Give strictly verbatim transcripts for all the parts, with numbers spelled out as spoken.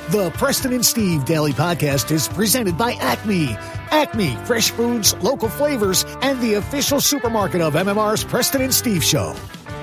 The Preston and Steve Daily Podcast is presented by Acme. Acme, fresh foods, local flavors, and the official supermarket of M M R's Preston and Steve Show.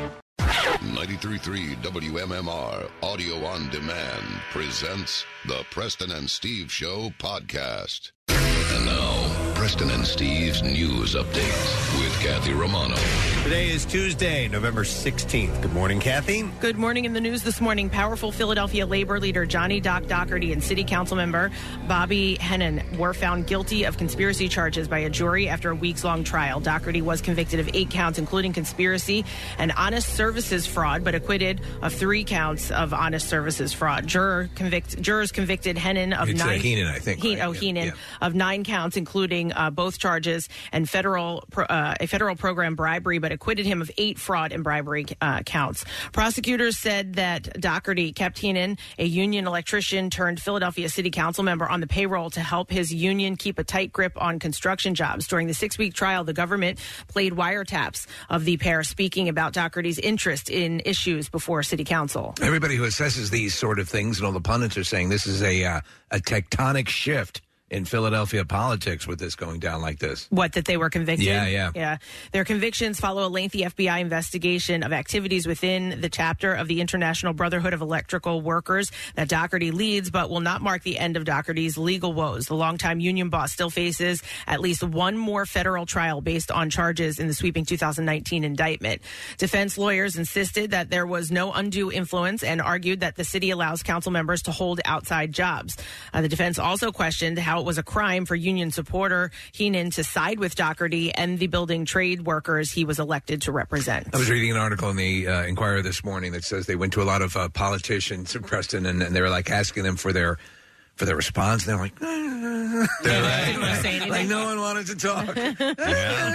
ninety-three point three W M M R Audio on Demand presents the Preston and Steve Show podcast. And now, Preston and Steve's news update with Kathy Romano. Today is Tuesday, November sixteenth. Good morning, Kathy. Good morning. In the news this morning, powerful Philadelphia labor leader Johnny Doc Doherty and city council member Bobby Hennon were found guilty of conspiracy charges by a jury after a weeks-long trial. Doherty was convicted of eight counts, including conspiracy and honest services fraud, but acquitted of three counts of honest services fraud. Juror convict, jurors convicted Hennon of it's nine. Uh, Heenan, I think. He, right? Oh, yeah, Heenan yeah. of nine counts, including uh, both charges and federal uh, a federal program bribery, but acquitted him of eight fraud and bribery uh, counts. Prosecutors said that Doherty kept Heenan, a union electrician turned Philadelphia city council member, on the payroll to help his union keep a tight grip on construction jobs. During the six-week trial, the government played wiretaps of the pair speaking about Doherty's interest in issues before city council. Everybody who assesses these sort of things, and all the pundits are saying this is a uh, a tectonic shift in Philadelphia politics with this going down like this. What, that they were convicted? Yeah, yeah. Yeah. Their convictions follow a lengthy F B I investigation of activities within the chapter of the International Brotherhood of Electrical Workers that Doherty leads, but will not mark the end of Doherty's legal woes. The longtime union boss still faces at least one more federal trial based on charges in the sweeping two thousand nineteen indictment. Defense lawyers insisted that there was no undue influence and argued that the city allows council members to hold outside jobs. Uh, the defense also questioned how it was a crime for union supporter Heenan to side with Doherty and the building trade workers he was elected to represent. I was reading an article in the uh, Inquirer this morning that says they went to a lot of uh, politicians in Preston, and, and they were like asking them for their for their response. And they're like, ah. They're like, didn't want to say anything. Like no one wanted to talk. Yeah.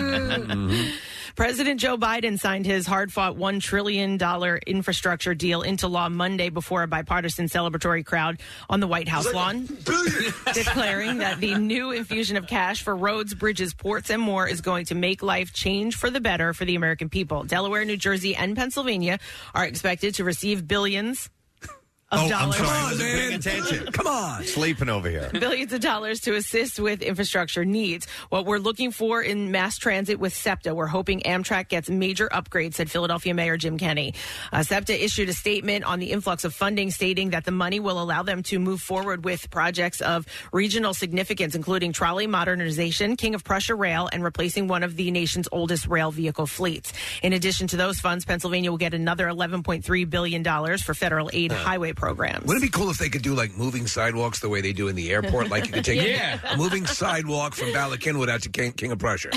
mm-hmm. President Joe Biden signed his hard-fought one trillion dollars infrastructure deal into law Monday before a bipartisan celebratory crowd on the White House lawn, declaring that the new infusion of cash for roads, bridges, ports, and more is going to make life change for the better for the American people. Delaware, New Jersey, and Pennsylvania are expected to receive billions of oh, dollars. I'm sorry, I wasn't paying attention. Come on. Sleeping over here. Billions of dollars to assist with infrastructure needs. What we're looking for in mass transit with SEPTA, we're hoping Amtrak gets major upgrades, said Philadelphia Mayor Jim Kenney. Uh, SEPTA issued a statement on the influx of funding, stating that the money will allow them to move forward with projects of regional significance, including trolley modernization, King of Prussia Rail, and replacing one of the nation's oldest rail vehicle fleets. In addition to those funds, Pennsylvania will get another eleven point three billion dollars for federal aid highway programs. Wouldn't it be cool if they could do like moving sidewalks the way they do in the airport? Like you could take yeah. a moving sidewalk from Bala Cynwyd out to King, King of Prussia.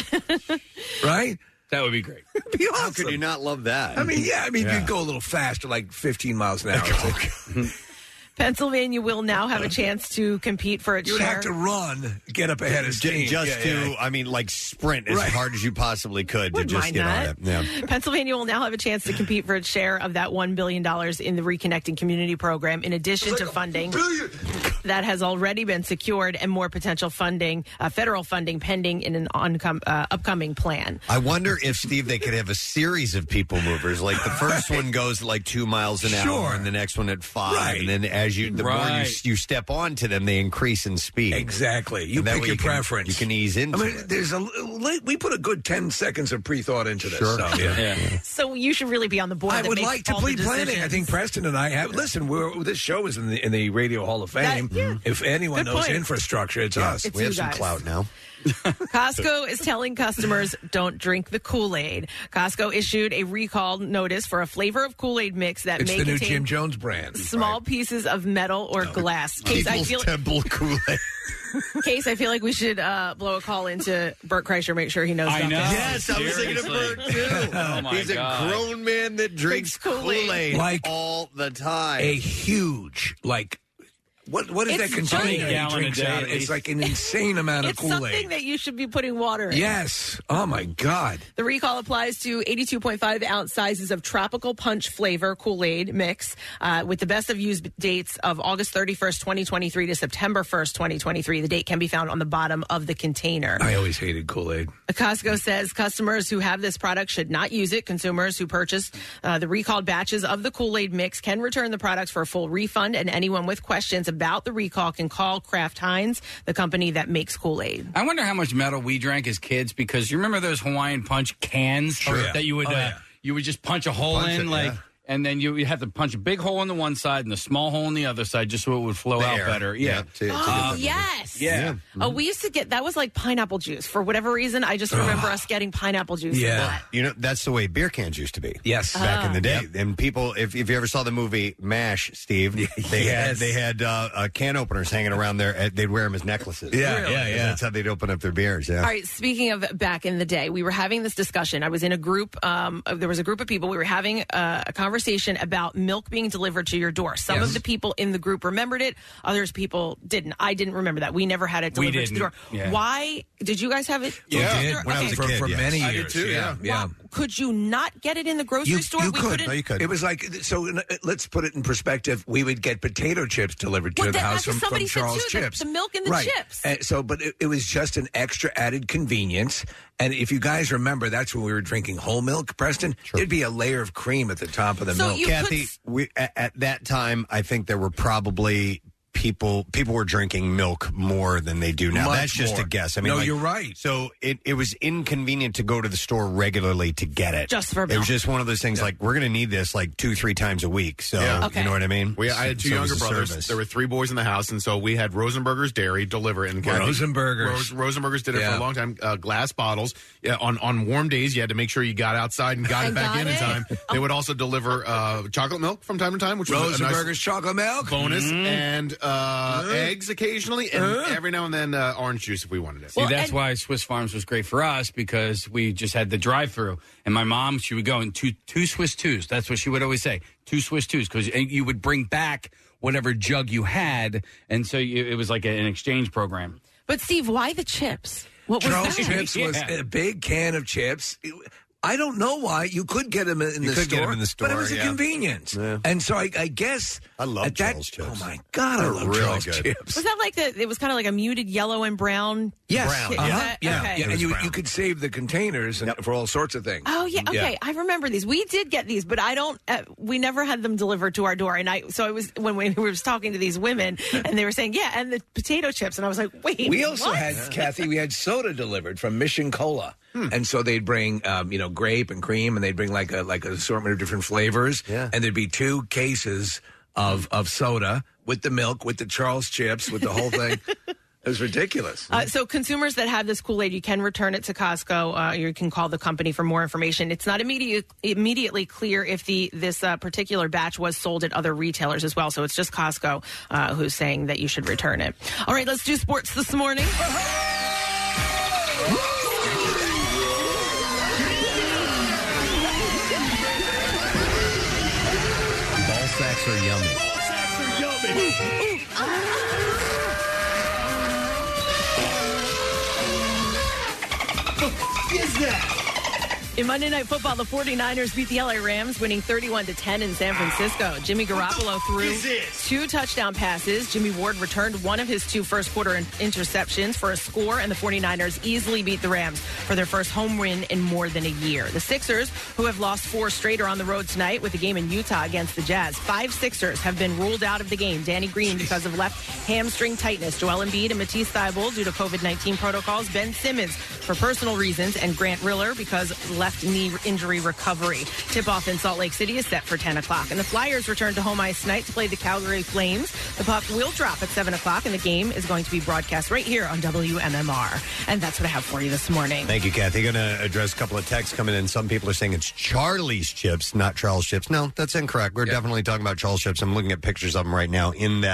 Right? That would be great. It'd be awesome. How could you not love that? I mean, yeah, I mean, Yeah. you'd go a little faster, like fifteen miles an hour. Pennsylvania will now have a chance to compete for its You would share. have to run, get up ahead of steam. J- just yeah, to, yeah. I mean, like sprint as Right. hard as you possibly could Wouldn't to just mind get that. on it. Yeah. Pennsylvania will now have a chance to compete for its share of that one billion dollars in the Reconnecting Community Program, in addition to funding that has already been secured and more potential funding, uh, federal funding pending in an oncom- uh, upcoming plan. I wonder if, Steve, they could have a series of people movers. Like the first one goes like two miles an Sure. hour, and the next one at five. Right. And then as you, the more you, Right. you step on to them, they increase in speed. Exactly. You And that pick way your you can- preference. you can ease into I mean, it. there's a we put a good ten seconds of pre-thought into this. Sure. So, Yeah. yeah. So you should really be on the board. I that would makes like to all the plead planning. I decisions. think Preston and I have. Listen, we're, this show is in the in the Radio Hall of Fame. That- yeah. If anyone Good knows point. infrastructure, it's us. It's we have you some guys. clout now. Costco is telling customers don't drink the Kool-Aid. Costco issued a recall notice for a flavor of Kool-Aid mix that It's may the new contain Jim Jones brand. small Right. pieces of metal or glass. Case I People's feel Temple Kool-Aid. Case I feel like we should uh, blow a call into Bert Kreischer, make sure he knows I about know. this. Yes, I was thinking of Seriously. Bert, too. Oh, my He's God. a grown man that drinks Drinks Kool-Aid. Kool-Aid Like all the time. A huge, like, What what is It's that container he gallon a drinks day out? at It's least. like an insane amount of It's something Kool-Aid. that you should be putting water in. Yes. Oh my God. The recall applies to eighty-two point five ounce sizes of tropical punch flavor Kool-Aid mix uh, with the best of use dates of August thirty-first, twenty twenty-three to September first, twenty twenty-three. The date can be found on the bottom of the container. I always hated Kool-Aid. Costco says customers who have this product should not use it. Consumers who purchase uh, the recalled batches of the Kool-Aid mix can return the products for a full refund, and anyone with questions about the recall can call Kraft Heinz, the company that makes Kool-Aid. I wonder how much metal we drank as kids, because you remember those Hawaiian Punch cans Sure. that you would Oh, uh, yeah. you would just punch a hole Punch in, it, like, yeah. and then you, you have to punch a big hole on the one side and a small hole on the other side, just so it would flow out There. better. Yeah. to- to Oh, get the- yes. Yeah. Oh, we used to get, that was like pineapple juice. For whatever reason, I just remember us getting pineapple juice. a Yeah. lot. You know, that's the way beer cans used to be. Yes. Back in the day. Yep. And people, if, if you ever saw the movie MASH, Steve, they had Yes. they had uh, uh, can openers hanging around there. Uh, They'd wear them as necklaces. Yeah, yeah, yeah. That's how they'd open up their beers. Yeah. All right. Speaking of back in the day, we were having this discussion. I was in a group. Um, there was a group of people. We were having uh, a conversation about milk being delivered to your door. Some Yes. of the people in the group remembered it. Others people didn't. I didn't remember that. We never had it We delivered to the door. didn't, yeah. Why did you guys have it? Yeah, delivered to the did. door? When I was a for, kid, for yes. many I years. did too, yeah. yeah. Wow. Could you not get it in the grocery You- store? you we could. couldn't. No, you could. It was like, so uh, let's put it in perspective. We would get potato chips delivered to Well, the that- house that's what from, from somebody said, Charles too, the- Chips. the milk and the right. chips. And so, but it, it was just an extra added convenience. And if you guys remember, that's when we were drinking whole milk, Preston. There'd be a layer of cream at the top of the So milk. you could Kathy, s- we, at, at that time, I think there were probably people people were drinking milk more than they do now. Much That's just more. a guess. I mean, No, like, you're right. So it, it was inconvenient to go to the store regularly to get it. Just for It was milk. just one of those things like, we're going to need this like two, three times a week. So, Yeah. Okay. you know what I mean? We, I had two So it younger was a brothers. service. There were three boys in the house, and so we had Rosenberger's Dairy deliver it. And Rosenberger's. Rose, Rosenberger's did it Yeah. for a long time. Uh, glass bottles. Yeah, on on warm days, you had to make sure you got outside and got And it back got in in it. time. They would also deliver uh, chocolate milk from time to time, which was a nice Rosenberger's chocolate milk. bonus, and uh, eggs occasionally, and every now and then uh, orange juice if we wanted it. See, Well, that's and- why Swiss Farms was great for us, because we just had the drive-through. And my mom, she would go in two two Swiss twos. That's what she would always say, two Swiss twos, because you would bring back whatever jug you had, and so you, it was like an exchange program. But Steve, why the chips? What was Charles that? Chips was Yeah. a big can of chips. I don't know why. You could get them in, the, could store, get 'em in the store, but it was a yeah. convenience. And so I, I guess I love at that, Charles Chips. Oh my God, I They're love really Charles good. Chips. Was that like the? It was kind of like a muted yellow and brown. Yes, Brown, uh-huh. yeah. yeah, Okay. yeah. It And was you brown. you could save the containers and, for all sorts of things. Oh yeah, okay. I remember these. We did get these, but I don't. Uh, we never had them delivered to our door. And I, so I was when we were talking to these women, and they were saying, yeah, and the potato chips, and I was like, wait. We also what? had, Kathy, we had soda delivered from Mission Cola. Hmm. And so they'd bring, um, you know, grape and cream, and they'd bring like a like an assortment of different flavors. Yeah. And there'd be two cases of, of soda with the milk, with the Charles Chips, with the whole thing. It was ridiculous. Uh, so consumers that have this Kool-Aid, you can return it to Costco. Uh, you can call the company for more information. It's not immediate, immediately clear if the this uh, particular batch was sold at other retailers as well. So it's just Costco uh, who's saying that you should return it. All right, let's do sports this morning. Ball sacks are yummy. In Monday Night Football, the 49ers beat the L A Rams, winning thirty-one to ten in San Francisco. Jimmy Garoppolo threw two touchdown passes. Jimmy Ward returned one of his two first quarter in- interceptions for a score, and the 49ers easily beat the Rams for their first home win in more than a year. The Sixers, who have lost four straight, are on the road tonight with a game in Utah against the Jazz. Five Sixers have been ruled out of the game. Danny Green because of left hamstring tightness. Joel Embiid and Matisse Thybulle due to COVID nineteen protocols. Ben Simmons for personal reasons, and Grant Riller because left knee injury recovery. Tip-off in Salt Lake City is set for ten o'clock. And the Flyers return to home ice tonight to play the Calgary Flames. The puck will drop at seven o'clock, and the game is going to be broadcast right here on W M M R. And that's what I have for you this morning. Thank you, Kathy. Going to address a couple of texts coming in. Some people are saying it's Charlie's Chips, not Charles Chips. No, that's incorrect. We're definitely talking about Charles Chips. I'm looking at pictures of them right now in that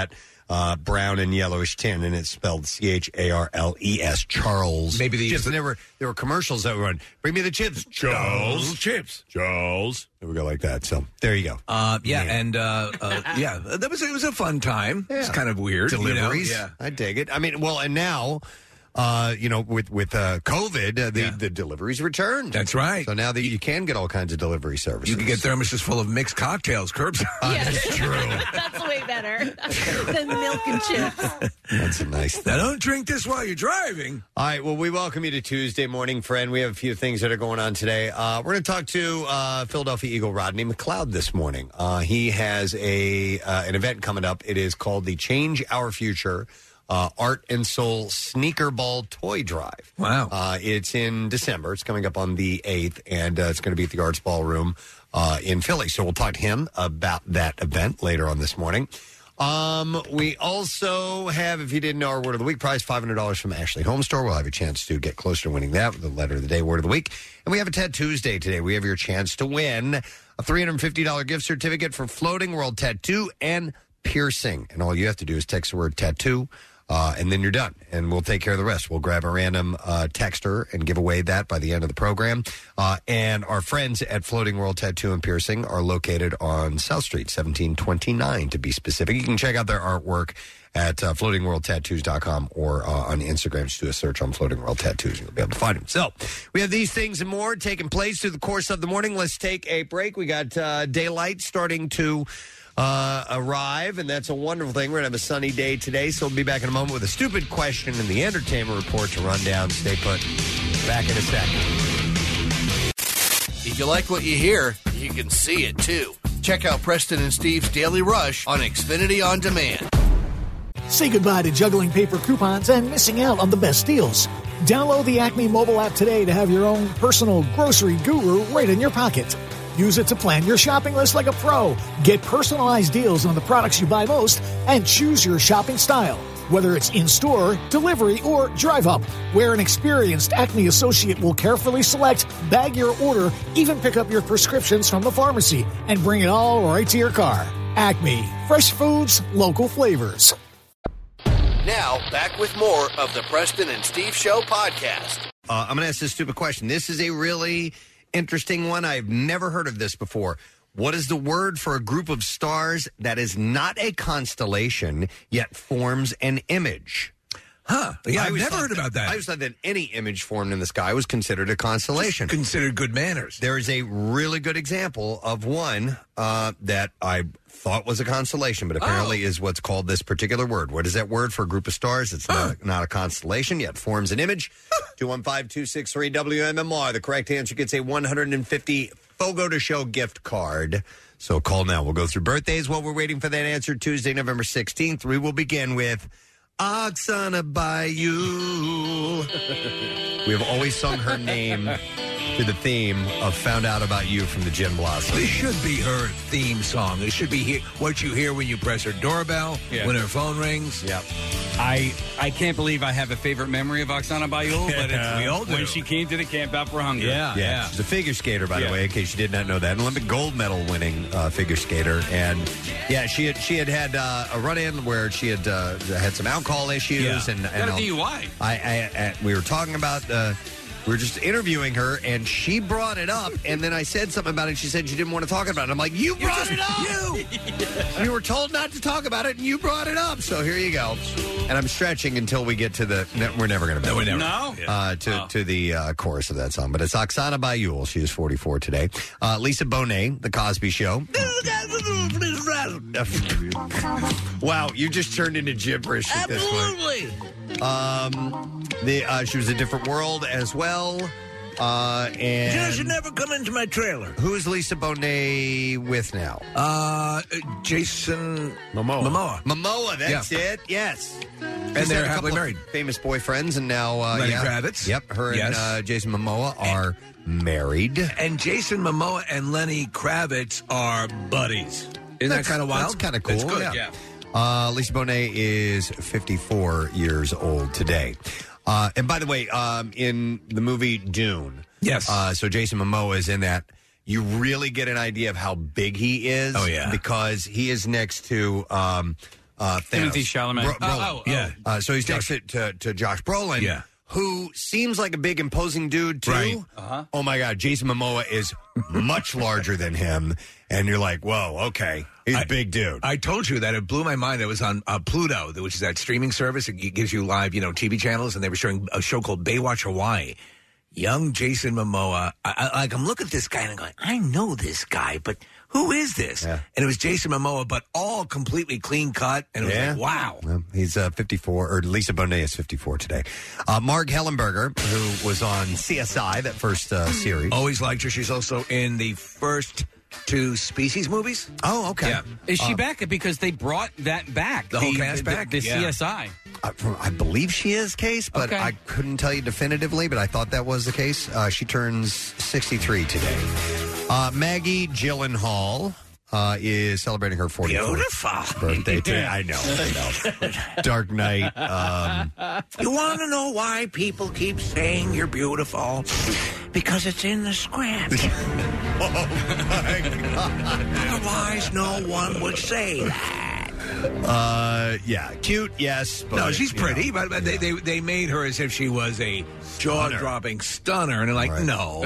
uh, brown and yellowish tin, and it's spelled C H A R L E S, Charles. Maybe they chips. use the- And there were there were commercials that were on, bring me the chips, Charles. chips. Charles. There we go like that. So there you go. Uh, yeah, and uh, uh, yeah, that was it was a fun time. It's kind of weird. Deliveries. You know? Yeah. I dig it. I mean, well, and now, uh, you know, with with uh, COVID, uh, the Yeah. the deliveries returned. That's right. So now that you can get all kinds of delivery services, You can get thermoses full of mixed cocktails, curbside. That's true. That's way better than milk and chips. That's a nice thing. Now, don't drink this while you're driving. All right. Well, we welcome you to Tuesday morning, friend. We have a few things that are going on today. Uh, we're going to talk to uh, Philadelphia Eagle Rodney McLeod this morning. Uh, he has a uh, an event coming up. It is called the Change Our Future uh, Art and Soul Sneaker Ball Toy Drive. Wow. Uh, it's in December. It's coming up on the eighth, and uh, it's going to be at the Arts Ballroom uh, in Philly. So we'll talk to him about that event later on this morning. Um, we also have, if you didn't know, our Word of the Week prize, five hundred dollars from Ashley Home Store. We'll have a chance to get closer to winning that with the Letter of the Day, Word of the Week. And we have a Tattoos Day today. We have your chance to win a three hundred fifty dollars gift certificate for Floating World Tattoo and Piercing. And all you have to do is text the word tattoo, uh, and then you're done. And we'll take care of the rest. We'll grab a random uh, texter and give away that by the end of the program. Uh, and our friends at Floating World Tattoo and Piercing are located on South Street, seventeen twenty-nine to be specific. You can check out their artwork at uh, floating world tattoos dot com or uh, on Instagram. Just do a search on Floating World Tattoos and you'll be able to find them. So we have these things and more taking place through the course of the morning. Let's take a break. We got uh, daylight starting to Uh, arrive, and that's a wonderful thing. We're going to have a sunny day today, so we'll be back in a moment with a stupid question and the entertainment report to run down. Stay put. Back in a second. If you like what you hear, you can see it too. Check out Preston and Steve's Daily Rush on Xfinity On Demand. Say goodbye to juggling paper coupons and missing out on the best deals. Download the Acme mobile app today to have your own personal grocery guru right in your pocket. Use it to plan your shopping list like a pro. Get personalized deals on the products you buy most and choose your shopping style. Whether it's in-store, delivery, or drive-up, where an experienced Acme associate will carefully select, bag your order, even pick up your prescriptions from the pharmacy, and bring it all right to your car. Acme. Fresh foods, local flavors. Now, back with more of the Preston and Steve Show podcast. Uh, I'm going to ask this stupid question. This is a really interesting one. I've never heard of this before. What is the word for a group of stars that is not a constellation, yet forms an image? Huh. Yeah, I I've always never thought heard about that. I always thought that any image formed in the sky was considered a constellation. Considered good manners. There is a really good example of one uh, that I thought was a constellation, but apparently Oh. is what's called this particular word. What is that word for a group of stars? It's not, not a constellation, yet forms an image. two one five, two six three, W M M R. The correct answer gets a one hundred fifty Fogo de Show gift card. So call now. We'll go through birthdays while we're waiting for that answer. Tuesday, November sixteenth. We will begin with Oksana Bayou. We have always sung her name to the theme of Found Out About You from the Gin Blossom. This should be her theme song. It should be he- what you hear when you press her doorbell, Yeah. when her phone rings. Yep. I I can't believe I have a favorite memory of Oksana Bayul, but it's We all do. when she came to the Camp Out for Hunger. Yeah, she's a figure skater, by Yeah. the way, in case you did not know that. An Olympic gold medal winning uh, figure skater. And yeah, she had she had had uh, a run in where she had uh, had some alcohol issues. Yeah. and, and Got a all- D U I. I, I, I we were talking about uh, we were just interviewing her, and she brought it up, and then I said something about it. She said she didn't want to talk about it. I'm like, you brought it up. You. You were told not to talk about it, and you brought it up. So here you go. And I'm stretching until we get to the. No, we're never going to. No, we never. No? Uh, to Oh. to the uh, chorus of that song, but it's Oksana Bayul. She is forty-four today. Uh, Lisa Bonet, The Cosby Show. Wow, you just turned into gibberish at this point. Absolutely. Um, the uh, she was a different world as well. Uh, Just and never come into my trailer. who is Lisa Bonet with now? Uh, Jason Momoa. Momoa. Momoa, that's Yeah. it. Yes, And She's they're had a happily couple of married. famous boyfriends, and now uh, Lenny yeah. Kravitz. Yep, her Yes. and uh, Jason Momoa are married. And Jason Momoa and Lenny Kravitz are buddies. Isn't That's- that kind of wild? That's kind of cool. That's good, yeah. yeah. Uh, Lisa Bonet is fifty-four years old today. Uh, and by the way, um, in the movie Dune, Yes. uh, so Jason Momoa is in that. You really get an idea of how big he is. Oh, yeah. Because he is next to um, uh, Thanos. Timothy Chalamet. Bro- Oh, Brolin. oh, oh. yeah. Uh, so he's texted to, to Josh Brolin, Yeah. who seems like a big, imposing dude, too. Right. Uh-huh. Oh, my God. Jason Momoa is much larger than him. And you're like, whoa, okay. He's a big dude. I told you that it blew my mind. It was on uh, Pluto, which is that streaming service. It gives you live, you know, T V channels, and they were showing a show called Baywatch Hawaii. Young Jason Momoa. I, I, like, I'm looking at this guy and I'm going, I know this guy, but who is this? Yeah. And it was Jason Momoa, but all completely clean cut. And it was Yeah. like, wow. Well, he's uh, fifty-four, or Lisa Bonet is fifty-four today. Uh, Mark Hellenberger, who was on C S I, that first uh, series. Always liked her. She's also in the first two Species movies. Oh, okay. Yeah. Is she Uh, back? Because they brought that back. The whole cast the, back? The, Yeah. C S I. I, I believe she is, Case, but Okay. I couldn't tell you definitively, but I thought that was the case. Uh, she turns sixty-three today. Uh, Maggie Gyllenhaal uh, is celebrating her forty-fourth Beautiful. birthday today. I know. I know. Dark Knight. Um, You want to know why people keep saying you're beautiful? Because it's in the script. oh, my God. Otherwise, no one would say that. Uh, yeah, cute, yes. But, No, she's you pretty, know, but, but they, they they made her as if she was a jaw-dropping stunner, and they're like, Right. no.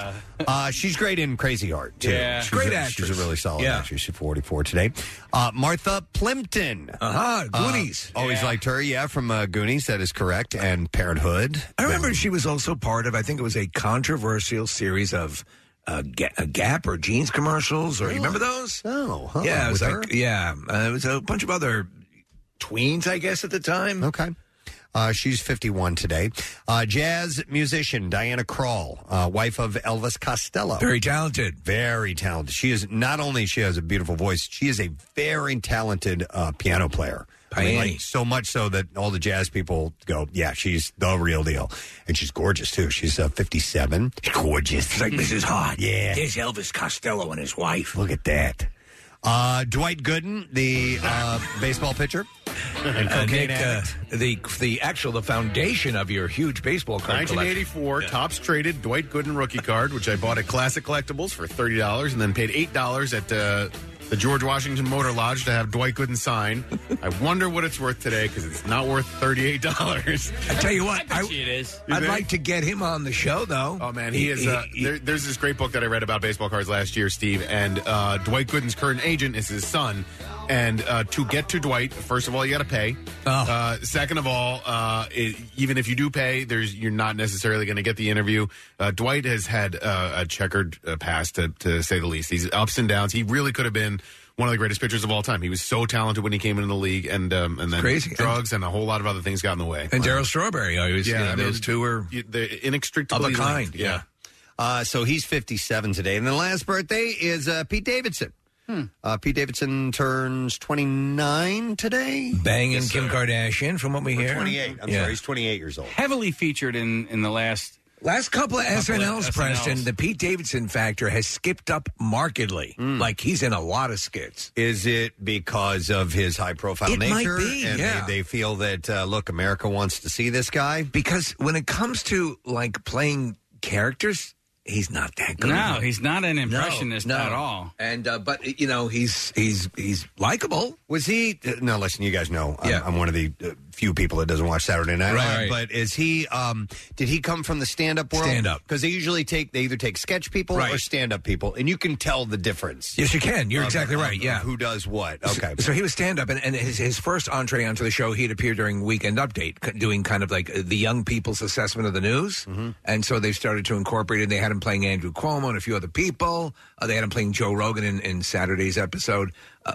Uh, she's great in Crazy Heart, too. Yeah. She's Great a, actress. She's a really solid Yeah. actress. She's forty-four today. Uh, Martha Plimpton. Uh-huh, Goonies. Uh, always Yeah. liked her, yeah, from uh, Goonies. That is correct. And Parenthood. I remember she was also part of, I think it was a controversial series of uh, Ga- uh, Gap or Jeans commercials, or you remember those? Oh, huh, yeah, it was with like, her? yeah, uh, it was a bunch of other tweens, I guess, at the time. Okay. Uh, she's fifty-one today. Uh, jazz musician Diana Krall, uh, wife of Elvis Costello. Very talented. Very talented. She is not only she has a beautiful voice, she is a very talented uh, piano player. I mean, Piani. like, so much so that all the jazz people go, yeah, she's the real deal. And she's gorgeous, too. She's uh, fifty-seven. She's gorgeous. It's like Missus Hot. Yeah. There's Elvis Costello and his wife. Look at that. Uh, Dwight Gooden, the uh, baseball pitcher. And Uh, cocaine Nick, uh, addict. the the actual the foundation of your huge baseball card nineteen collection. eighty-four Topps traded Dwight Gooden rookie card, which I bought at Classic Collectibles for thirty dollars, and then paid eight dollars at uh, the George Washington Motor Lodge to have Dwight Gooden sign. I wonder what it's worth today, because it's not worth thirty-eight dollars. I tell you what, I, it is. I'd like to get him on the show, though. Oh man, he is. Uh, there, there's this great book that I read about baseball cards last year, Steve, and uh, Dwight Gooden's current agent is his son. And uh, to get to Dwight, first of all, you got to pay. Oh. Uh, second of all, uh, it, even if you do pay, there's you're not necessarily going to get the interview. Uh, Dwight has had uh, a checkered uh, past, to, to say the least. He's ups and downs. He really could have been one of the greatest pitchers of all time. He was so talented when he came into the league, and um, and then Crazy. drugs and a whole lot of other things got in the way. And Darryl Strawberry, always, Yeah, you know, I mean, those two were You- they're inextricably of a kind. linked. Yeah. Uh, so he's fifty-seven today. And the last birthday is uh, Pete Davidson. Uh, Pete Davidson turns twenty-nine today. Banging Yes, Kim sir. Kardashian, from what we Or hear. twenty-eight. I'm Yeah. sorry, he's twenty-eight years old. Heavily featured in, in the last. Last couple of S N Ls, of Preston, S N Ls. the Pete Davidson factor has skipped up markedly. Like he's in a lot of skits. Is it because of his high-profile It might nature? be, and yeah. they, they feel that, uh, look, America wants to see this guy? Because when it comes to like playing characters, he's not that good. No, he's not an No, impressionist no. at all. And uh, but you know he's he's he's likable. Was he? Uh, no, listen, you guys know I'm, Yeah. I'm one of the uh, few people that doesn't watch Saturday Night Right, Live. right. But is he? Um, did he come from the stand-up world? Stand-up. Because they usually take they either take sketch people Right. or stand-up people, and you can tell the difference. Yes, you can. You're of- exactly of- right. of Yeah. who does what? Okay. So, so he was stand up, and, and his, his first entree onto the show, he'd appear during Weekend Update, c- doing kind of like uh, the young people's assessment of the news. Mm-hmm. And so they started to incorporate it. They had him playing Andrew Cuomo and a few other people. Uh, they had him playing Joe Rogan in, in Saturday's episode. Uh,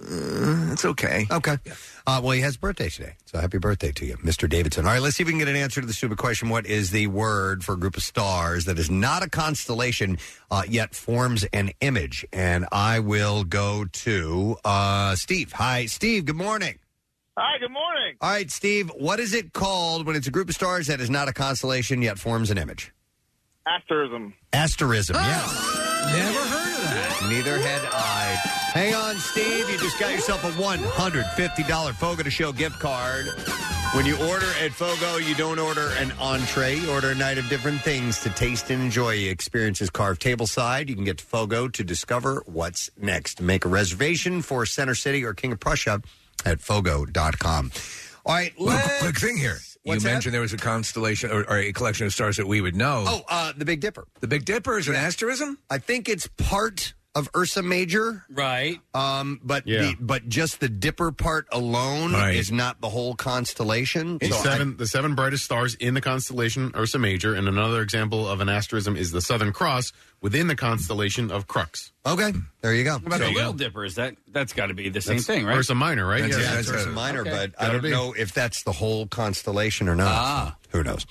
uh, it's okay. Okay. Uh, well, he has a birthday today. So happy birthday to you, Mister Davidson. All right, let's see if we can get an answer to the stupid question. What is the word for a group of stars that is not a constellation, uh, yet forms an image? And I will go to uh, Steve. Hi, Steve. Good morning. Hi, good morning. All right, Steve, what is it called when it's a group of stars that is not a constellation, yet forms an image? Asterism. Asterism, yes. Never heard of that. Neither had I. Hang on, Steve. You just got yourself a one hundred fifty dollars Fogo to Show gift card. When you order at Fogo, you don't order an entree. You order a night of different things to taste and enjoy. Experiences carved tableside. You can get to Fogo to discover what's next. Make a reservation for Center City or King of Prussia at fogo dot com. All right, Well, let's... quick thing here. What's you that? mentioned there was a constellation or, or a collection of stars that we would know. Oh, uh, the Big Dipper. The Big Dipper is an asterism? I think it's part of Ursa Major. Right. Um, but Yeah. the, but just the Dipper part alone Right. is not the whole constellation. The So seven, the seven brightest stars in the constellation Ursa Major, and another example of an asterism is the Southern Cross within the constellation of Crux. I, okay, there you go. What about So- the Little Dipper? Is that that's got to be the same That's thing, right? Ursa Minor, right? That's- Yeah, Yeah, it's that's Ursa a- Minor, okay. but I Gotta don't be. know if that's the whole constellation or not. Ah. Who knows?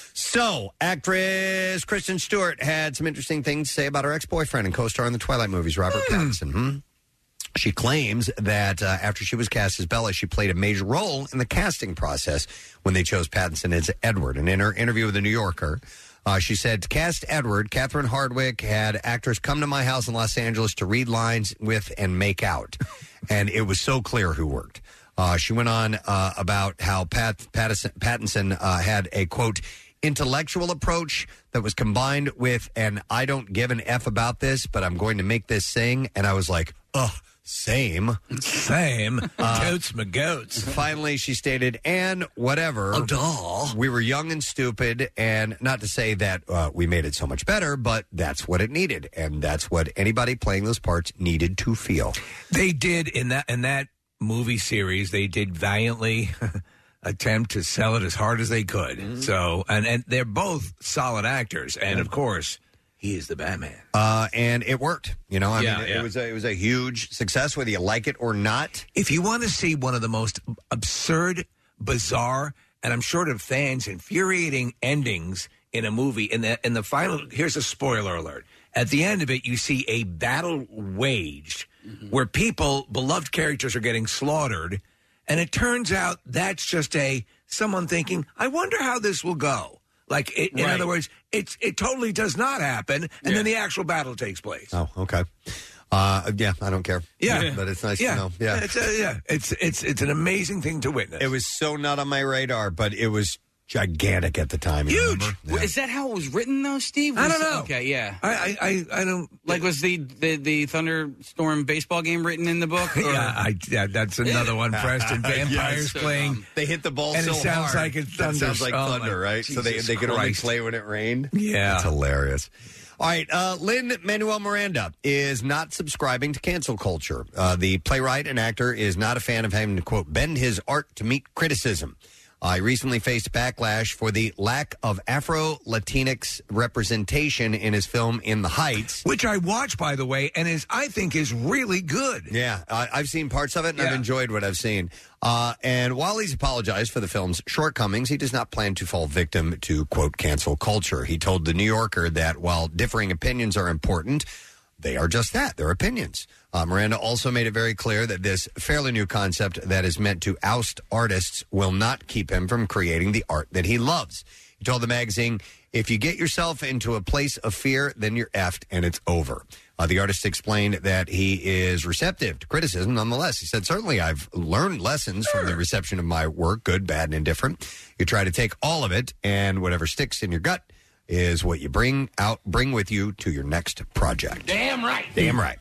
So, actress Kristen Stewart had some interesting things to say about her ex-boyfriend and co-star in the Twilight movies, Robert Pattinson. Hmm? She claims that uh, after she was cast as Bella, she played a major role in the casting process when they chose Pattinson as Edward. And in her interview with The New Yorker, uh, she said, to cast Edward, Catherine Hardwicke had actors come to my house in Los Angeles to read lines with and make out. And it was so clear who worked. Uh, she went on uh, about how Pat, Pattinson, Pattinson uh, had a, quote, intellectual approach that was combined with an I don't give an F about this, but I'm going to make this sing. And I was like, ugh. Same. Same. Uh, Totes my goats. Finally, she stated, and whatever. A doll. We were young and stupid, and not to say that uh, we made it so much better, but that's what it needed. And that's what anybody playing those parts needed to feel. They did in that in that movie series, they did valiantly attempt to sell it as hard as they could. Mm-hmm. So and, and they're both solid actors. And of course, he is the Batman. Uh, and it worked. You know, I Yeah, mean, it, yeah. it was a, it was a huge success, whether you like it or not. If you want to see one of the most absurd, bizarre, and I'm sure to fans infuriating endings in a movie, in the in the final, here's a spoiler alert. At the end of it, you see a battle waged where people, beloved characters, are getting slaughtered, and it turns out that's just a someone thinking, I wonder how this will go. Like, it, in Right. other words, it's it totally does not happen, and Yeah. then the actual battle takes place. Oh, okay. Uh, yeah, I don't care. Yeah. But it's nice yeah. to know. Yeah. It's a, yeah. It's it's it's an amazing thing to witness. It was so not on my radar, but it was gigantic at the time. you Huge. remember? Well, Is that how it was written, though, Steve? I Was- don't know. Okay, yeah. I, I, I, I don't Like, was the, the, the thunderstorm baseball game written in the book? Or? Yeah, I, yeah, that's another one, Preston. Vampires Yes. playing. They hit the ball And so it sounds hard. like it That thunders. sounds like Oh, thunder, my right? So they, Jesus they could only Christ. play when it rained? Yeah. It's hilarious. All right, uh, Lin-Manuel Miranda is not subscribing to cancel culture. Uh, the playwright and actor is not a fan of having to, quote, bend his art to meet criticism. Uh, he recently faced backlash for the lack of Afro-Latinx representation in his film In the Heights. Which I watched, by the way, and is I think is really good. Yeah, I, I've seen parts of it, and I've Yeah. enjoyed what I've seen. Uh, and while he's apologized for the film's shortcomings, he does not plan to fall victim to, quote, cancel culture. He told The New Yorker that while differing opinions are important, they are just that. They're opinions. Uh, Miranda also made it very clear that this fairly new concept that is meant to oust artists will not keep him from creating the art that he loves. He told the magazine, if you get yourself into a place of fear, then you're effed and it's over. Uh, the artist explained that he is receptive to criticism nonetheless. He said, certainly I've learned lessons from the reception of my work, good, bad, and indifferent. You try to take all of it, and whatever sticks in your gut is what you bring out, bring with you to your next project. Damn right. Damn right.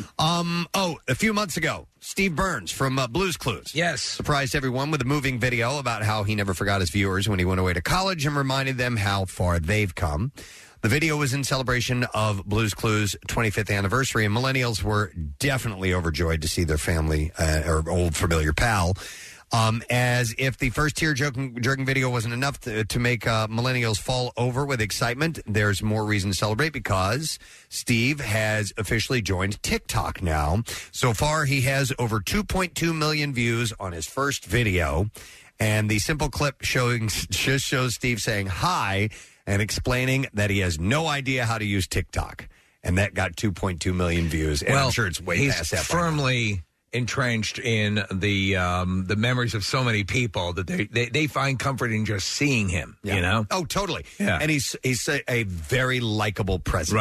um. Oh, a few months ago, Steve Burns from uh, Blue's Clues. Yes. Surprised everyone with a moving video about how he never forgot his viewers when he went away to college and reminded them how far they've come. The video was in celebration of Blue's Clues' twenty-fifth anniversary, and millennials were definitely overjoyed to see their family uh, or old familiar pal. Um, as if the first tear-jerking jerking video wasn't enough to, to make uh, millennials fall over with excitement, there's more reason to celebrate because Steve has officially joined TikTok now. So far, he has over two point two million views on his first video, and the simple clip showing just shows Steve saying hi and explaining that he has no idea how to use TikTok, and that got two point two million views. And well, I'm sure it's way he's past that. by now. firmly entrenched in the um, the memories of so many people that they, they, they find comfort in just seeing him, Yeah. you know? Oh, totally. Yeah. And he's he's a, a very likable presence. Right.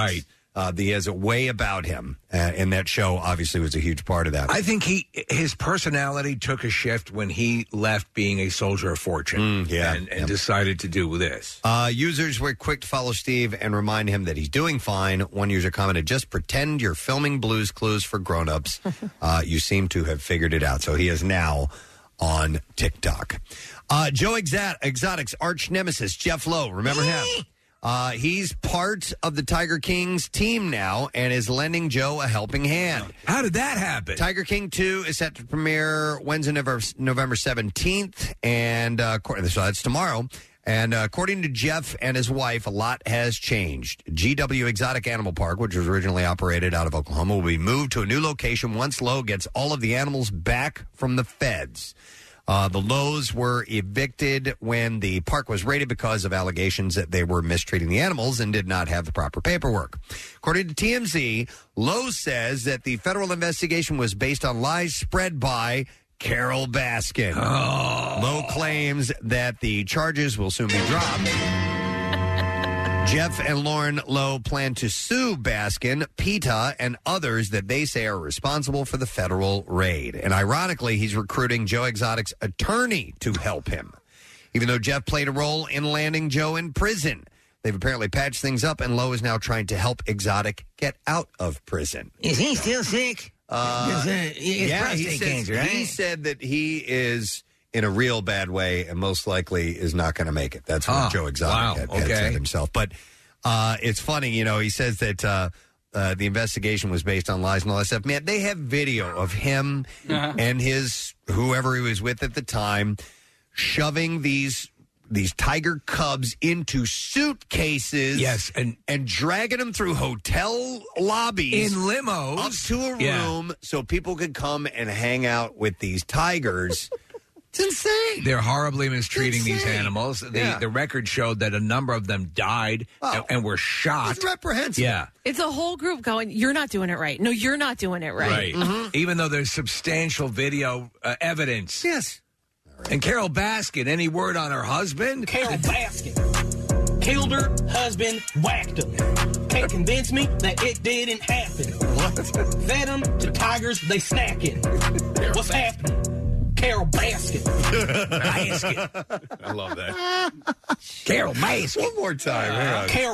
Uh, he has a way about him, uh, and that show obviously was a huge part of that. I think he his personality took a shift when he left being a soldier of fortune Mm, yeah, and, and yep. decided to do this. Uh, users were quick to follow Steve and remind him that he's doing fine. One user commented, just pretend you're filming Blue's Clues for grown-ups. uh, you seem to have figured it out. So he is now on TikTok. Uh, Joe Exot- Exotic's arch nemesis, Jeff Lowe. Remember him? Uh, he's part of the Tiger King's team now and is lending Joe a helping hand. How did that happen? Tiger King two is set to premiere Wednesday, November seventeenth, and uh, so that's tomorrow. And uh, according to Jeff and his wife, a lot has changed. G W Exotic Animal Park, which was originally operated out of Oklahoma, will be moved to a new location once Lowe gets all of the animals back from the feds. Uh, the Lowe's were evicted when the park was raided because of allegations that they were mistreating the animals and did not have the proper paperwork. According to T M Z, Lowe's says that the federal investigation was based on lies spread by Carol Baskin. Oh. Lowe claims that the charges will soon be dropped. Jeff and Lauren Lowe plan to sue Baskin, PETA, and others that they say are responsible for the federal raid. And ironically, he's recruiting Joe Exotic's attorney to help him. Even though Jeff played a role in landing Joe in prison, they've apparently patched things up, and Lowe is now trying to help Exotic get out of prison. Is he still sick? Uh, it's yeah, prostate he, says, cancer, right? he said that he is in a real bad way and most likely is not going to make it. That's what Huh. Joe Exotic Wow. had, had Okay. said himself. But uh, it's funny, you know, he says that uh, uh, the investigation was based on lies and all that stuff. Man, they have video of him Uh-huh. and his, whoever he was with at the time, shoving these these tiger cubs into suitcases. Yes, and and dragging them through hotel lobbies in limos up to a Yeah. room so people could come and hang out with these tigers. It's insane. They're horribly mistreating these Insane. animals. The, Yeah. the record showed that a number of them died Oh. and, and were shot. It's reprehensible. Yeah. It's a whole group going, you're not doing it right. No, you're not doing it right. Right. Even though there's substantial video uh, evidence. Yes. And Carol Baskin, any word on her husband? Carol Baskin killed her husband, whacked him. Can't convince me that it didn't happen. What? Fed them to tigers, they snacking. What's happening? Carol Baskin. Baskin. I love that. Carol Baskin. One more time. Hang on. Carol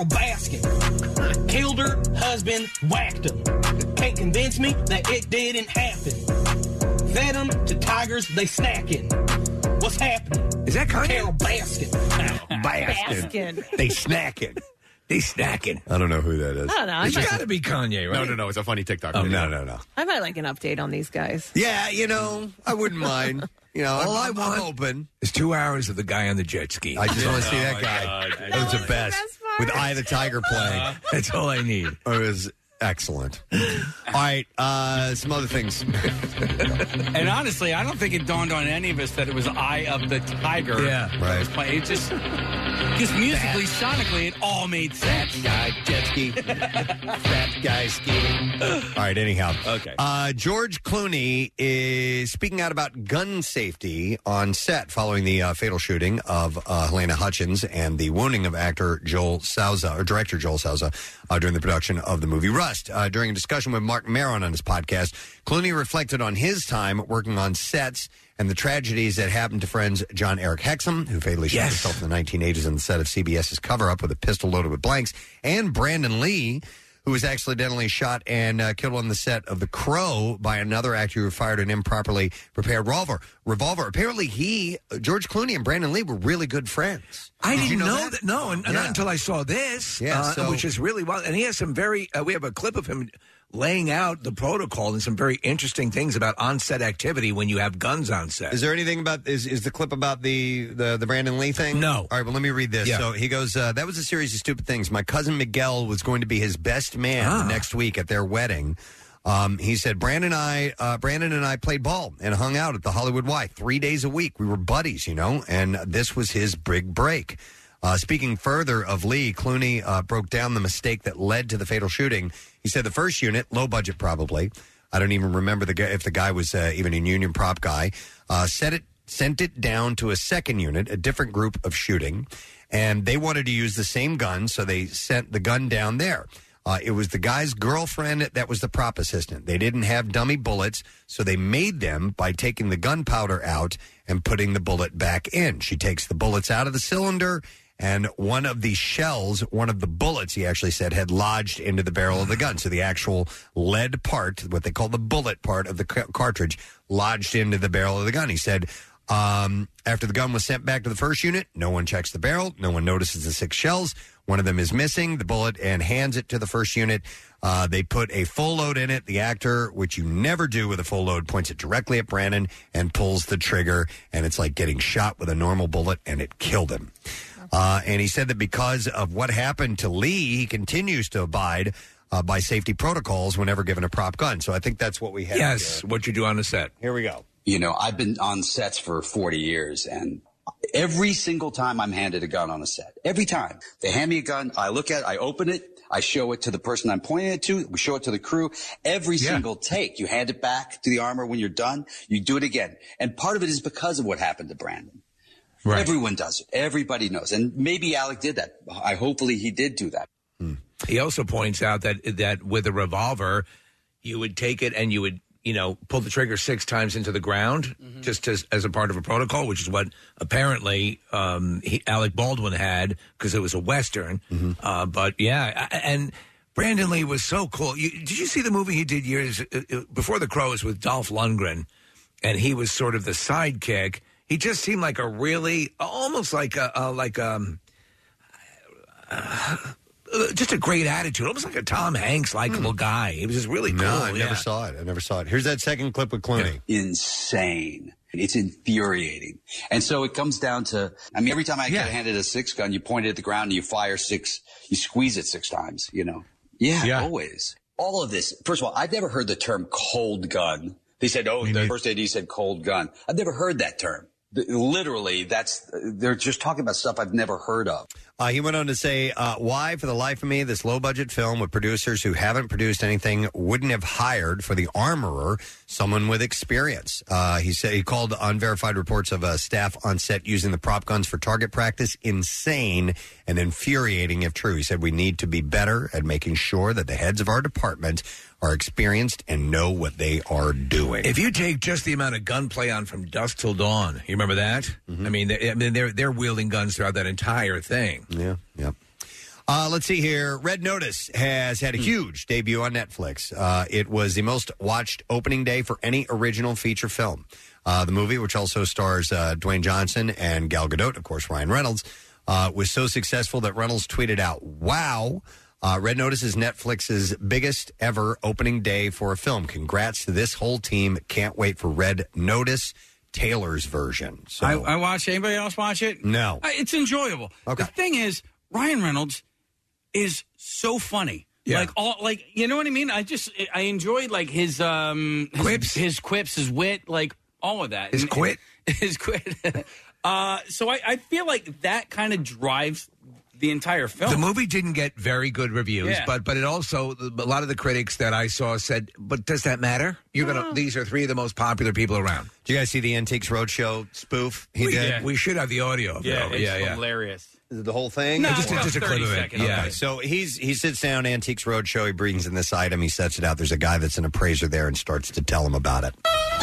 Baskin killed her husband, whacked him. Can't convince me that it didn't happen. Fed them to tigers, they snacking. What's happening? Is that Kanye? Carol Baskin. Baskin. They snacking. They snacking. I don't know who that is. I don't know. I It's might, got to be Kanye, right? No, no, no. It's a funny TikTok. Oh, video. no, no, no. I might like an update on these guys. Yeah, you know, I wouldn't mind. You know, All I'm, I want- I'm open. It's two hours of the guy on the jet ski. I just want to see Oh, that my guy. God. That was the best. best part. With Eye of the Tiger playing. That's all I need. It was excellent. All right, uh, some other things. And honestly, I don't think it dawned on any of us that it was Eye of the Tiger. Yeah. that was playing. It just, just musically, sonically, it all made sense. Guy, jet ski. Fat guy skiing. All right, anyhow. Okay. Uh, George Clooney is speaking out about gun safety on set following the uh, fatal shooting of uh, Helena Hutchins and the wounding of actor Joel Souza, or director Joel Souza, uh, during the production of the movie Rust. Uh, during a discussion with Mark Maron on his podcast, Clooney reflected on his time working on sets and the tragedies that happened to friends John Eric Hexum, who fatally shot Yes. himself in the nineteen eighties on the set of CBS's Cover-Up with a pistol loaded with blanks, and Brandon Lee, who was accidentally shot and uh, killed on the set of The Crow by another actor who fired an improperly prepared revolver. Revolver. Apparently, he, uh, George Clooney, and Brandon Lee were really good friends. I Did didn't you know, know that? that? No, and, and Yeah. not until I saw this, Yeah, uh, so- which is really well. And he has some very. Uh, we have a clip of him laying out the protocol and some very interesting things about on-set activity when you have guns on set. Is there anything about is is the clip about the the, the Brandon Lee thing? No. All right, well let me read this. Yeah. So he goes, uh, that was a series of stupid things. My cousin Miguel was going to be his best man Ah. next week at their wedding. Um, he said Brandon and I uh, Brandon and I played ball and hung out at the Hollywood Y three days a week. We were buddies, you know, and this was his big break. Uh, speaking further of Lee, Clooney uh, broke down the mistake that led to the fatal shooting. He said the first unit, low budget probably, I don't even remember the guy, if the guy was uh, even a union prop guy, uh, set it, sent it down to a second unit, a different group of shooting, and they wanted to use the same gun, so they sent the gun down there. Uh, it was the guy's girlfriend that was the prop assistant. They didn't have dummy bullets, so they made them by taking the gunpowder out and putting the bullet back in. She takes the bullets out of the cylinder, and one of the shells, one of the bullets, he actually said, had lodged into the barrel of the gun. So the actual lead part, what they call the bullet part of the ca- cartridge, lodged into the barrel of the gun. He said, um, after the gun was sent back to the first unit, no one checks the barrel. No one notices the six shells. One of them is missing, the bullet, and hands it to the first unit. Uh, they put a full load in it. The actor, which you never do with a full load, points it directly at Brandon and pulls the trigger, and it's like getting shot with a normal bullet, and it killed him. Uh, and he said that because of what happened to Lee, he continues to abide uh, by safety protocols whenever given a prop gun. So I think that's what we have. Yes, here. what you do on the set. Here we go. You know, I've been on sets for forty years, and every single time I'm handed a gun on a set, every time they hand me a gun, I look at it, I open it, I show it to the person I'm pointing it to, we show it to the crew. Every yeah. single take, you hand it back to the armor when you're done, you do it again. And part of it is because of what happened to Brandon. Right. Everyone does it. Everybody knows. And maybe Alec did that. I hopefully he did do that. Hmm. He also points out that that with a revolver, you would take it and you would, you know, pull the trigger six times into the ground, mm-hmm. just as, as a part of a protocol, which is what apparently um, he, Alec Baldwin had because it was a Western. Mm-hmm. Uh, but, yeah, and Brandon Lee was so cool. You, did you see the movie he did years uh, before The Crows with Dolph Lundgren? And he was sort of the sidekick. He just seemed like a really, almost like a, a like um, uh, just a great attitude, almost like a Tom Hanks likable mm. guy. He was just really cool. No, I yeah. never saw it. I never saw it. Here's that second clip with Clooney. Yeah. Insane. It's infuriating. And so it comes down to, I mean, every time I yeah. get handed a six gun, you point it at the ground and you fire six, you squeeze it six times, you know? Yeah, yeah. always. All of this. First of all, I've never heard the term cold gun. They said, oh, the first A D said cold gun. I've never heard that term. Literally, that's they're just talking about stuff I've never heard of. Uh, he went on to say, uh, why, for the life of me, this low-budget film with producers who haven't produced anything wouldn't have hired for the armorer someone with experience. Uh, he said he called unverified reports of uh, staff on set using the prop guns for target practice insane and infuriating if true. He said we need to be better at making sure that the heads of our department are experienced and know what they are doing. If you take just the amount of gunplay on From Dusk Till Dawn, you remember that? Mm-hmm. I mean, they, I mean, they're they're wielding guns throughout that entire thing. Yeah, yeah. Uh, let's see here. Red Notice has had a huge debut on Netflix. Uh, it was the most watched opening day for any original feature film. Uh, the movie, which also stars uh, Dwayne Johnson and Gal Gadot, of course, Ryan Reynolds, uh, was so successful that Reynolds tweeted out, wow. Uh, Red Notice is Netflix's biggest ever opening day for a film. Congrats to this whole team. Can't wait for Red Notice, Taylor's version. So I, I watched. Anybody else watch it? No. Uh, it's enjoyable. Okay. The thing is, Ryan Reynolds is so funny. Yeah. Like all, like you know what I mean. I just I enjoyed like his um his, quips, his quips, his wit, like all of that. His and, quit, his quit. uh, so I, I feel like that kind of drives the entire film. The movie didn't get very good reviews, yeah. but but it also a lot of the critics that I saw said, "But does that matter? You're gonna oh. These are three of the most popular people around." Do you guys see the Antiques Roadshow spoof he we, did? Yeah. We should have the audio. Of yeah, it. it's yeah, yeah, hilarious. Is it the whole thing? No, just, well, just a clip of it. Seconds. Yeah. Okay, so he's he sits down Antiques Roadshow. He brings in this item. He sets it out. There's a guy that's an appraiser there and starts to tell him about it.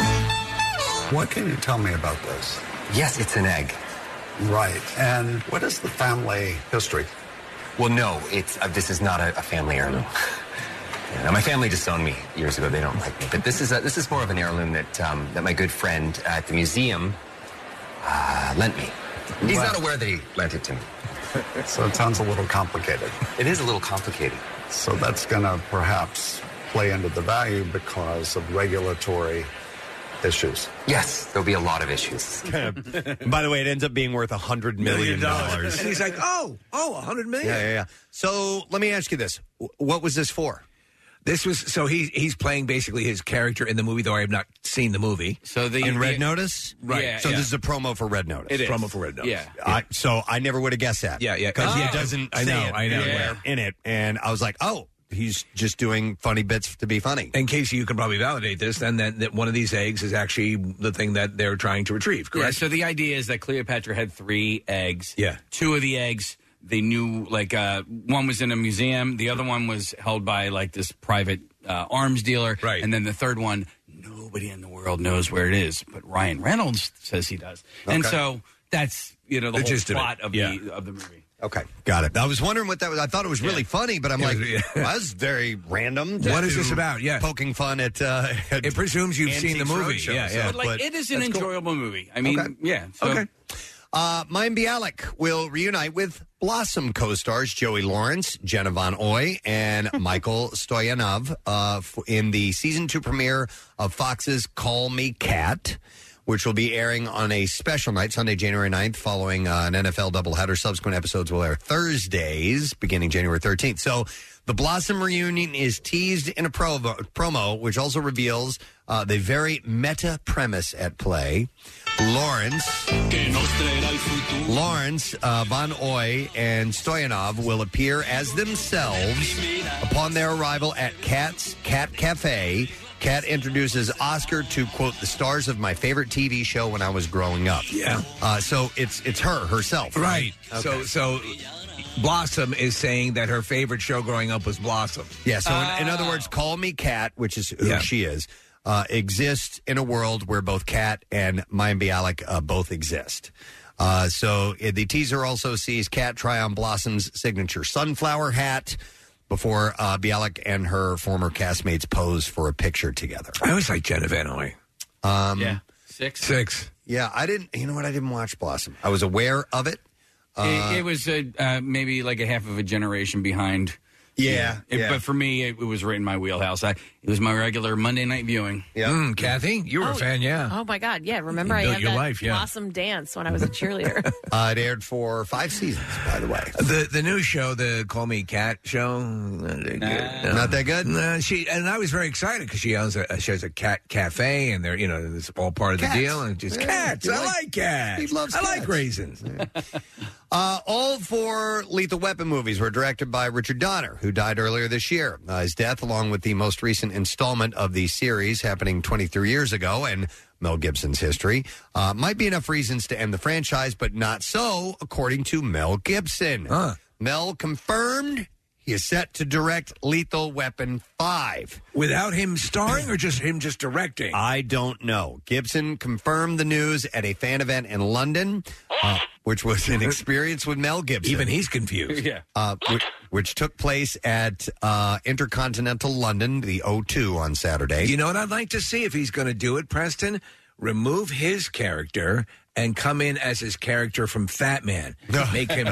What can you tell me about this? Yes, it's an egg. Right. And what is the family history? Well, no, it's uh, this is not a, a family heirloom. Yeah, now, my family disowned me years ago. They don't like me. But this is a, this is more of an heirloom that um, that my good friend at the museum uh, lent me. He's well, not aware that he lent it to me. So it sounds a little complicated. It is a little complicated. So that's going to perhaps play into the value because of regulatory issues. Yes, there'll be a lot of issues. By the way, it ends up being worth a hundred million dollars. And he's like, "Oh, oh, a hundred million." Yeah, yeah, yeah. So let me ask you this: what was this for? This was so he he's playing basically his character in the movie, though I have not seen the movie. So the in Red the, Notice, right? Yeah, so yeah. this is a promo for Red Notice. It is promo for Red Notice. Yeah. I, so I never would have guessed that. Yeah, yeah. Because Oh. he doesn't. I say know, it I know, anywhere in it, and I was like, oh. He's just doing funny bits to be funny. And Casey, you can probably validate this, then, that, that one of these eggs is actually the thing that they're trying to retrieve, correct? Yeah, so the idea is that Cleopatra had three eggs. Yeah. Two of the eggs they knew, like, uh, one was in a museum, the other one was held by, like, this private uh, arms dealer, right. And then the third one, nobody in the world knows where it is, but Ryan Reynolds says he does. And Okay. so that's, you know, the, The whole gist of it. plot of, Yeah. the, of the movie. Okay, got it. I was wondering what that was. I thought it was really Yeah. funny, but I'm It like, was- yeah. well, that's very random. What to is this about? Yeah. Poking fun at. Uh, at It presumes you've seen the Antiques movie. Roadshow, Yeah, so- yeah. But, like, it is an that's cool. enjoyable movie. I mean, Okay. yeah. So, Okay. Uh, Mayim Bialik will reunite with Blossom co-stars Joey Lawrence, Jenna Von Oy, and Michael Stoyanov uh, f- in the season two premiere of Fox's Call Me Kat, which will be airing on a special night, Sunday, January ninth, following uh, an N F L doubleheader. Subsequent episodes will air Thursdays, beginning January thirteenth. So the Blossom reunion is teased in a pro- promo, which also reveals uh, the very meta premise at play. Lawrence, Lawrence, uh, Von Oy, and Stoyanov will appear as themselves upon their arrival at Kat's Cat Cafe. Kat introduces Oscar to, quote, the stars of my favorite T V show when I was growing up. Yeah. Uh, so it's it's her, herself. Right. Okay. So, so Blossom is saying that her favorite show growing up was Blossom. Yeah, so in, in other words, Call Me Kat, which is who Yeah. she is, uh, exists in a world where both Kat and Mayim Bialik uh, both exist. Uh, so uh, the teaser also sees Kat try on Blossom's signature sunflower hat before uh, Bialik and her former castmates pose for a picture together. I always like Jenna Van Oy. Um, yeah. Six. Six. Yeah, I didn't, you know what, I didn't watch Blossom. I was aware of it. Uh, it, it was a, uh, maybe like a half of a generation behind. Yeah, It- yeah. But for me, it, it was right in my wheelhouse. I, it was my regular Monday night viewing. Yeah. Mm, Kathy, you were Oh, a fan, yeah. Oh my God! Yeah, remember You I built had your that life, yeah. Blossom dance when I was a cheerleader. uh, it aired for five seasons, by the way. The the new show, the Call Me Cat show, not that good. No. Not that good? No, she and I was very excited because she has a she has a cat cafe, and they're you know it's all part of Cats. the deal, and just Yeah, cats. you I like- like cats. he loves I like cats. raisins. Uh, all four Lethal Weapon movies were directed by Richard Donner, who died earlier this year. Uh, his death, along with the most recent installment of the series happening twenty-three years ago and Mel Gibson's history, uh, might be enough reasons to end the franchise, but not so, according to Mel Gibson. Huh. Mel confirmed he is set to direct Lethal Weapon five. Without him starring, or just him just directing? I don't know. Gibson confirmed the news at a fan event in London, uh, which was an experience with Mel Gibson. Even he's confused. Yeah. Uh, which, which took place at uh, Intercontinental London, the O two, on Saturday. You know what I'd like to see if he's going to do it, Preston? Remove his character and come in as his character from Fat Man. Make him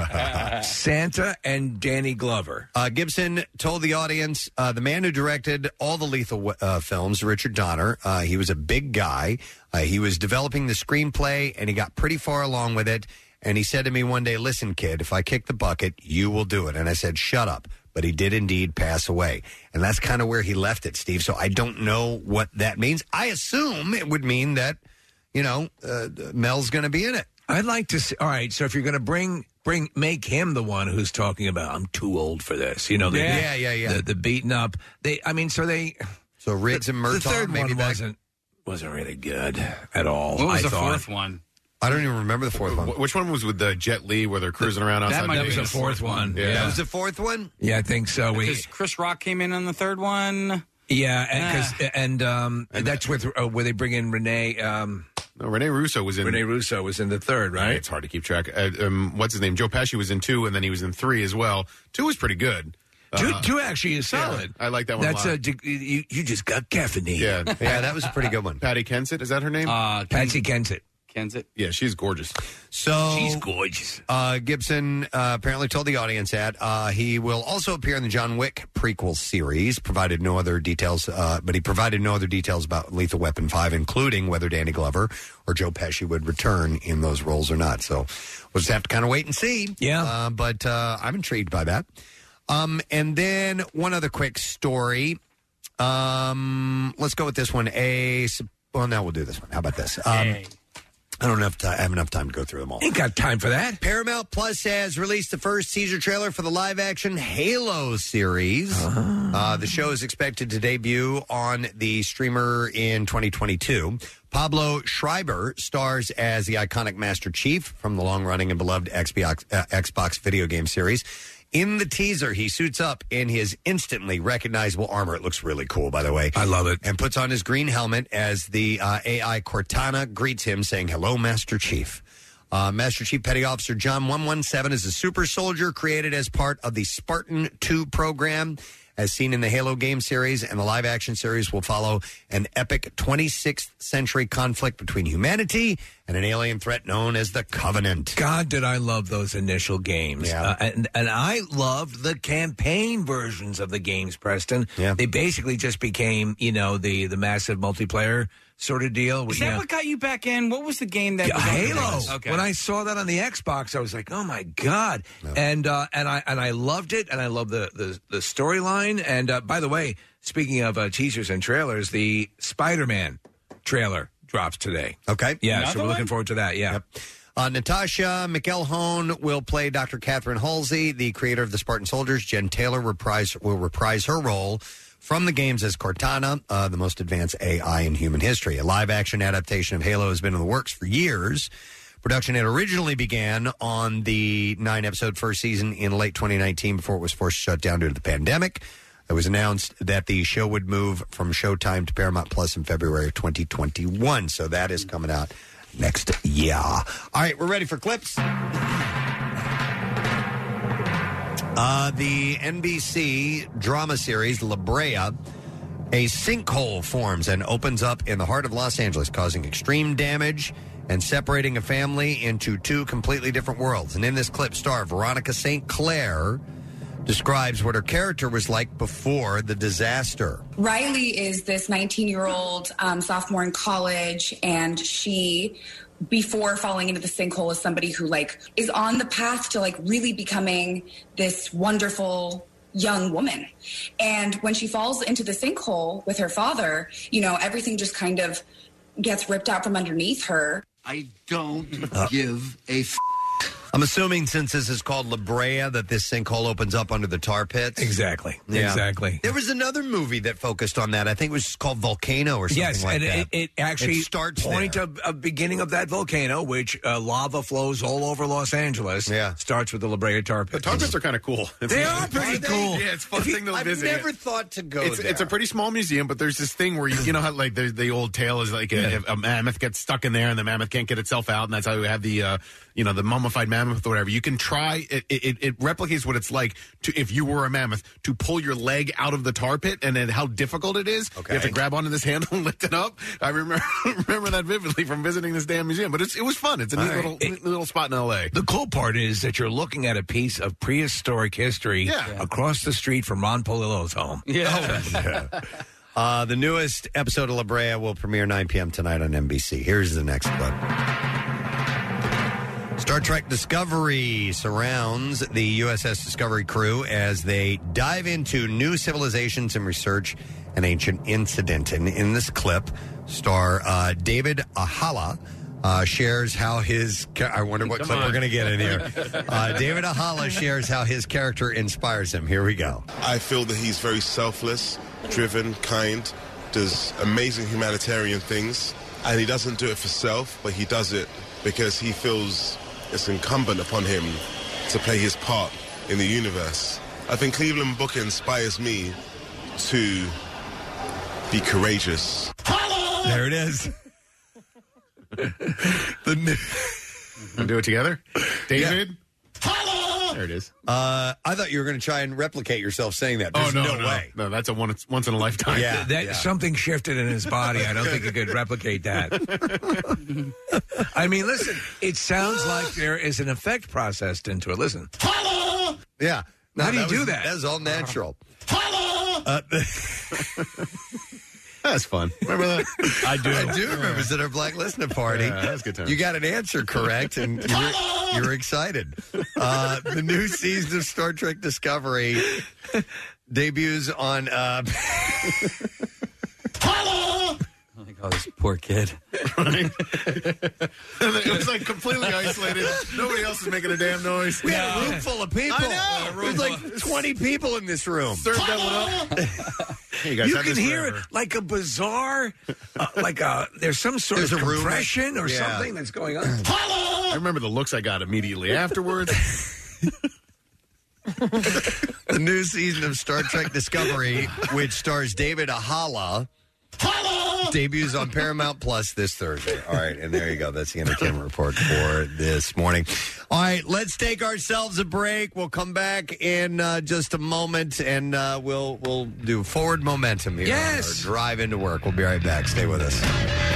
Santa and Danny Glover. Uh, Gibson told the audience, uh, the man who directed all the Lethal uh, films, Richard Donner, uh, he was a big guy. Uh, he was developing the screenplay, and he got pretty far along with it. And he said to me one day, listen, kid, if I kick the bucket, you will do it. And I said, shut up. But he did indeed pass away. And that's kind of where he left it, Steve. So I don't know what that means. I assume it would mean that, you know, uh, Mel's going to be in it. I'd like to see. All right, so if you're going to bring bring make him the one who's talking about, I'm too old for this. You know, the, Yeah, yeah, yeah. The, the beaten up. They, I mean, so they. So Riggs and the, the Murtaugh, third maybe one back- wasn't wasn't really good at all. What was I the thought. fourth one? I don't even remember the fourth one. Wh- Which one was with the Jet Li where they're cruising around outside? That might That be was the the fourth one. Yeah. That was the fourth one? Yeah, I think so. We, Because Chris Rock came in on the third one. yeah, and, Ah. 'cause- and um, that's with uh, where they bring in Renee. Um, No, Rene Russo was in. Renee Russo was in the third, right? It's hard to keep track. Uh, um, what's his name? Joe Pesci was in two, and then he was in three as well. Two was pretty good. Two, Uh, two actually is yeah, solid. I like that one. That's a a lot. dig- you, you just got caffeinated. yeah, Yeah, that was a pretty good one. Patty Kensett, is that her name? Uh, Patsy Kensit. Kensett. yeah, she's gorgeous. So She's gorgeous. Uh, Gibson uh, apparently told the audience that uh, he will also appear in the John Wick prequel series. Provided no other details, uh, but he provided no other details about Lethal Weapon five, including whether Danny Glover or Joe Pesci would return in those roles or not. So we'll just have to kind of wait and see. Yeah. uh, but uh, I'm intrigued by that. Um, and then one other quick story. Um, let's go with this one. A well, now we'll do this one. How about this? Um, I don't have, to, I have enough time to go through them all. Ain't got time for that. Paramount Plus has released the first teaser trailer for the live-action Halo series. Uh-huh. Uh, the show is expected to debut on the streamer in twenty twenty-two. Pablo Schreiber stars as the iconic Master Chief from the long-running and beloved Xbox, uh, Xbox video game series. In the teaser, he suits up in his instantly recognizable armor. It looks really cool, by the way. I love it. And puts on his green helmet as the uh, A I Cortana greets him, saying, "Hello, Master Chief." Uh, Master Chief Petty Officer John one one seven is a super soldier created as part of the Spartan two program, as seen in the Halo game series, and the live-action series will follow an epic twenty-sixth century conflict between humanity and an alien threat known as the Covenant. God, did I love those initial games. Yeah. Uh, and, and I loved the campaign versions of the games, Preston. Yeah. They basically just became, you know, the, the massive multiplayer sort of deal. Is you that know. what got you back in? What was the game that Yeah, was on the Halo. list? Okay. When I saw that on the Xbox, I was like, "Oh my god!" No. And uh, and I and I loved it, and I loved the the, the storyline. And uh, by the way, speaking of uh, teasers and trailers, the Spider-Man trailer drops today. Okay, Yeah, Another so we're one? looking forward to that. Yeah. Yep. Uh, Natasha McElhone will play Doctor Catherine Halsey, the creator of the Spartan Soldiers. Jen Taylor reprise, will reprise her role from the games as Cortana, uh, the most advanced A I in human history. A live-action adaptation of Halo has been in the works for years. Production had originally began on the nine-episode first season in late twenty nineteen before it was forced to shut down due to the pandemic. It was announced that the show would move from Showtime to Paramount Plus in February of twenty twenty-one. So that is coming out next year. All right, we're ready for clips. Uh, the N B C drama series La Brea, a sinkhole forms and opens up in the heart of Los Angeles, causing extreme damage and separating a family into two completely different worlds. And in this clip, star Veronica Saint Clair describes what her character was like before the disaster. Riley is this nineteen-year-old um, sophomore in college, and she, before falling into the sinkhole, is somebody who like is on the path to like really becoming this wonderful young woman. And when she falls into the sinkhole with her father, you know, everything just kind of gets ripped out from underneath her. I don't Uh, give a f- I'm assuming since this is called La Brea that this sinkhole opens up under the tar pits. Exactly. Yeah. Exactly. There was another movie that focused on that. I think it was called Volcano or something Yes, like and that. it, it actually It starts point there. of, of beginning of that volcano, which uh, lava flows all over Los Angeles. Yeah, starts with the La Brea tar pits. The tar pits are kind of cool. They are pretty cool. Yeah, it's a fun If you- thing to I've visit. never thought to go It's, there. it's a pretty small museum, but there's this thing where you, you know how like the, the old tale is like a, a mammoth gets stuck in there and the mammoth can't get itself out, and that's how we have the uh, you know the mummified mammoth or whatever. You can try it, it. It replicates what it's like to if you were a mammoth to pull your leg out of the tar pit, and then how difficult it is. Okay. You have to grab onto this handle and lift it up. I remember remember that vividly from visiting this damn museum. But it's, it was fun. It's a neat All right. little neat little spot in L A. The cool part is that you're looking at a piece of prehistoric history Yeah. across the street from Ron Polillo's home. Yeah. Uh, the newest episode of La Brea will premiere nine p.m. tonight on N B C. Here's the next clip. Star Trek Discovery surrounds the U S S Discovery crew as they dive into new civilizations and research an ancient incident. And in this clip, star uh, David Ahala uh, shares how his... Ca- I wonder what Come clip on. we're going to get in here. Uh, David Ahala shares how his character inspires him. Here we go. I feel that he's very selfless, driven, kind, does amazing humanitarian things, and he doesn't do it for self, but he does it because he feels it's incumbent upon him to play his part in the universe. I think Cleveland Booker inspires me to be courageous. There it is. the new- Wanna do it together, David. There it is. Uh, I thought you were going to try and replicate yourself saying that. There's oh no, no, no, way. no! That's a once once in a lifetime. Yeah. That yeah. something shifted in his body. I don't think he could replicate that. I mean, listen, it sounds like there is an effect processed into it. Listen. Yeah. How do you that do was- that? That's all natural. Uh, That's fun. Remember that? I do. I do remember. It's at our Black Listener party. Yeah, that was a good time. You got an answer correct, and you were, you were excited. Uh, the new season of Star Trek Discovery debuts on. Uh, Oh, this poor kid. Right? It was like completely isolated. Nobody else is making a damn noise. We had a room full of people. I know. There's like twenty people in this room. Serve that one up. Hey, you guys you have can this hear forever. it like a bizarre, uh, like a there's some sort There's of a room. compression or Yeah. something that's going on. I remember the looks I got immediately afterwards. The new season of Star Trek Discovery, which stars David Ahala, debuts on Paramount Plus this Thursday. All right, and there you go. That's the entertainment report for this morning. All right, let's take ourselves a break. We'll come back in uh, just a moment, and uh, we'll we'll do forward momentum here. Yes. On our drive into work. We'll be right back. Stay with us.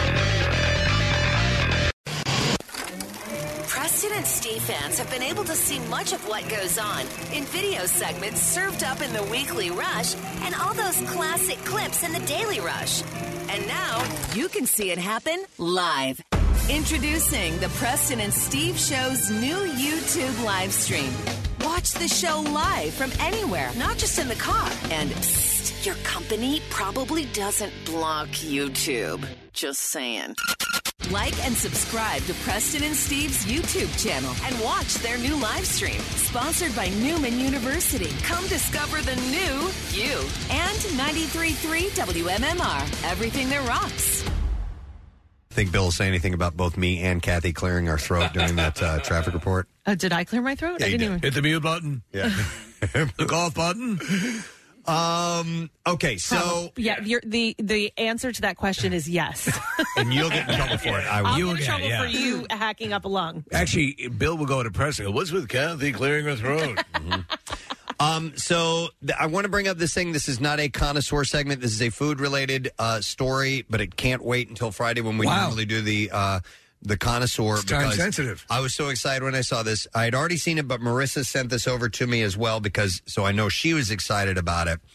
Preston and Steve fans have been able to see much of what goes on in video segments served up in the Weekly Rush and all those classic clips in the Daily Rush. And now you can see it happen live. Introducing the Preston and Steve Show's new YouTube live stream. Watch the show live from anywhere, not just in the car. And psst, your company probably doesn't block YouTube. Just saying. Like and subscribe to Preston and Steve's YouTube channel and watch their new live stream. Sponsored by Newman University. Come discover the new you. And ninety-three point three W M M R. Everything that rocks. Think Bill will say anything about both me and Kathy clearing our throat during that uh, traffic report? Uh, did I clear my throat? Yeah, I you didn't did. even. Hit the mute button. Yeah. The golf button. Um. Okay. So, yeah, you're, the the answer to that question is yes. and you'll get in trouble for it. I will. I'll You get in again, trouble yeah. for you hacking up a lung. Actually, Bill will go to press and go, what's with Kathy clearing her throat? Um, so th- I want to bring up this thing. This is not a connoisseur segment. This is a food-related uh, story, but it can't wait until Friday when we Wow. normally do the uh, the connoisseur. It's time because sensitive. I was so excited when I saw this. I had already seen it, but Marissa sent this over to me as well because so I know she was excited about it.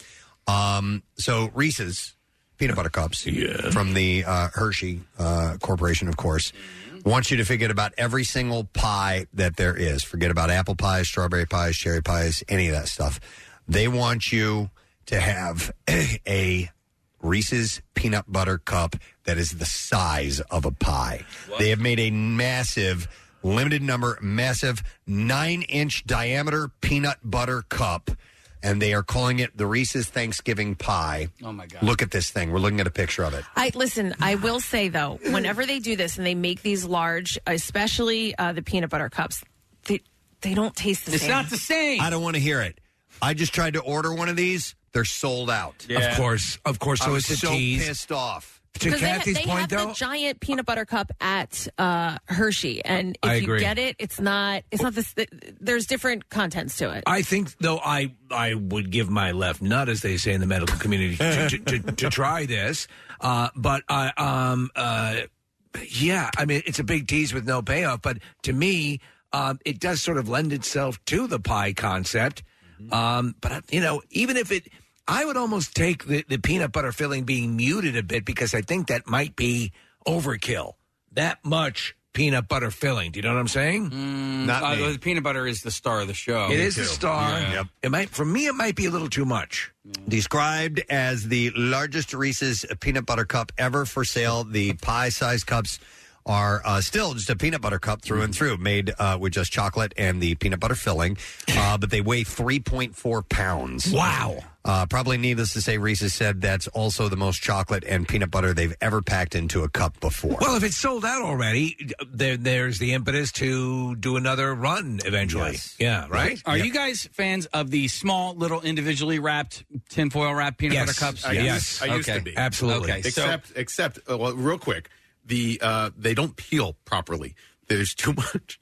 Um, so Reese's peanut butter cups from the uh, Hershey uh, Corporation, of course. Wants you to forget about every single pie that there is. Forget about apple pies, strawberry pies, cherry pies, any of that stuff. They want you to have a, a Reese's peanut butter cup that is the size of a pie. They have made a massive, limited number, massive nine-inch diameter peanut butter cup, and they are calling it the Reese's Thanksgiving Pie. Oh, my God. Look at this thing. We're looking at a picture of it. I listen. I will say though, whenever they do this and they make these large, especially uh, the peanut butter cups, they they don't taste the It's same. not the same. I don't want to hear it. I just tried to order one of these. They're sold out. Of course. Of course. So I was it's a so tease. pissed off. To Because they, ha- Kathy's they point, have though, the giant peanut butter cup at uh, Hershey, and if I you agree. get it, it's not. It's not this. There's different contents to it. I think, though, I I would give my left nut, as they say in the medical community, to, to, to, to try this. Uh, but I, um, uh, yeah, I mean, it's a big tease with no payoff. But to me, um, it does sort of lend itself to the pie concept. Um, but uh, you know, even if it, I would almost take the, the peanut butter filling being muted a bit because I think that might be overkill. That much peanut butter filling. Do you know what I'm saying? Not Uh, me. the peanut butter is the star of the show. It is the star. Yeah. Yep. It might, for me, it might be a little too much. Described as the largest Reese's peanut butter cup ever for sale, the pie-sized cups are uh, still just a peanut butter cup through and through, made uh, with just chocolate and the peanut butter filling, uh, but they weigh three point four pounds. Wow. Uh, probably needless to say, Reese's said that's also the most chocolate and peanut butter they've ever packed into a cup before. Well, if it's sold out already, there, there's the impetus to do another run eventually. Yes. Yeah, right? Are you guys fans of the small, little, individually wrapped tinfoil wrapped peanut Yes. butter cups? I Yes. used, I used Okay. to be. Absolutely. Okay. So- Except, except, uh, well, real quick, the uh, they don't peel properly. There's too much.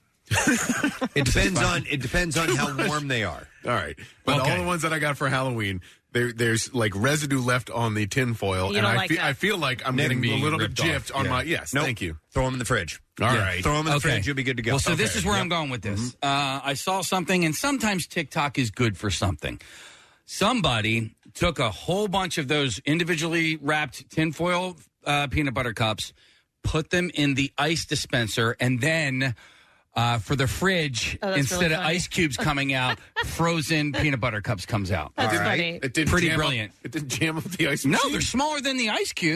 it depends on it depends on how warm they are. All right, but Okay. all the ones that I got for Halloween, there, there's like residue left on the tin foil, You and don't I, like feel, that. I feel like I'm Netting getting a being little bit ripped off. gypped on Yeah. my. Yes, Nope. thank you. Throw them in the fridge. All Yeah. right. Throw them in the Okay. fridge. You'll be good to go. Well, so this Okay. is where Yep. I'm going with this. Uh, I saw something, and sometimes TikTok is good for something. Somebody took a whole bunch of those individually wrapped tinfoil uh, peanut butter cups, put them in the ice dispenser, and then uh, for the fridge, Oh, that's instead really of funny. ice cubes coming out, frozen peanut butter cups comes out. That's All right. funny. It didn't Pretty jam up- brilliant. it didn't jam up the ice No, machine? they're smaller than the ice cubes.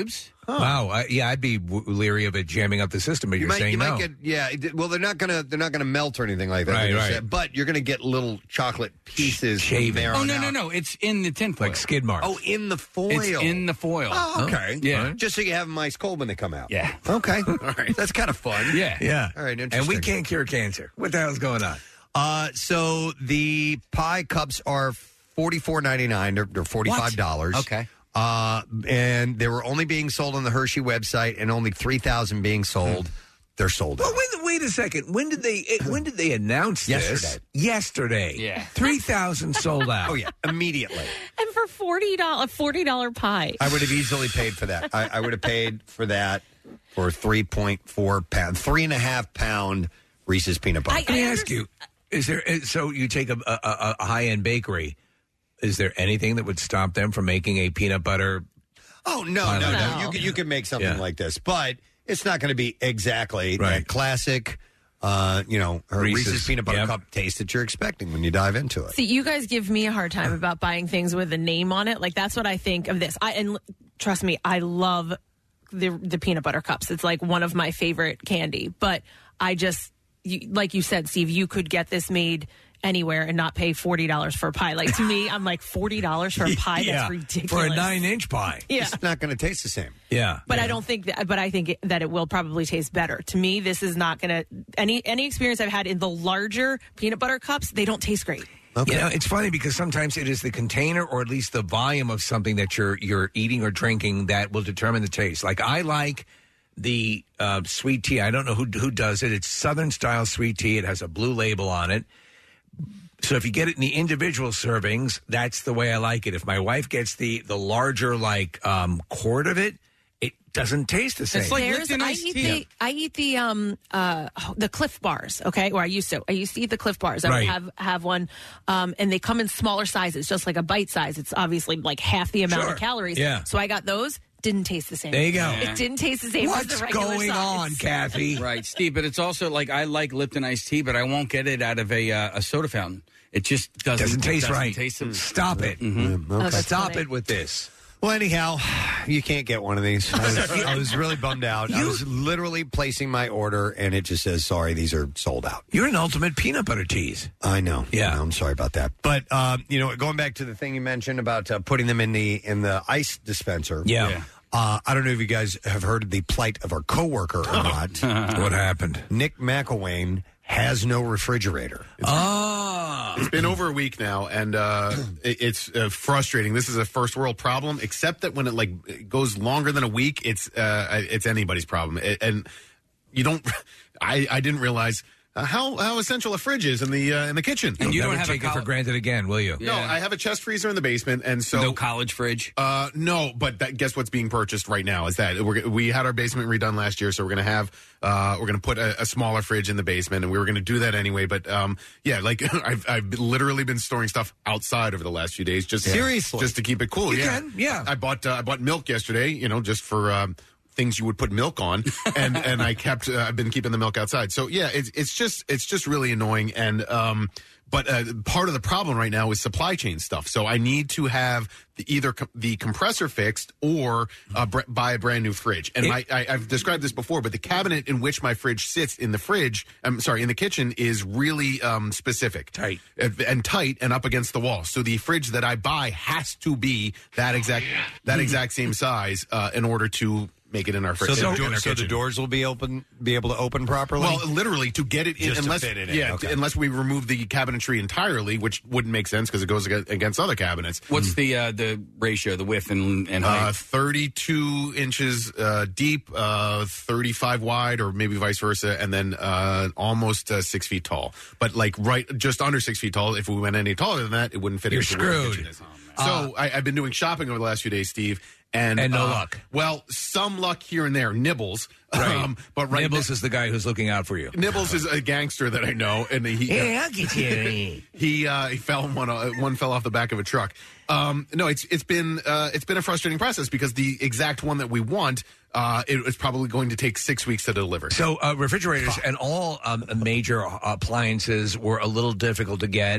Wow. I, yeah, I'd be w- leery of it jamming up the system, but You you're might, saying you no. might get, yeah. it- Well, they're not gonna they're not gonna melt or anything like that. Right, They're gonna right. say- But you're gonna get little chocolate pieces from there Oh on no, out. no, no! It's in the tinfoil, like skid marks. Oh, in the foil. It's in the foil. Oh, okay. Yeah. Just so you have them ice cold when they come out. Yeah. Okay. All right. That's kind of fun. Yeah. Yeah. All right. And Interesting. we can't cure cancer. What the hell's going on? Uh, so the pie cups are forty-four ninety-nine. They're, they're forty-five dollars. Okay. Uh, and they were only being sold on the Hershey website, and only three thousand being sold. They're sold out. Well, wait, wait a second. When did they? eh, When did they announce this? Yesterday. Yesterday. Yeah. Three thousand sold out. Oh yeah, immediately. And for forty dollars, a forty dollar pie. I would have easily paid for that. I, I would have paid for that for three point four pound, three and a half pound Reese's peanut butter. Let me ask you: Is there? eh, So you take a, a, a high end bakery. Is there anything that would stop them from making a peanut butter? Oh no, pie no, like no! that? You can you can make something Yeah. like this, but it's not going to be exactly Right. that classic. Uh, you know, her Reese's, Reese's, peanut butter yep. cup taste that you're expecting when you dive into it. See, you guys give me a hard time about buying things with a name on it. Like that's what I think of this. I and l- trust me, I love the the peanut butter cups. It's like one of my favorite candy. But I just, you, like you said, Steve, you could get this made anywhere and not pay forty dollars for a pie. Like to me, I'm like forty dollars for a pie. Yeah, That's ridiculous. for a nine inch pie. Yeah. It's not going to taste the same. Yeah, But I don't think that. But I think it, that it will probably taste better. To me, this is not going to any any experience I've had in the larger peanut butter cups. They don't taste great. You know, it's funny because sometimes it is the container or at least the volume of something that you're you're eating or drinking that will determine the taste. Like I like the uh, sweet tea. I don't know who who does it. It's Southern style sweet tea. It has a blue label on it. So if you get it in the individual servings, that's the way I like it. If my wife gets the the larger like um, quart of it, it doesn't taste the same. There's- I eat the I eat the um uh the Cliff Bars, okay? Or I used to. I used to eat the Cliff Bars. I Right. would have have one, um, and they come in smaller sizes, just like a bite size. It's obviously like half the amount Sure. of calories. Yeah. So I got those. Didn't taste the same. There you go. It didn't taste the same as the regular size. Kathy? Right, Steve. But it's also like I like Lipton iced tea, but I won't get it out of a uh, a soda fountain. It just doesn't, Doesn't taste doesn't right. Taste it. Stop it. Mm, okay. Stop it with this. Well, anyhow, you can't get one of these. I was, I was really bummed out. I was literally placing my order, and it just says, "Sorry, these are sold out." You're an ultimate peanut butter tease. I know. Yeah, I know, I'm sorry about that. But um, you know, going back to the thing you mentioned about uh, putting them in the in the ice dispenser. Yeah. Yeah. Uh, I don't know if you guys have heard of the plight of our coworker or not. What happened? Nick McElwain has no refrigerator. Ah, It's been over a week now, and uh, it, it's uh, frustrating. This is a first world problem, except that when it like it goes longer than a week, it's uh, it's anybody's problem. It, and you don't. I, I didn't realize uh, how how essential a fridge is in the uh, in the kitchen. And you don't have take it for granted again, will you? No, I have a chest freezer in the basement, and so No college fridge. Uh, no, but that, guess what's being purchased right now is that we're, we had our basement redone last year, so we're going to have uh, we're going to put a, a smaller fridge in the basement, and we were going to do that anyway. But um, yeah, like I've I've literally been storing stuff outside over the last few days, just Seriously? just to keep it cool. You yeah, can, yeah. I bought uh, I bought milk yesterday, you know, just for. Um, things you would put milk on, and and I kept uh, I've been keeping the milk outside. So yeah, it's it's just it's just really annoying. And um, but uh, part of the problem right now is supply chain stuff. So I need to have the, either com- the compressor fixed or uh, br- buy a brand new fridge. And my I, I've described this before, but the cabinet in which my fridge sits in the fridge, I'm sorry, in the kitchen is really um, specific, tight and, and tight, and up against the wall. So the fridge that I buy has to be that exact that exact same size uh, in order to make it in our fridge. So, the, in door, our so the kitchen. doors will be open, be able to open properly. Well, literally to get it in, Just to unless fit it in, yeah, okay. unless we remove the cabinetry entirely, which wouldn't make sense because it goes ag- against other cabinets. What's the uh, the ratio, the width and, and height? Uh, thirty-two inches uh, deep, uh, thirty-five wide, or maybe vice versa, and then uh, almost uh, six feet tall. But like right, just under six feet tall. If we went any taller than that, it wouldn't fit. You're into where the screwed. kitchen is. So I, I've been doing shopping over the last few days, Steve. And, And no uh, luck. Well, some luck here and there. Nibbles. Right. Um, but right Nibbles now- is the guy who's looking out for you. Nibbles is a gangster that I know, and he Hey, I'll get you. he uh, he fell in one uh, one fell off the back of a truck. Um, no, it's it's been uh, it's been a frustrating process because the exact one that we want uh, it was probably going to take six weeks to deliver. So uh, refrigerators and all um, major appliances were a little difficult to get.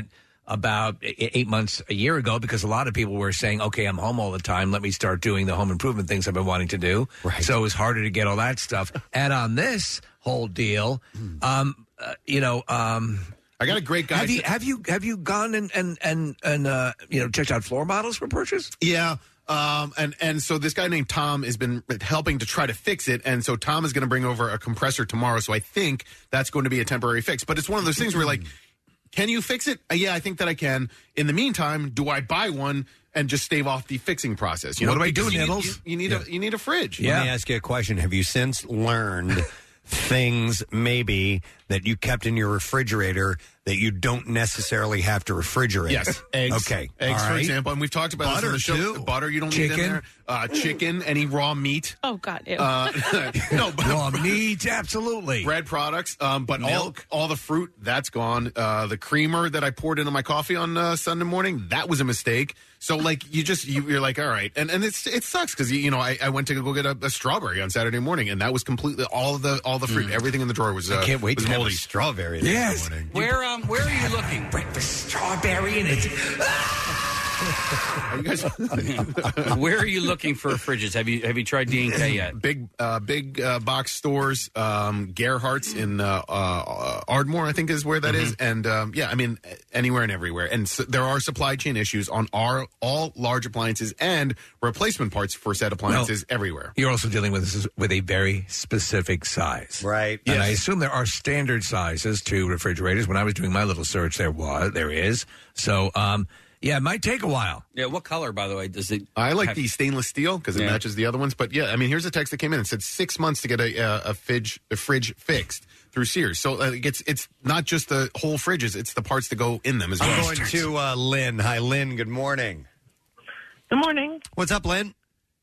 about eight months, a year ago, because a lot of people were saying, okay, I'm home all the time. Let me start doing the home improvement things I've been wanting to do. Right. So it was harder to get all that stuff. Add on this whole deal, um, uh, you know... Um, I got a great guy. Have you have you have you gone and and and, and uh, you know checked out floor models for purchase? Yeah. Um, and, and so this guy named Tom has been helping to try to fix it. And so Tom is going to bring over a compressor tomorrow. So I think that's going to be a temporary fix. But it's one of those things where, like, can you fix it? Uh, yeah, I think that I can. In the meantime, do I buy one and just stave off the fixing process? You What know, do I do, because you need- Nibbles? You, you need Yeah. a you need a fridge. Let me ask you a question. Have you since learned things maybe that you kept in your refrigerator that you don't necessarily have to refrigerate? Yes, eggs. Okay, eggs all for right. example, and we've talked about Butter, this on the show. too. Butter, you don't need Chicken. in there. Uh, chicken, any raw meat. Oh, God. Ew. Uh, no, but raw meat, absolutely. Bread products, um, but Milk. all all the fruit that's gone. Uh, the creamer that I poured into my coffee on uh, Sunday morning, that was a mistake. So like you just you, you're like, all right, and and it's it sucks because you, you know I, I went to go get a, a strawberry on Saturday morning, and that was completely all of the all the fruit, everything in the drawer was. Uh, I can't wait was to have a moldy. strawberry this Yes. morning. Where um where are you looking? Breakfast strawberry in it. Are you guys? Where are you looking for fridges? Have you have you tried D and K yet? Big uh, big uh, box stores, um, Gerhardt's in uh, uh, Ardmore, I think is where that is, and um, yeah, I mean anywhere and everywhere. And so there are supply chain issues on our all large appliances and replacement parts for said appliances everywhere. You're also dealing with this with a very specific size, right? And I assume there are standard sizes to refrigerators. When I was doing my little search, there was, there is. So, um, yeah, it might take a while. Yeah, what color, by the way, does it? I like have- the stainless steel because it Yeah. matches the other ones. But yeah, I mean, here's a text that came in. It said six months to get a a, a fridge a fridge fixed through Sears. So uh, it's it's not just the whole fridges; it's the parts that go in them as well. I'm going to uh, Lynn. Hi, Lynn. Good morning. Good morning. What's up, Lynn?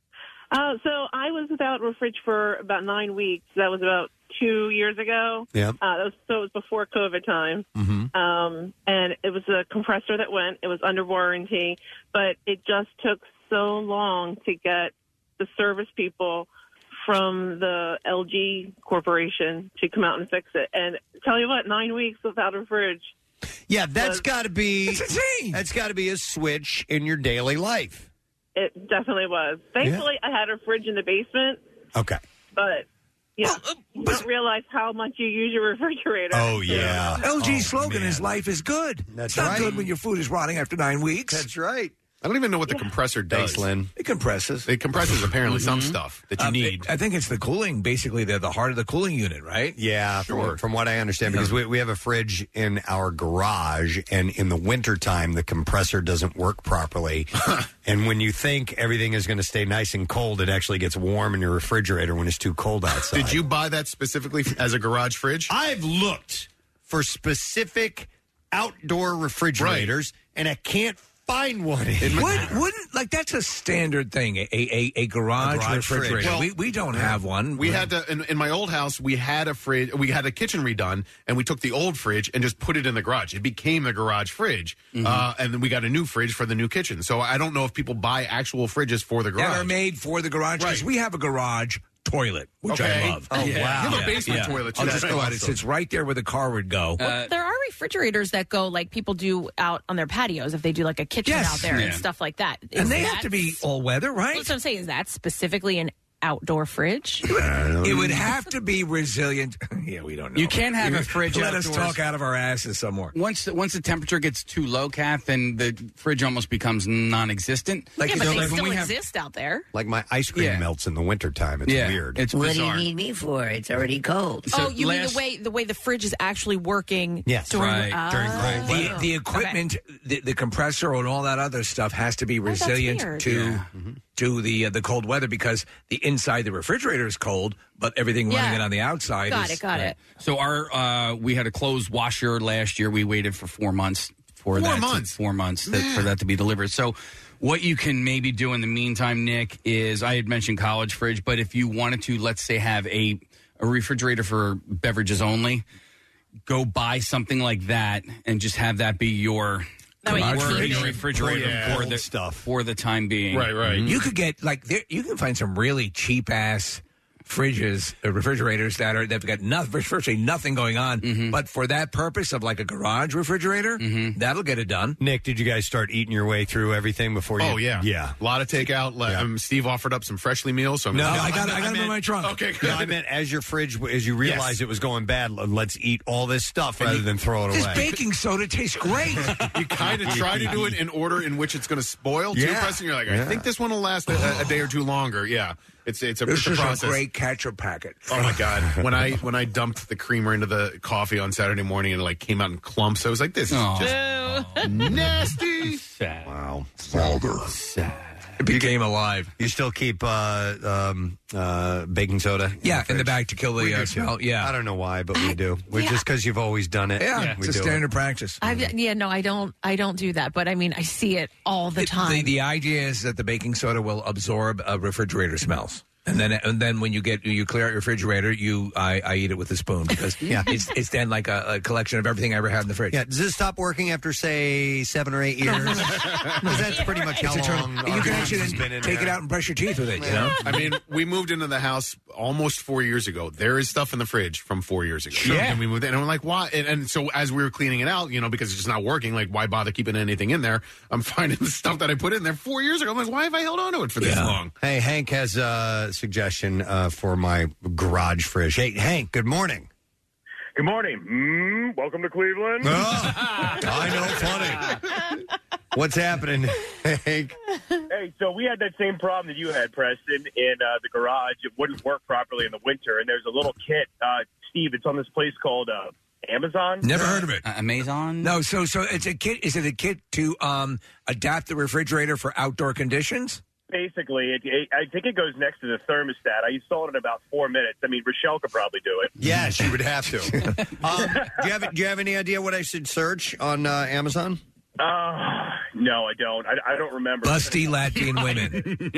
Uh, so I was without a fridge for about nine weeks. That was about two years ago. Yeah. Uh, that was, so it was before COVID time. Mm-hmm. Um, and it was a compressor that went. It was under warranty, but it just took so long to get the service people from the L G Corporation to come out and fix it. And tell you what, nine weeks without a fridge. Yeah, that's was- got to be that's got to be a switch in your daily life. It definitely was. Thankfully, I had a fridge in the basement, Okay. but you, know, you don't realize how much you use your refrigerator. Oh yeah. L G's Oh, slogan man. is "Life is good." That's it's not right. good when your food is rotting after nine weeks. That's right. I don't even know what the compressor does. Thanks, Lynn. It compresses. It compresses apparently some Mm-hmm. stuff that you Um, need. I think it's the cooling. Basically, they're the heart of the cooling unit, right? Yeah, Sure. from, from what I understand, because we, we have a fridge in our garage, and in the wintertime, the compressor doesn't work properly. And when you think everything is going to stay nice and cold, it actually gets warm in your refrigerator when it's too cold outside. Did you buy that specifically as a garage fridge? I've looked for specific outdoor refrigerators, and I can't find one. Would, wouldn't like that's a standard thing? A a, a garage, A garage refrigerator. fridge. Well, we we don't have one. We had to in, in my old house. We had a fridge. We had a kitchen redone, and we took the old fridge and just put it in the garage. It became the garage fridge, uh, and then we got a new fridge for the new kitchen. So I don't know if people buy actual fridges for the that garage. are made for the garage. 'Cause Right. we have a garage toilet, which Okay. I love. Oh, Yeah. wow. You have a Yeah. basement Yeah. toilet too. I'll That's just go out. It awesome. sits right there where the car would go. Uh, There are refrigerators that go like people do out on their patios if they do like a kitchen Yes. out there Yeah. and stuff like that. Is and they that have to be all weather, right? That's what I'm saying. Is that specifically an outdoor fridge? It would have to be resilient. Yeah, we don't know. You can't have a fridge Let us outdoors. talk out of our asses some more. Once the, once the temperature gets too low, Kath, then the fridge almost becomes non-existent. yeah, but so they like when still we have- exist out there. Like my ice cream Yeah. melts in the wintertime. It's Yeah, weird. it's What do you bizarre. need me for? It's already cold. So oh, you mean last- the way the way the fridge is actually working? Yes. during, Right, during Oh. cold The, the equipment, the, the compressor, and all that other stuff has to be Oh, that's resilient weird. to Yeah. to the uh, the cold weather because the inside the refrigerator is cold, but everything Yeah. running it on the outside Got is it. Got it. So our uh, we had a closed washer last year. We waited for four months for Four that. to- months? four months that, for that to be delivered. So what you can maybe do in the meantime, Nick, is I had mentioned college fridge, but if you wanted to, let's say, have a a refrigerator for beverages only, go buy something like that and just have that be your. That way you your- keep your it. refrigerator Oh, yeah. for the Stuff. for the time being. Right, right. You could get like there, you can find some really cheap ass fridges, uh, refrigerators that are they've got nothing, virtually nothing going on. Mm-hmm. But for that purpose of like a garage refrigerator, that'll get it done. Nick, did you guys start eating your way through everything before you? Oh yeah, yeah. A lot of takeout. Le- um, Steve offered up some freshly meals. So I'm No, gonna- I got- I got 'em in my trunk. Okay, good. No, I meant as your fridge, as you realized Yes. it was going bad, let's eat all this stuff rather than throw it This away. baking soda tastes great. You kind of try to do it in order in which it's going to spoil. Too, Yeah. Preston, you're like, I Yeah. think this one will last a, a day or two longer. Yeah, it's it's a, This it's a is process. a great ketchup packet. Oh my god! When I when I dumped the creamer into the coffee on Saturday morning and it like came out in clumps, I was like, "This is Aw. just nasty." Sad. Wow, Father. Sad. It became alive. You still keep uh, um, uh, baking soda? Yeah, in the fridge? bag to kill We the do uh, too. smell. Yeah, I don't know why, but we do. We're yeah. just because you've always done it. yeah, we it's a do standard it. practice. I've, yeah, no, I don't. I don't do that. But I mean, I see it all the time. The, the idea is that the baking soda will absorb uh, refrigerator smells. And then, and then when you get you clear out your refrigerator, you I, I eat it with a spoon because Yeah. it's it's then like a, a collection of everything I ever had in the fridge. Yeah, does this stop working after say seven or eight years? 'Cause that's pretty much how It's a long turn- our you can house actually has then been in take there. it out and brush your teeth with it. You know, I mean, we moved into the house almost four years ago. There is stuff in the fridge from four years ago. Sure. And we moved in, and we're like, why? And, and so as we were cleaning it out, you know, because it's just not working, like, why bother keeping anything in there? I'm finding the stuff that I put in there four years ago. I'm like, why have I held on to it for this Yeah. long? Hey, Hank has a suggestion uh, for my garage fridge. Hey, Hank, good morning. Good morning. Mm, welcome to Cleveland. I know, funny. What's happening, Hank? Hey, so we had that same problem that you had, Preston, in uh, the garage. It wouldn't work properly in the winter, and there's a little kit. Uh, Steve, it's on this place called uh, Amazon. never heard of it. Uh, Amazon? No, so so it's a kit. Is it a kit to um, adapt the refrigerator for outdoor conditions? Basically, it, it, I think it goes next to the thermostat. I installed it in about four minutes. I mean, Rochelle could probably do it. Yeah, she would have to. um, do you have Do you have any idea what I should search on uh, Amazon? Uh, no, I don't. I, I don't remember. Busty Latvian women.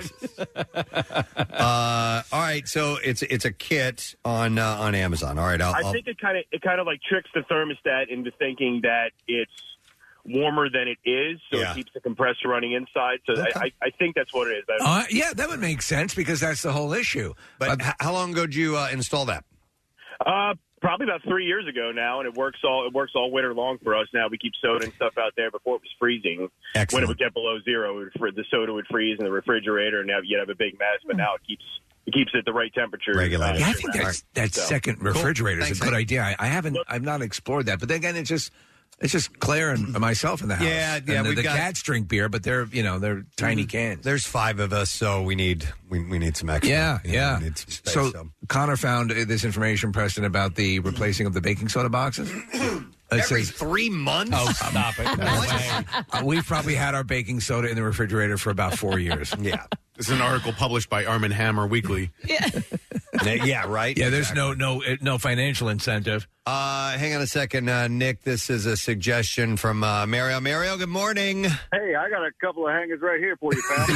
uh, all right, so it's it's a kit on uh, on Amazon. All right, I'll, I I'll think it kind of it kind of like tricks the thermostat into thinking that it's warmer than it is, so Yeah. it keeps the compressor running inside. So I, I, I think that's what it is. I, Uh, yeah, that would make sense because that's the whole issue. But h- how long ago did you uh, install that? Uh, probably about three years ago now, and it works all it works all winter long for us. Now we keep soda and stuff out there. Before it was freezing, Excellent. when it would get below zero, it would, fr- the soda would freeze in the refrigerator, and now you'd have a big mess. But now it keeps it keeps it at the right temperature. Regulated. Yeah, I think that's, that So- second Cool. refrigerator is Thanks, a good Hank. idea. I, I haven't, I've not explored that. But then again, it's just, it's just Claire and myself in the house. Yeah, yeah, And the, we've the got- cats drink beer, but they're, you know, they're tiny cans. There's five of us, so we need we, we need some extra. Yeah, You know, yeah. we need some space, so, so. Connor found uh, this information, Preston, about the replacing of the baking soda boxes. It Every says- three months? Oh, stop it! No way. Uh, we've probably had our baking soda in the refrigerator for about four years. Yeah. This is an article published by Arm and Hammer Weekly. yeah, right. Yeah, there's no no uh, no financial incentive. Uh, hang on a second, uh, Nick. This is a suggestion from uh, Mario. Mario, good morning. Hey, I got a couple of hangers right here for you, pal.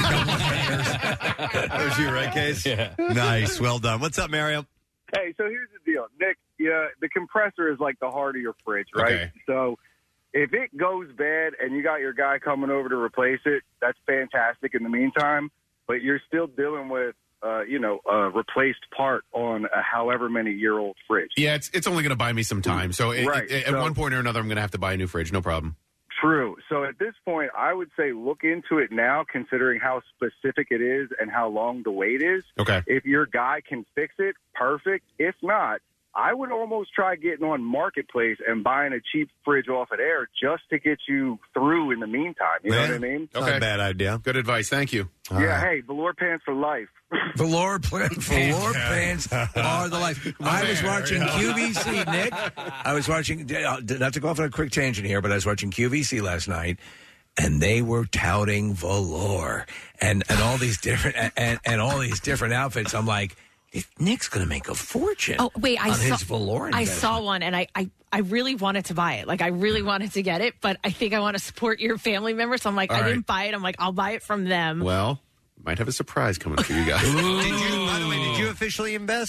There's you, right, Case? Yeah. Nice. Well done. What's up, Mario? Hey, so here's the deal, Nick. Yeah, the compressor is like the heart of your fridge, right? Okay. So if it goes bad and you got your guy coming over to replace it, that's fantastic in the meantime. But you're still dealing with, uh, you know, a replaced part on a however many year old fridge. Yeah, it's it's only going to buy me some time. So it, Right, it- at so- one point or another, I'm going to have to buy a new fridge. No problem. True. So at this point, I would say look into it now, considering how specific it is and how long the wait is. Okay. If your guy can fix it, perfect. If not, I would almost try getting on Marketplace and buying a cheap fridge off of there just to get you through in the meantime. You know what I mean? Not a bad idea. Good advice. Thank you. yeah, hey, velour pants for life. Velour, pla- velour pants are the life. I was watching Q V C, Nick. I was watching, uh, not to go off on a quick tangent here, but I was watching Q V C last night, and they were touting velour and, and all these different and, and all these different outfits. I'm like, Nick's going to make a fortune. Oh wait, I on saw his velour. I investment. saw one, and I, I I really wanted to buy it. Like I really wanted to get it, but I think I want to support your family member, so I'm like, All I right. didn't buy it. I'm like, I'll buy it from them. Well, might have a surprise coming for you guys. Did you, by the way, did you officially invest?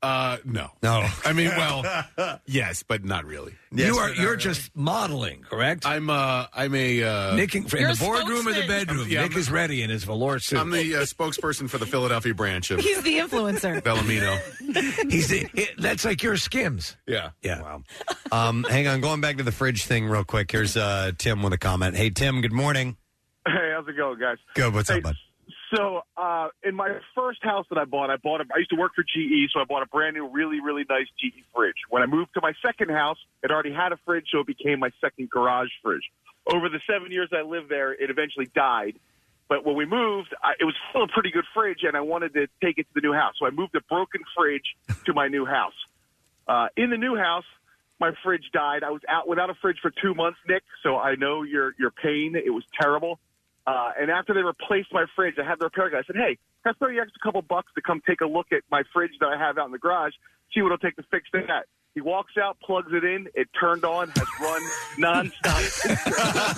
Uh, no. No. I mean, well, yes, but not really. you are you're just modeling, correct? I'm uh I'm a uh Nick in, in the boardroom or the bedroom. Yeah, Nick I'm- is ready in his velour suit. I'm the uh, spokesperson for the Philadelphia branch of He's the influencer. Bellamino. He's the, it, that's like your Skims. Yeah. Yeah. Wow. Um, hang on, going back to the fridge thing real quick. Here's uh, Tim with a comment. Hey, Tim, good morning. Hey, how's it going, guys? Good. What's hey, up, bud? So, uh, in my first house that I bought, I bought a, I used to work for G E, so I bought a brand new, really, really nice G E fridge. When I moved to my second house, it already had a fridge, so it became my second garage fridge. Over the seven years I lived there, it eventually died. But when we moved, I, it was still a pretty good fridge, and I wanted to take it to the new house. So I moved a broken fridge to my new house. Uh, in the new house, my fridge died. I was out without a fridge for two months, Nick, so I know your your pain. It was terrible. Uh, and after they replaced my fridge, I had the repair guy. I said, hey, can I throw you extra couple bucks to come take a look at my fridge that I have out in the garage, see what it'll take to fix that? He walks out, plugs it in, it turned on, has run nonstop.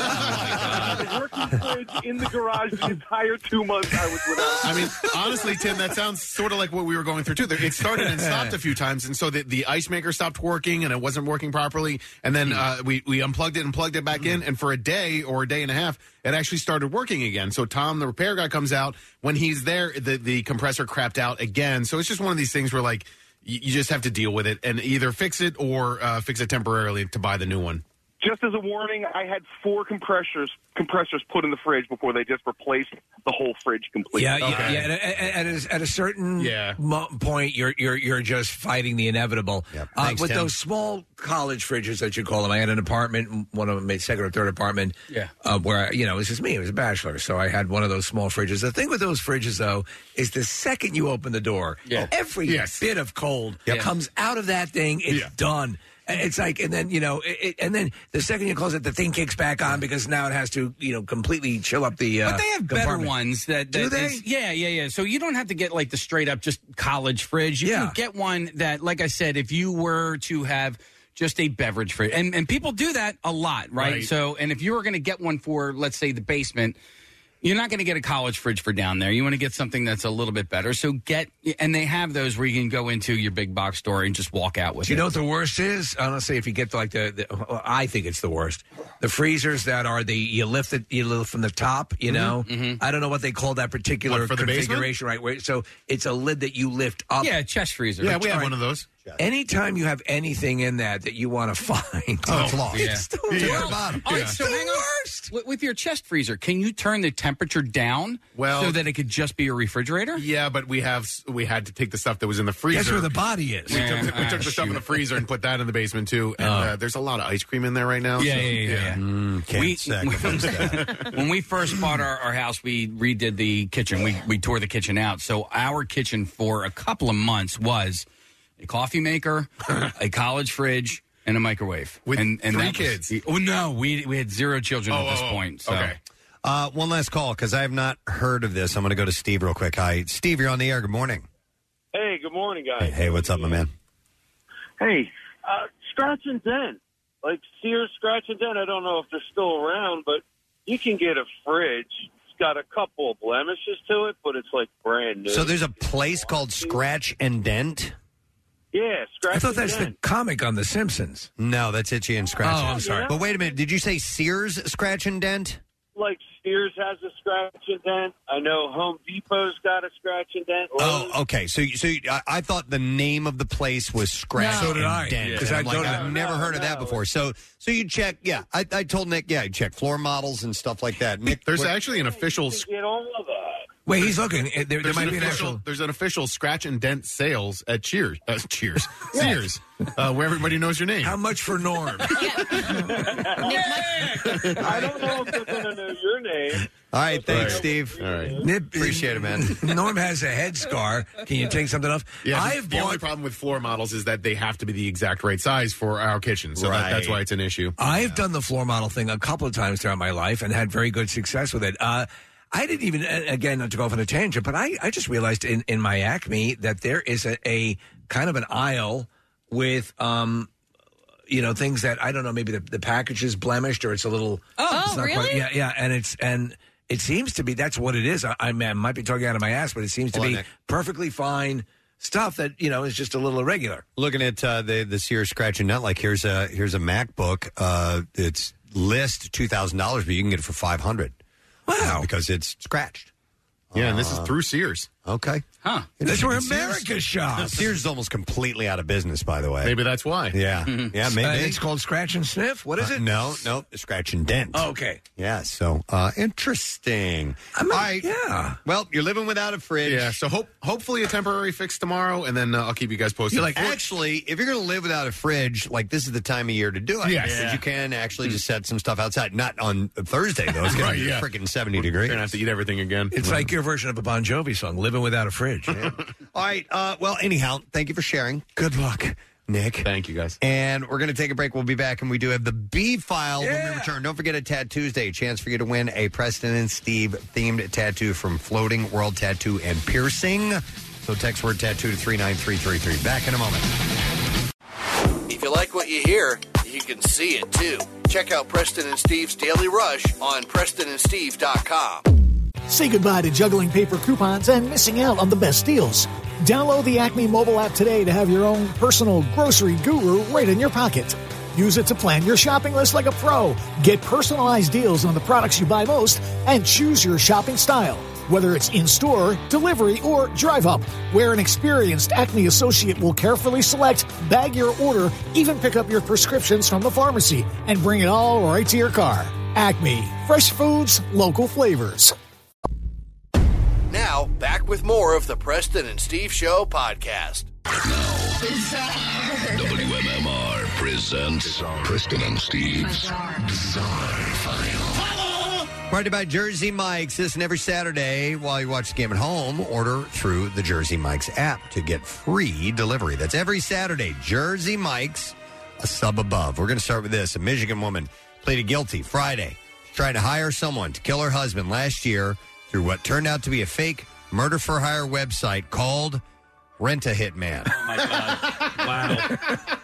The working fridge in the garage the entire two months I was without. I mean, honestly, Tim, that sounds sort of like what we were going through, too. It started and stopped a few times, and so the, the ice maker stopped working, and it wasn't working properly, and then uh, we, we unplugged it and plugged it back in, and for a day or a day and a half, it actually started working again. So Tom, the repair guy, comes out. When he's there, the, the compressor crapped out again. So it's just one of these things where, like, you, you just have to deal with it and either fix it or uh, fix it temporarily to buy the new one. Just as a warning, I had four compressors compressors put in the fridge before they just replaced the whole fridge completely. Yeah, yeah, yeah. At, at, at, a, at a certain mo- point, you're you're you're just fighting the inevitable. Uh, Thanks, with Tim. those small college fridges that you call them, I had an apartment, one of them, made second or third apartment, Yeah. uh, where I, you know, it was just me. It was a bachelor, so I had one of those small fridges. The thing with those fridges, though, is the second you open the door, Yeah. every Yes. bit of cold Yep. comes out of that thing. It's Yeah. done. It's like, and then, you know, it, it- and then the second you close it, the thing kicks back on because now it has to, you know, completely chill up the. Uh, But they have better compartment. ones that, that Do they? is- yeah, yeah, yeah. So you don't have to get like the straight up just college fridge. You Yeah. can get one that, like I said, if you were to have just a beverage fridge, and and people do that a lot, right? Right. So, and if you were going to get one for, let's say, the basement. You're not going to get a college fridge for down there. You want to get something that's a little bit better. So get, and they have those where you can go into your big box store and just walk out with Do you it. know what the worst is? Honestly, if you get like the, the well, I think it's the worst. The freezers that are the you lift it, you lift from the top. You know, I don't know what they call that particular What, for the basement? configuration. Right, where, so it's a lid that you lift up. Yeah, chest freezer. Yeah, we have Right. one of those. Anytime you have anything in that that you want to find, Oh, it's lost. Yeah. It's the, Yeah. the bottom. All right, It's so the hang on. worst. With, with your chest freezer, can you turn the temperature down Well- so that it could just be a refrigerator? Yeah, but we have we had to take the stuff that was in the freezer. That's where the body is. We took, we Ah, took the stuff in the shoot. freezer and put that in the basement too. And Oh. uh, there's a lot of ice cream in there right now. Yeah, so, yeah, yeah, yeah. Mm, can't We- sacrifice that. When we first bought our, our house, we redid the kitchen. We we tore the kitchen out. So our kitchen for a couple of months was a coffee maker, a college fridge, and a microwave. With and, and three that was- kids? oh no, we we had zero children Oh, at this oh, oh. point. So. Okay. Uh, one last call because I have not heard of this. I'm going to go to Steve real quick. Hi, Steve. You're on the air. Good morning. Hey, good morning, guys. Hey, what's up, my man? Hey, uh, Scratch and Dent. Like Sears Scratch and Dent, I don't know if they're still around, but you can get a fridge. It's got a couple of blemishes to it, but it's like brand new. So there's a place called Scratch and Dent. Yeah, Scratch I thought and that's Dent. the comic on The Simpsons. No, that's Itchy and Scratch. Oh, I'm sorry. But wait a minute. Did you say Sears Scratch and Dent? Like Sears has a Scratch and Dent. I know Home Depot's got a Scratch and Dent. Oh, okay. So, so you- I, I thought the name of the place was Scratch No. So did and I. Dent. Yeah. And I'm I like, don't- I've never no, heard of that no. before. So, so you check. Yeah, I, I told Nick. Yeah, you check floor models and stuff like that. Nick, There's what- actually an official. You can get all of that. Wait, he's looking. There, there There's might an be an official, actual. there's an official Scratch and Dent sales at Cheers, uh, Cheers, Sears, uh, where everybody knows your name. How much for Norm? I don't know if they're going to know your name. All right, thanks, Right. Steve. All right. Nip, Appreciate it, man. Norm has a head scar. Can you take something off? Yeah, I the- have the only bought. problem with floor models is that they have to be the exact right size for our kitchen, so that, that's Right. why it's an issue. I've done the floor model thing a couple of times throughout my life and had very good success with it. Uh, I didn't even, uh, again, not to go off on a tangent, but I, I just realized in, in my Acme that there is a, a kind of an aisle with, um, you know, things that I don't know. Maybe the, the package is blemished or it's a little. Oh, it's not really? Quite, yeah, yeah, and it's and it seems to be that's what it is. I, I, mean, I might be talking out of my ass, but it seems to Hold on, be Nick. perfectly fine. stuff that, you know, is just a little irregular. Looking at uh, the the Sears Scratch and Nut, like here's a here's a MacBook. Uh, it's list two thousand dollars, but you can get it for five hundred. Wow, uh, because it's scratched. Yeah, and this is Uh, through Sears. Okay, huh? That's where Sears- America shops. Sears is almost completely out of business, by the way. Maybe that's why. Yeah, yeah, maybe Uh, it's called Scratch and Sniff. What is Uh, it? no, no, Scratch and Dent. Oh, okay. Yeah, so uh, interesting. I mean, All right. yeah. Well, you're living without a fridge. Yeah, so hope hopefully a temporary fix tomorrow, and then uh, I'll keep you guys posted. You're like, actually, if you're going to live without a fridge, like this is the time of year to do it. Yes. Because Yeah. you can actually just set some stuff outside. Not on Thursday, though. It's going Right, to be yeah. freaking seventy degrees. You're going to have to eat everything again. It's like your version of a Bon Jovi song, Living Without a Fridge. All right. Uh, well, anyhow, thank you for sharing. Good luck, Nick. Thank you, guys. And we're going to take a break. We'll be back, and we do have the B file when we return. Don't forget a Tat Tuesday, a chance for you to win a Preston and Steve themed tattoo from Floating World Tattoo and Piercing. So text word tattoo to three nine three three three. Back in a moment. If you like what you hear, you can see it too. Check out Preston and Steve's Daily Rush on preston and steve dot com. Say goodbye to juggling paper coupons and missing out on the best deals. Download the Acme mobile app today to have your own personal grocery guru right in your pocket. Use it to plan your shopping list like a pro. Get personalized deals on the products you buy most and choose your shopping style. Whether it's in-store, delivery, or drive-up, where an experienced Acme associate will carefully select, bag your order, even pick up your prescriptions from the pharmacy, and bring it all right to your car. Acme. Fresh foods, local flavors. Now, back with more of the Preston and Steve Show podcast. W M M R presents Preston and Steve's Bizarre File. Brought to you by Jersey Mike's. Listen every Saturday while you watch the game at home. Order through the Jersey Mike's app to get free delivery. That's every Saturday. Jersey Mike's, a sub above. We're going to start with this. A Michigan woman pleaded guilty Friday. She's trying to hire someone to kill her husband last year through what turned out to be a fake murder for hire website called Rent a Hitman. Oh, my God.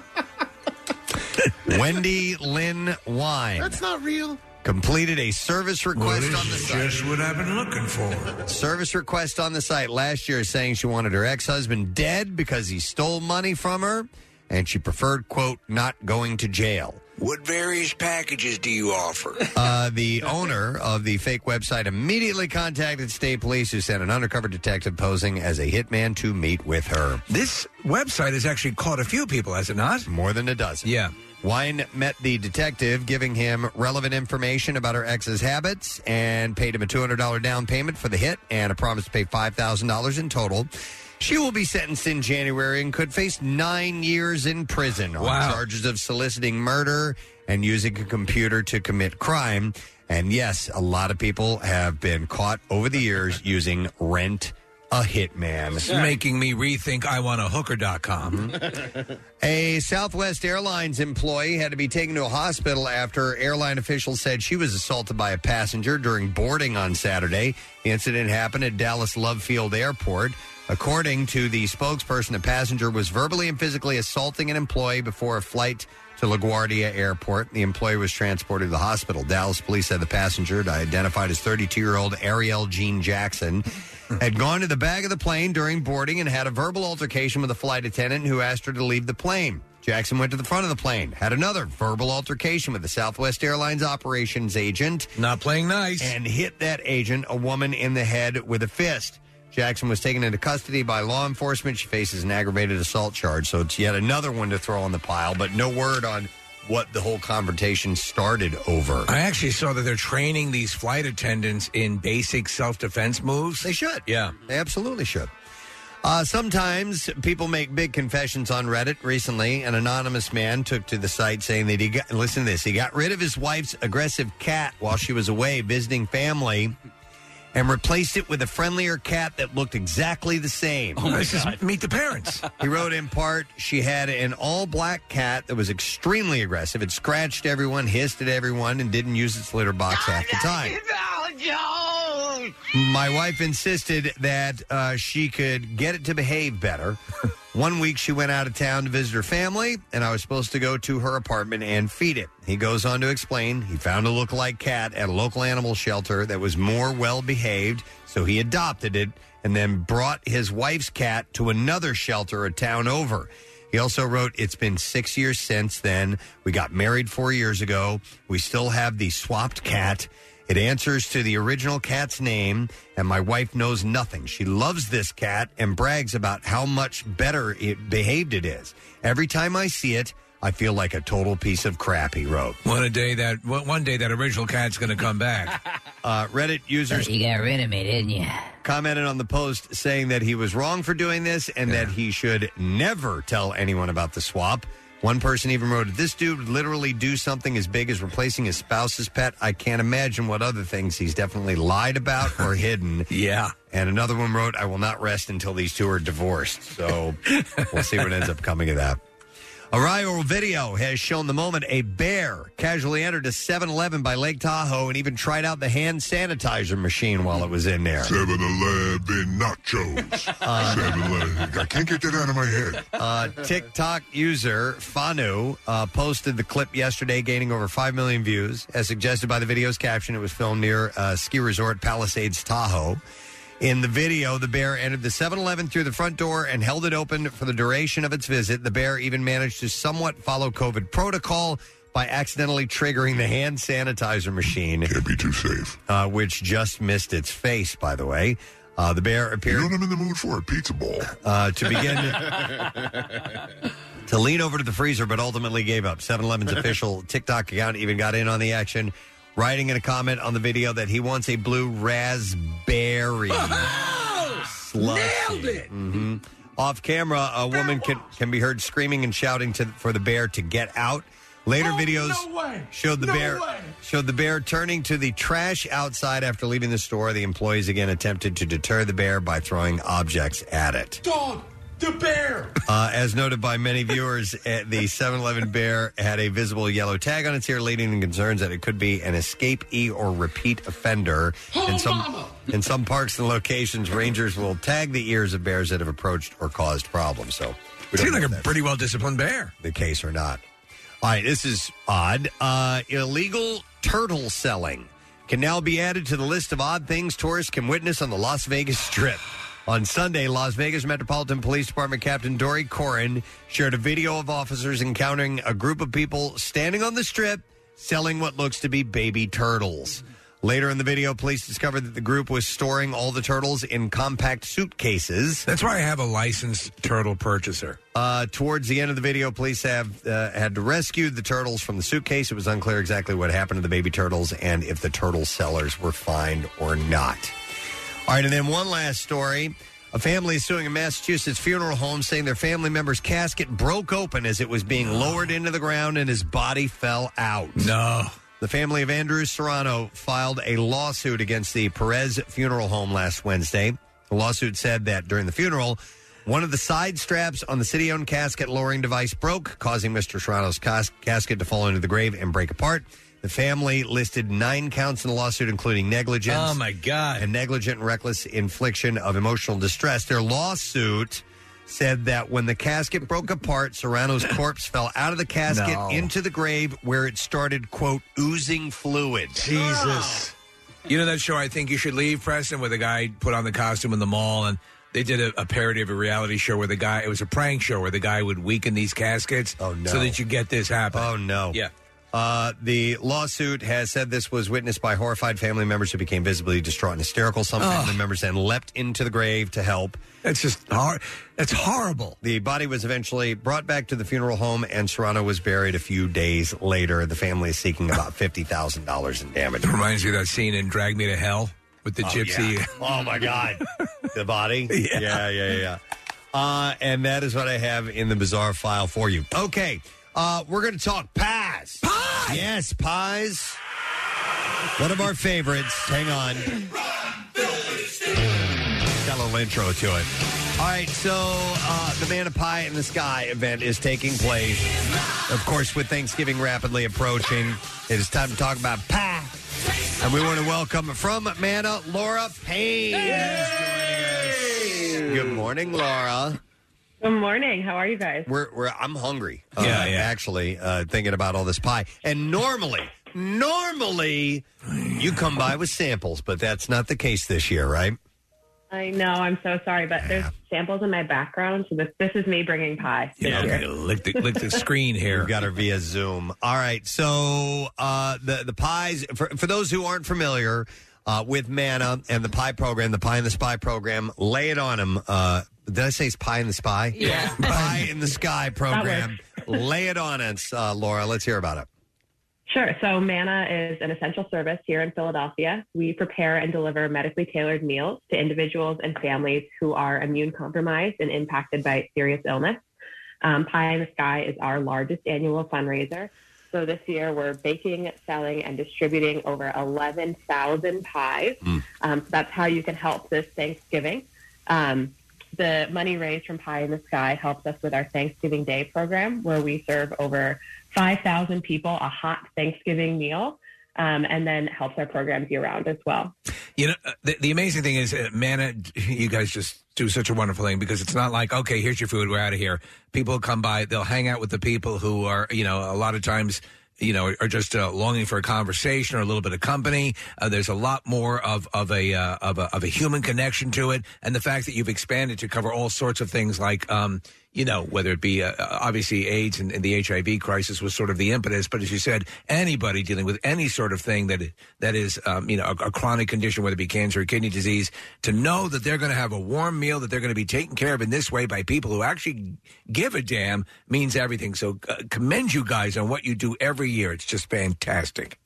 Wow. Wendy Lynn Wine. That's not real. Completed a service request Well, on the this site. is just what I've been looking for. Service request on the site last year saying she wanted her ex-husband dead because he stole money from her, and she preferred, quote, not going to jail. What various packages do you offer? Uh, the owner of the fake website immediately contacted state police, who sent an undercover detective posing as a hitman to meet with her. This website has actually caught a few people, has it not? More than a dozen. Yeah. Wine met the detective, giving him relevant information about her ex's habits, and paid him a two hundred dollars down payment for the hit and a promise to pay five thousand dollars in total. She will be sentenced in January and could face nine years in prison on Wow. charges of soliciting murder and using a computer to commit crime. And yes, a lot of people have been caught over the years using Rent a Hitman. It's making me rethink I want a hooker dot com. A Southwest Airlines employee had to be taken to a hospital after airline officials said she was assaulted by a passenger during boarding on Saturday. The incident happened at Dallas Love Field Airport. According to the spokesperson, a passenger was verbally and physically assaulting an employee before a flight to LaGuardia Airport. The employee was transported to the hospital. Dallas police said the passenger, identified as thirty-two-year-old Ariel Jean Jackson, had gone to the back of the plane during boarding and had a verbal altercation with a flight attendant who asked her to leave the plane. Jackson went to the front of the plane, had another verbal altercation with the Southwest Airlines operations agent. Not playing nice. And hit that agent, a woman, in the head with a fist. Jackson was taken into custody by law enforcement. She faces an aggravated assault charge, so it's yet another one to throw on the pile, but no word on what the whole confrontation started over. I actually saw that they're training these flight attendants in basic self-defense moves. They should. Yeah. They absolutely should. Uh, sometimes people make big confessions on Reddit. Recently, an anonymous man took to the site saying that he got, listen to this, he got rid of his wife's aggressive cat while she was away visiting family and replaced it with a friendlier cat that looked exactly the same. Oh, my God. Meet the parents. He wrote in part, she had an all-black cat that was extremely aggressive. It scratched everyone, hissed at everyone, and didn't use its litter box half the time. My wife insisted that uh, she could get it to behave better, One week she went out of town to visit her family, and I was supposed to go to her apartment and feed it. He goes on to explain he found a lookalike cat at a local animal shelter that was more well-behaved, so he adopted it and then brought his wife's cat to another shelter a town over. He also wrote, it's been six years since then. We got married four years ago. We still have the swapped cat. It answers to the original cat's name, and my wife knows nothing. She loves this cat and brags about how much better it behaved it is. Every time I see it, I feel like a total piece of crap, he wrote. One a day that one day that original cat's going to come back. uh, Reddit users... You got rid of me, didn't you? Commented on the post saying that he was wrong for doing this and yeah. that he should never tell anyone about the swap. One person even wrote, this dude would literally do something as big as replacing his spouse's pet. I can't imagine what other things he's definitely lied about or hidden. Yeah. And another one wrote, I will not rest until these two are divorced. So we'll see what ends up coming of that. A viral video has shown the moment a bear casually entered a seven eleven by Lake Tahoe and even tried out the hand sanitizer machine while it was in there. seven eleven nachos. Uh, seven eleven. I can't get that out of my head. Uh, TikTok user Fanu uh, posted the clip yesterday, gaining over five million views. As suggested by the video's caption, it was filmed near uh, ski resort Palisades, Tahoe. In the video, the bear entered the seven eleven through the front door and held it open for the duration of its visit. The bear even managed to somewhat follow COVID protocol by accidentally triggering the hand sanitizer machine. Can't be too safe. Uh, which just missed its face, by the way. Uh, the bear appeared... You know what I'm in the mood for? A pizza ball. Uh, to begin... to lean over to the freezer, but ultimately gave up. seven eleven's official TikTok account even got in on the action, writing in a comment on the video that he wants a blue raspberry slushy. Nailed it! Mm-hmm. Off camera, a woman can, can be heard screaming and shouting to, for the bear to get out. Later oh, videos no way. showed the no bear way. showed the bear turning to the trash outside after leaving the store. The employees again attempted to deter the bear by throwing objects at it. Dog! The bear! Uh, as noted by many viewers, uh, the seven eleven bear had a visible yellow tag on its ear, leading to concerns that it could be an escapee or repeat offender. Oh, in some mama. in some parks and locations, rangers will tag the ears of bears that have approached or caused problems. So, we Seems don't like know a if pretty well disciplined bear. the case or not. All right, this is odd. Uh, illegal turtle selling can now be added to the list of odd things tourists can witness on the Las Vegas Strip. On Sunday, Las Vegas Metropolitan Police Department Captain Dory Corin shared a video of officers encountering a group of people standing on the strip selling what looks to be baby turtles. Later in the video, police discovered that the group was storing all the turtles in compact suitcases. That's why I have a licensed turtle purchaser. Uh, towards the end of the video, police have uh, had to rescue the turtles from the suitcase. It was unclear exactly what happened to the baby turtles and if the turtle sellers were fined or not. All right, and then one last story. A family is suing a Massachusetts funeral home saying their family member's casket broke open as it was being lowered into the ground and his body fell out. No. The family of Andrew Serrano filed a lawsuit against the Perez Funeral Home last Wednesday. The lawsuit said that during the funeral, one of the side straps on the city-owned casket lowering device broke, causing Mister Serrano's cas- casket to fall into the grave and break apart. The family listed nine counts in the lawsuit, including negligence. Oh, my God. And negligent and reckless infliction of emotional distress. Their lawsuit said that when the casket broke apart, Serrano's corpse fell out of the casket No. into the grave where it started, quote, oozing fluid. Jesus. You know that show, I Think You Should Leave, Preston, where the guy put on the costume in the mall and they did a, a parody of a reality show where the guy, it was a prank show where the guy would weaken these caskets oh, no. so that you get this happen. Oh, no. Yeah. Uh, the lawsuit has said this was witnessed by horrified family members who became visibly distraught and hysterical. Some Oh. family members then leapt into the grave to help. That's just hor- That's horrible. The body was eventually brought back to the funeral home, and Serrano was buried a few days later. The family is seeking about fifty thousand dollars in damage. It reminds me of that scene in Drag Me to Hell with the Oh, gypsy. yeah. Oh, my God. The body? Yeah. yeah, yeah. yeah. Uh, and that is what I have in the bizarre file for you. Okay. Uh, we're going to talk pies. Pie! Yes, pies. One of our favorites. Hang on. Got a little intro to it. All right, so uh, the Man of Pie in the Sky event is taking place. Of course, with Thanksgiving rapidly approaching, it is time to talk about pie. And we want to welcome from Manna, Laura Payne. Hey! Good morning, Laura. Good morning. How are you guys? We're, we're I'm hungry. Uh, Yeah, yeah. Actually, uh, thinking about all this pie. And normally, normally, you come by with samples, but that's not the case this year, right? I know. I'm so sorry, but there's samples in my background, so this, this is me bringing pie this Yeah, year. okay, lick the, lick the screen here. We've got her via Zoom. All right. So uh, the the pies for for those who aren't familiar uh, with Manna and the pie program, the Pie in the Spy program, lay it on them. Uh, did I say it's Pie in the Spy? Yeah. Pie in the Sky program. Lay it on us, uh, Laura. Let's hear about it. Sure. So Manna is an essential service here in Philadelphia. We prepare and deliver medically tailored meals to individuals and families who are immune compromised and impacted by serious illness. Um, Pie in the Sky is our largest annual fundraiser. So this year we're baking, selling, and distributing over eleven thousand pies. Um, so that's how you can help this Thanksgiving. Um, the money raised from Pie in the Sky helps us with our Thanksgiving Day program, where we serve over five thousand people a hot Thanksgiving meal, um, and then helps our programs year-round as well. You know, uh, the, the amazing thing is, uh, Manna, you guys just do such a wonderful thing because it's not like, okay, here's your food, we're out of here. People come by, they'll hang out with the people who are, you know, a lot of times, you know, are just uh, longing for a conversation or a little bit of company. Uh, there's a lot more of of a, uh, of a of a human connection to it, and the fact that you've expanded to cover all sorts of things like, um, you know, whether it be uh, obviously AIDS and, and the H I V crisis was sort of the impetus, but as you said, anybody dealing with any sort of thing that that is, um, you know, a, a chronic condition, whether it be cancer or kidney disease, to know that they're going to have a warm meal, that they're going to be taken care of in this way by people who actually give a damn means everything. So uh, commend you guys on what you do every year. It's just fantastic.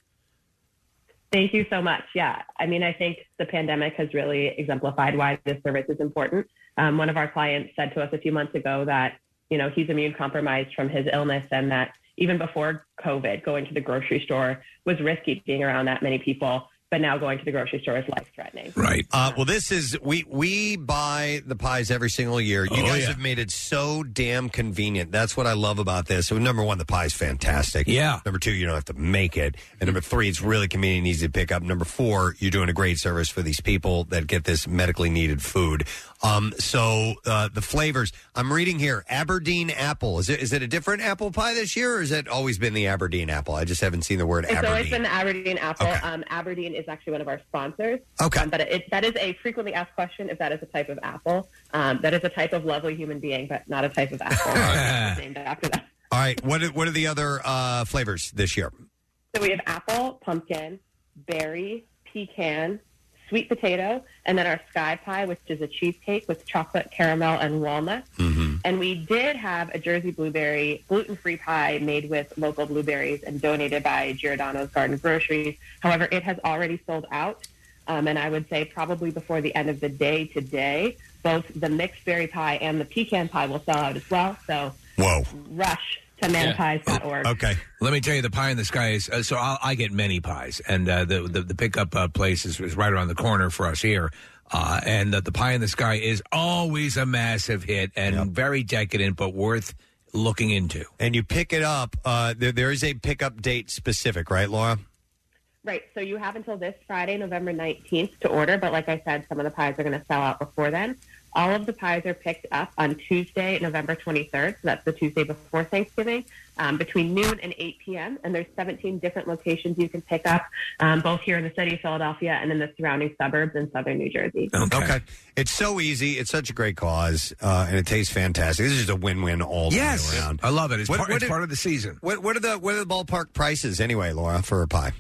Thank you so much. Yeah, I mean, I think the pandemic has really exemplified why this service is important. Um, one of our clients said to us a few months ago that, you know, he's immune compromised from his illness, and that even before COVID, going to the grocery store was risky, being around that many people. But now going to the grocery store is life-threatening. Right. Uh, well, this is we we buy the pies every single year. You Oh, guys yeah. have made it so damn convenient. That's what I love about this. So number one, the pie's fantastic. Yeah. Number two, you don't have to make it. And number three, it's really convenient and easy to pick up. Number four, you're doing a great service for these people that get this medically needed food. Um, so uh, the flavors, I'm reading here, Aberdeen apple. Is it is it a different apple pie this year, or has it always been the Aberdeen apple? I just haven't seen the word It's Aberdeen. always been the Aberdeen apple. Okay. Um, Aberdeen is actually one of our sponsors. Okay. Um, but it, that is a frequently asked question if that is a type of apple. Um, that is a type of lovely human being, but not a type of apple. It's named after that. All right. What are, what are the other uh, flavors this year? So we have apple, pumpkin, berry, pecan, sweet potato, and then our sky pie, which is a cheesecake with chocolate, caramel, and walnut. Mm-hmm. And we did have a Jersey blueberry gluten-free pie made with local blueberries and donated by Giordano's Garden Groceries. However, it has already sold out. Um, and I would say probably before the end of the day today, both the mixed berry pie and the pecan pie will sell out as well. So Whoa. rush to man pies dot org. Okay. Let me tell you, the pie in the sky is uh, so I'll, I get many pies, and uh, the, the the pickup uh, place is, is right around the corner for us here. Uh, and uh, the pie in the sky is always a massive hit and very decadent, but worth looking into. And you pick it up. Uh, there, there is a pickup date specific, right, Laura? Right. So you have until this Friday, November nineteenth, to order. But like I said, some of the pies are going to sell out before then. All of the pies are picked up on Tuesday, November twenty-third. So that's the Tuesday before Thanksgiving, um, between noon and eight p.m. And there's seventeen different locations you can pick up, um, both here in the city of Philadelphia and in the surrounding suburbs in southern New Jersey. Okay. It's so easy. It's such a great cause, uh, and it tastes fantastic. This is just a win-win all the Yes. way around. I love it. It's, What- part, what it's did- part of the season. What, what are the what are the ballpark prices anyway, Laura, for a pie?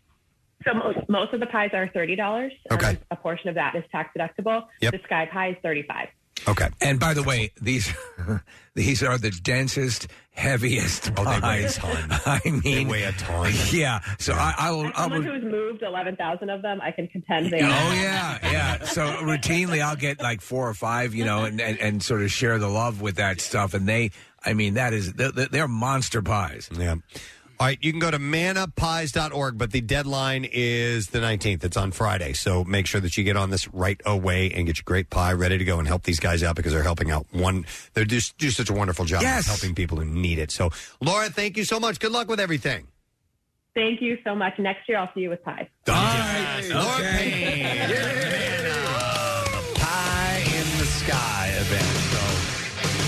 So most, most of the pies are thirty dollars. Okay. Um, a portion of that is tax deductible. Yep. The sky pie is thirty-five dollars. Okay. And by the way, these these are the densest, heaviest Oh, they weigh a pies. ton. I mean, They weigh a ton. Yeah. So I, I will. As I someone will who's moved eleven thousand of them, I can contend they Oh are. yeah, yeah. So routinely, I'll get like four or five, you know, and, and, and sort of share the love with that stuff. And they, I mean, that is they're, they're monster pies. Yeah. All right, you can go to manna pies dot org, but the deadline is the nineteenth. It's on Friday. So make sure that you get on this right away and get your great pie ready to go and help these guys out because they're helping out one. They do, do such a wonderful job Yes. of helping people who need it. So, Laura, thank you so much. Good luck with everything. Thank you so much. Next year, I'll see you with pies. Laura Payne. The Pie in the Sky event. So,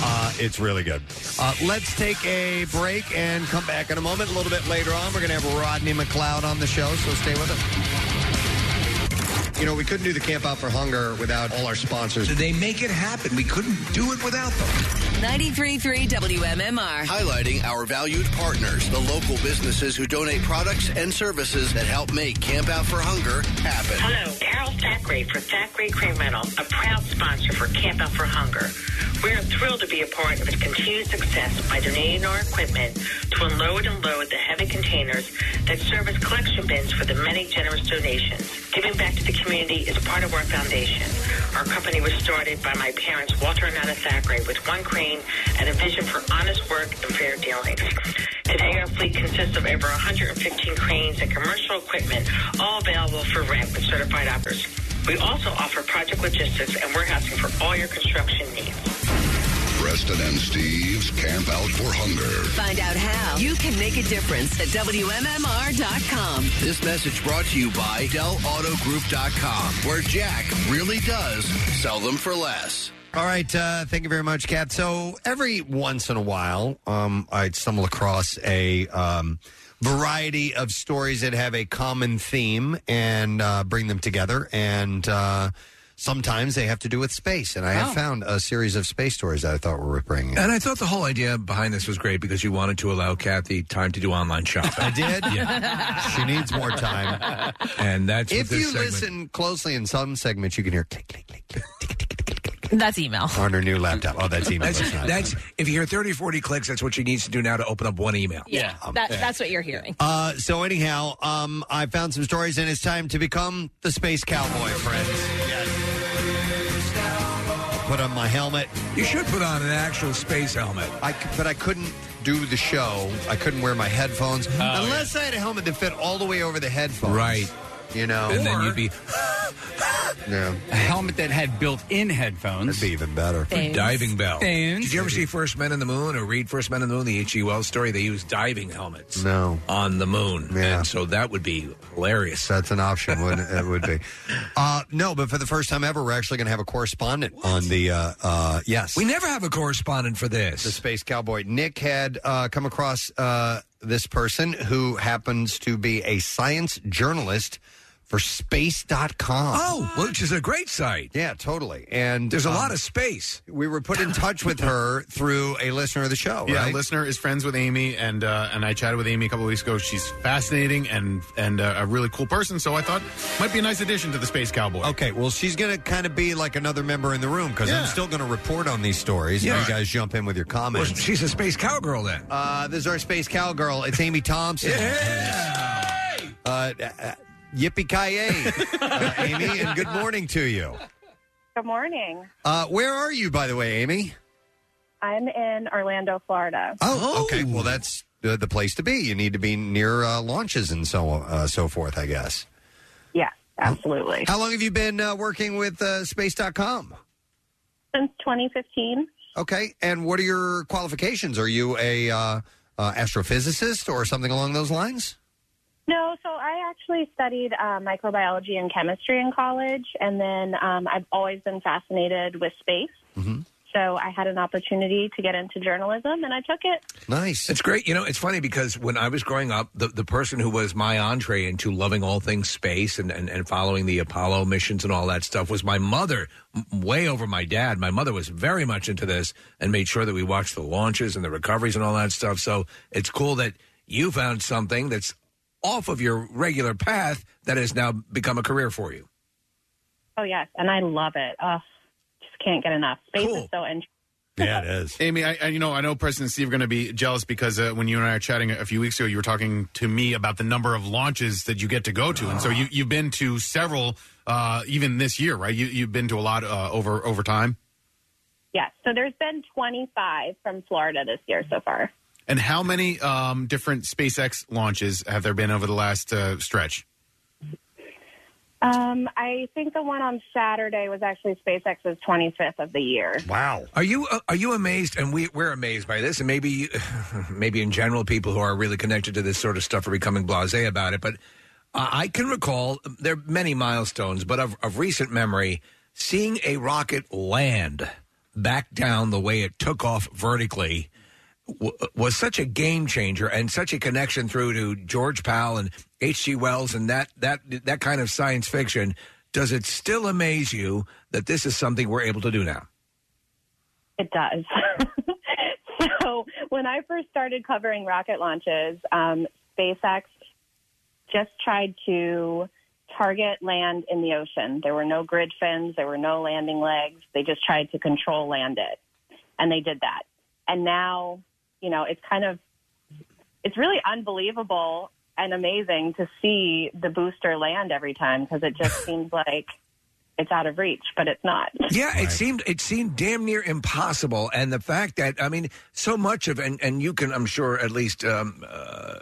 Uh, it's really good. Uh, let's take a break and come back in a moment. A little bit later on, we're going to have Rodney McLeod on the show, so stay with us. You know, we couldn't do the Camp Out for Hunger without all our sponsors. They make it happen. We couldn't do it without them. ninety-three point three W M M R. Highlighting our valued partners, the local businesses who donate products and services that help make Camp Out for Hunger happen. Hello, Carol Thackeray for Thackeray Crane Rental, a proud sponsor for Camp Out for Hunger. We are thrilled to be a part of its continued success by donating our equipment to unload and load the heavy containers that serve as collection bins for the many generous donations. Giving back to the community is part of our foundation. Our company was started by my parents, Walter and Anna Thackeray, with one crane and a vision for honest work and fair dealings. Today, our fleet consists of over one hundred fifteen cranes and commercial equipment, all available for rent with certified operators. We also offer project logistics and warehousing for all your construction needs. Preston and Steve's Camp Out for Hunger. Find out how you can make a difference at W M M R dot com. This message brought to you by Del Auto Group dot com, where Jack really does sell them for less. All right, uh, thank you very much, Kat. So every once in a while, um, I stumble across a um, variety of stories that have a common theme and uh, bring them together. And uh, sometimes they have to do with space. And I have Oh. found a series of space stories that I thought were worth bringing. And I thought the whole idea behind this was great because you wanted to allow Kathy time to do online shopping. I did? Yeah. She needs more time. And that's what If this you segment- listen closely in some segments, you can hear click, click, click, click. That's email. On her new laptop. Oh, that's email. That's, That's not- that's if you hear thirty, forty clicks, that's what she needs to do now to open up one email. Yeah, that, that's what you're hearing. Uh, so anyhow, um, I found some stories, and it's time to become the space cowboy, friends. Yes. Put on my helmet. You should put on an actual space helmet. I, c- but I couldn't do the show. I couldn't wear my headphones unless I had a helmet that fit all the way over the headphones. Right. You know, And then you'd be yeah. a helmet that had built-in headphones. That'd be even better. Thanks. Diving bell. Thanks. Did you ever see First Men in the Moon or read First Men in the Moon, the H G Wells story? They use diving helmets No. on the moon. Yeah. And so that would be hilarious. That's an option, wouldn't it? It would be. Uh, no, but for the first time ever, we're actually going to have a correspondent on the, uh, uh, yes. We never have a correspondent for this. The Space Cowboy. Nick had uh, come across uh, this person who happens to be a science journalist for space dot com. Oh, which is a great site. Yeah, totally. And There's a um, lot of space. We were put in touch with her through a listener of the show, Yeah, right? a listener is friends with Amy, and uh, and I chatted with Amy a couple of weeks ago. She's fascinating and and uh, a really cool person, so I thought might be a nice addition to the Space Cowboy. Okay, well, she's going to kind of be like another member in the room because I'm Yeah. still going to report on these stories. Yeah. You guys jump in with your Well, comments. she's a space cowgirl then. Uh, this is our space cowgirl. It's Amy Thompson. Yeah. Uh, uh, Yippee-ki-yay, uh, Amy, and good morning to you. Good morning. Uh, where are you, by the way, Amy? I'm in Orlando, Florida. Oh, okay. Well, that's uh, the place to be. You need to be near uh, launches and so uh, so forth, I guess. Yes, absolutely. How long have you been uh, working with uh, space dot com? Since twenty fifteen. Okay. And what are your qualifications? Are you a uh, uh, astrophysicist or something along those lines? No, so I actually studied uh, microbiology and chemistry in college, and then um, I've always been fascinated with space. Mm-hmm. So I had an opportunity to get into journalism, and I took it. Nice. It's great. You know, it's funny because when I was growing up, the, the person who was my entree into loving all things space and, and, and following the Apollo missions and all that stuff was my mother, m- way over my dad. My mother was very much into this and made sure that we watched the launches and the recoveries and all that stuff. So it's cool that you found something that's off of your regular path that has now become a career for you. Oh, yes, and I love it. Oh, just can't get enough. Space is so interesting. Yeah, it is. Amy, I, I, you know, I know Preston and Steve are going to be jealous because uh, when you and I were chatting a few weeks ago, you were talking to me about the number of launches that you get to go to, and so you, you've been to several, uh, even this year, right? You, you've been to a lot uh, over over time. Yes, so there's been twenty-five from Florida this year so far. And how many um, different SpaceX launches have there been over the last uh, stretch? Um, I think the one on Saturday was actually SpaceX's twenty-fifth of the year. Wow. Are you uh, are you amazed? And we we're amazed by this, and maybe maybe in general, people who are really connected to this sort of stuff are becoming blasé about it. But uh, I can recall there are many milestones, but of, of recent memory, seeing a rocket land back down the way it took off vertically w- was such a game changer and such a connection through to George Pal and H G Wells and that that that kind of science fiction. Does it still amaze you that this is something we're able to do now? It does. So when I first started covering rocket launches, um, SpaceX just tried to target land in the ocean. There were no grid fins. There were no landing legs. They just tried to control land it. And they did that. And now, you know, it's kind of, it's really unbelievable and amazing to see the booster land every time because it just seems like it's out of reach, but it's not. Yeah, it seemed it seemed damn near impossible, and the fact that I mean, so much of and and you can, I'm sure, at least um, uh,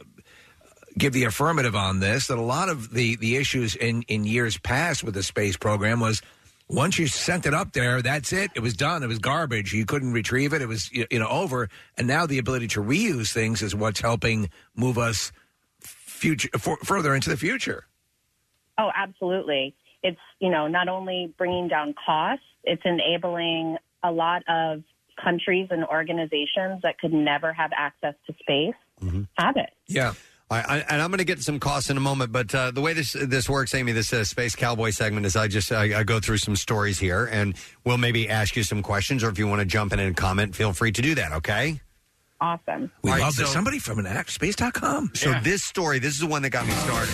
give the affirmative on this that a lot of the the issues in in years past with the space program was once you sent it up there, that's it. It was done. It was garbage. You couldn't retrieve it. It was you know over. And now the ability to reuse things is what's helping move us future for, further into the future. Oh, absolutely. It's, you know, not only bringing down costs, it's enabling a lot of countries and organizations that could never have access to space have it. Yeah. I, I, and I'm going to get some costs in a moment, but uh, the way this this works, Amy, this uh, Space Cowboy segment is I just I, I go through some stories here, and we'll maybe ask you some questions, or if you want to jump in and comment, feel free to do that, okay? Awesome. We All right, love this. so- Somebody from an act space dot com. So this story, this is the one that got me started.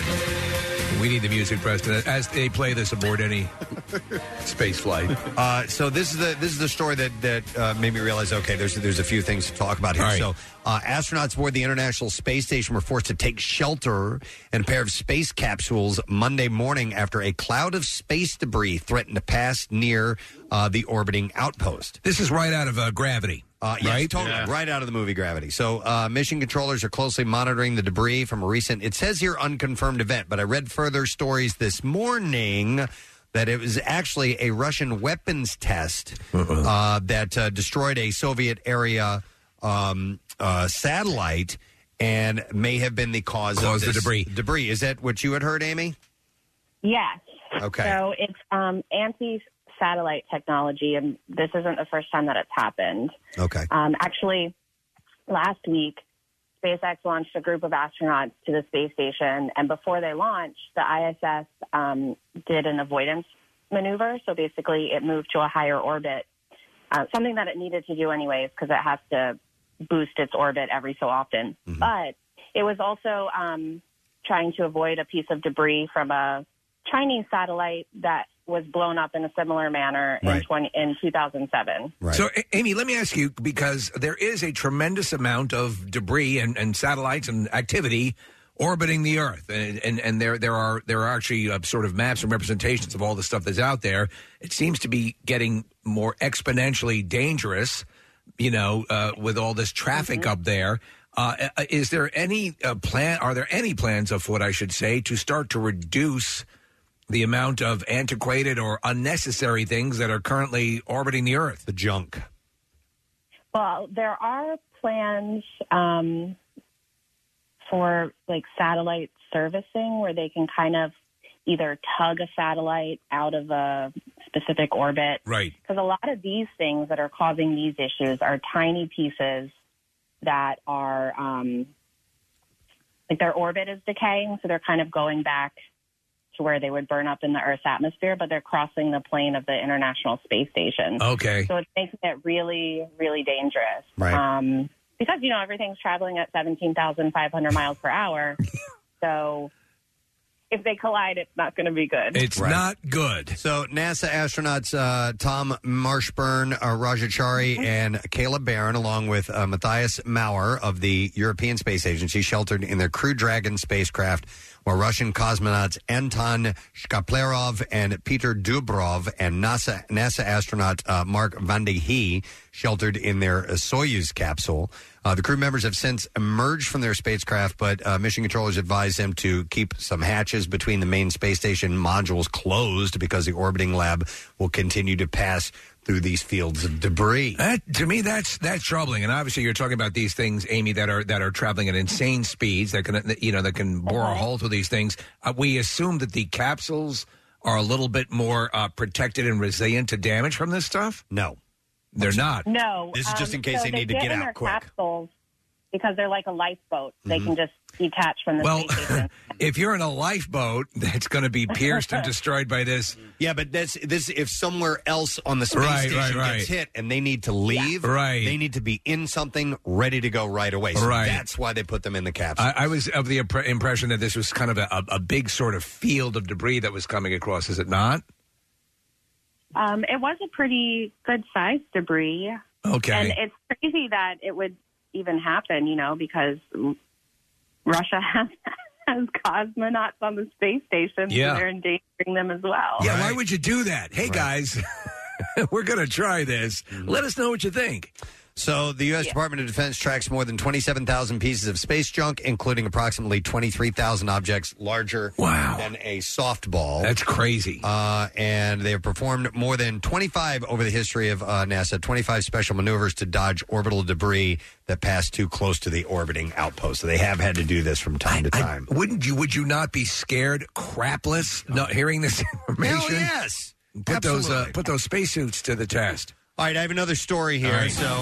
We need the music, Preston, as they play this aboard any space flight. Uh, so this is the this is the story that that uh, made me realize. Okay, there's there's a few things to talk about here. All right. So uh, astronauts aboard the International Space Station were forced to take shelter in a pair of space capsules Monday morning after a cloud of space debris threatened to pass near uh, the orbiting outpost. This is right out of uh, Gravity. Uh, yes, Right? totally. Yeah. Right out of the movie Gravity. So, uh, mission controllers are closely monitoring the debris from a recent, it says here, unconfirmed event, but I read further stories this morning that it was actually a Russian weapons test uh, that uh, destroyed a Soviet area um, uh, satellite and may have been the cause Caused of the this debris. Debris. Is that what you had heard, Amy? Yes. Okay. So it's um, anti-satellite technology, and this isn't the first time that it's happened. Okay. Um, actually, last week, SpaceX launched a group of astronauts to the space station, and before they launched, the I S S um, did an avoidance maneuver. So basically, it moved to a higher orbit, uh, something that it needed to do anyways because it has to boost its orbit every so often. But it was also um, trying to avoid a piece of debris from a Chinese satellite that was blown up in a similar manner in, Right. twenty, in two thousand seven. So, A- Amy, let me ask you, because there is a tremendous amount of debris and, and satellites and activity orbiting the Earth, and and, and there there are there are actually uh, sort of maps and representations of all the stuff that's out there. It seems to be getting more exponentially dangerous, you know, uh, with all this traffic up there. Uh, uh, is there any uh, plan? Are there any plans afoot, I should say, to start to reduce the amount of antiquated or unnecessary things that are currently orbiting the Earth? The junk. Well, there are plans um, for like satellite servicing where they can kind of either tug a satellite out of a specific orbit. Right. Because a lot of these things that are causing these issues are tiny pieces that are um, like their orbit is decaying, so they're kind of going back to where they would burn up in the Earth's atmosphere, but they're crossing the plane of the International Space Station. Okay. So it makes it really, really dangerous. Right. Um, because, you know, everything's traveling at seventeen thousand five hundred miles per hour. So if they collide, it's not going to be good. It's Right. not good. So NASA astronauts uh, Tom Marshburn, uh, Rajachari, and Caleb Barron, along with uh, Matthias Maurer of the European Space Agency, sheltered in their Crew Dragon spacecraft, while Russian cosmonauts Anton Shkaplerov and Peter Dubrov and NASA, NASA astronaut uh, Mark Vande sheltered in their uh, Soyuz capsule. Uh, the crew members have since emerged from their spacecraft, but uh, mission controllers advised them to keep some hatches between the main space station modules closed because the orbiting lab will continue to pass through these fields of debris. That, to me, that's that's troubling. And obviously, you're talking about these things, Amy, that are that are traveling at insane speeds that can you know that can bore a hole through these things. Uh, we assume that the capsules are a little bit more uh, protected and resilient to damage from this stuff. No. They're not. No. This is just in case so they need to get get in out their quick. capsules because they're like a lifeboat. They can just detach from the Well, space station. if you're in a lifeboat that's going to be pierced and destroyed by this. Yeah, but that's this. If somewhere else on the space Right, station right, right. gets hit and they need to leave, Right. they need to be in something ready to go right away. So Right. that's why they put them in the capsule. I, I was of the impre- impression that this was kind of a, a, a big sort of field of debris that was coming across. Is it not? Um, it was a pretty good sized debris. Okay. And it's crazy that it would even happen, you know, because Russia has, has cosmonauts on the space station. Yeah. So they're endangering them as well. Yeah, why would you do that? Hey, guys, we're going to try this. Let us know what you think. So the U S Department of Defense tracks more than twenty-seven thousand pieces of space junk, including approximately twenty-three thousand objects larger than a softball. That's crazy. Uh, and they have performed more than twenty-five over the history of uh, NASA, twenty-five special maneuvers to dodge orbital debris that pass too close to the orbiting outpost. So they have had to do this from time to time. Wouldn't you? Would you not be scared crapless not hearing this information? Hell yes. Put those uh, Absolutely. put those spacesuits to the test. All right, I have another story here. All right. So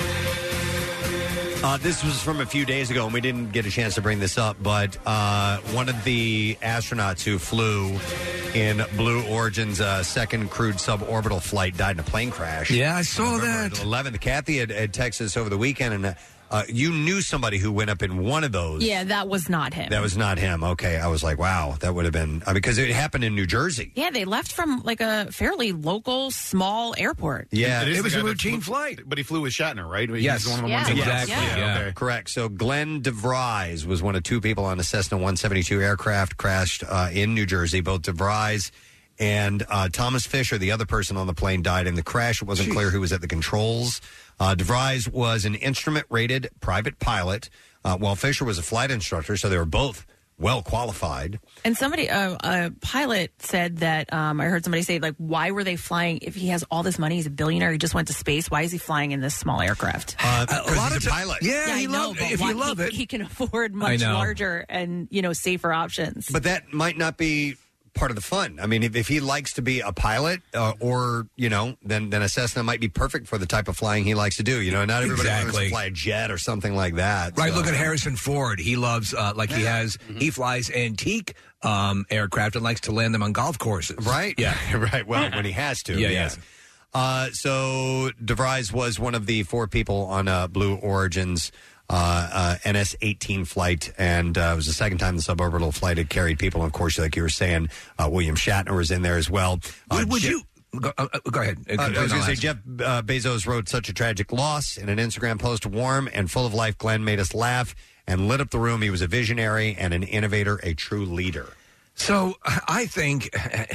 uh, this was from a few days ago, and we didn't get a chance to bring this up, but uh, one of the astronauts who flew in Blue Origin's uh, second crewed suborbital flight died in a plane crash. Yeah, I saw November that. eleventh. Kathy had, had texted us over the weekend, and uh, you knew somebody who went up in one of those. Yeah, that was not him. That was not him. Okay, I was like, wow, that would have been uh, because it happened in New Jersey. Yeah, they left from like a fairly local, small airport. Yeah, It is it the was guy a that routine flew- flight. But he flew with Shatner, right? He's Yes, one of the Yeah. ones. Exactly. Yeah. Yeah. Okay. Correct. So Glenn DeVries was one of two people on a Cessna one seventy-two aircraft crashed uh, in New Jersey. Both DeVries and uh, Thomas Fisher, the other person on the plane, died in the crash. It wasn't clear who was at the controls. Uh, DeVries was an instrument-rated private pilot, uh, while Fisher was a flight instructor, so they were both well qualified. And somebody, uh, a pilot said that, um, I heard somebody say, like, why were they flying? If he has all this money, he's a billionaire, he just went to space, why is he flying in this small aircraft? Uh, a lot he's of a ti- pilot. Yeah, I he know, loved, but if why- you love he, it. he can afford much know. larger and, you know, safer options. But that might not be part of the fun. I mean, if, if he likes to be a pilot, uh, or you know, then then a Cessna might be perfect for the type of flying he likes to do. You know, not everybody wants Exactly. to fly a jet or something like that. Right, so. look at Harrison Ford. He loves, uh, like he has, he flies antique um, aircraft and likes to land them on golf courses. Right? Yeah. right. Well, when he has to. Yeah, yes. yeah. Uh, so DeVries was one of the four people on uh, Blue Origin's uh, uh, N S eighteen flight, and uh, it was the second time the suborbital flight had carried people. And of course, like you were saying, uh, William Shatner was in there as well. Uh, Would, would Je- you? Go, uh, uh, go ahead. Uh, I was going to say, Jeff uh, Bezos wrote such a tragic loss in an Instagram post. Warm and full of life, Glenn made us laugh and lit up the room. He was a visionary and an innovator, a true leader. So I think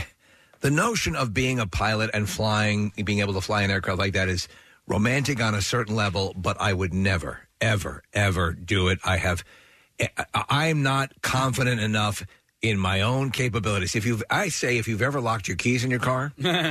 the notion of being a pilot and flying, being able to fly an aircraft like that is romantic on a certain level, but I would never, ever, ever do it. I have, I am not confident enough in my own capabilities. If you've, I say, if you've ever locked your keys in your car,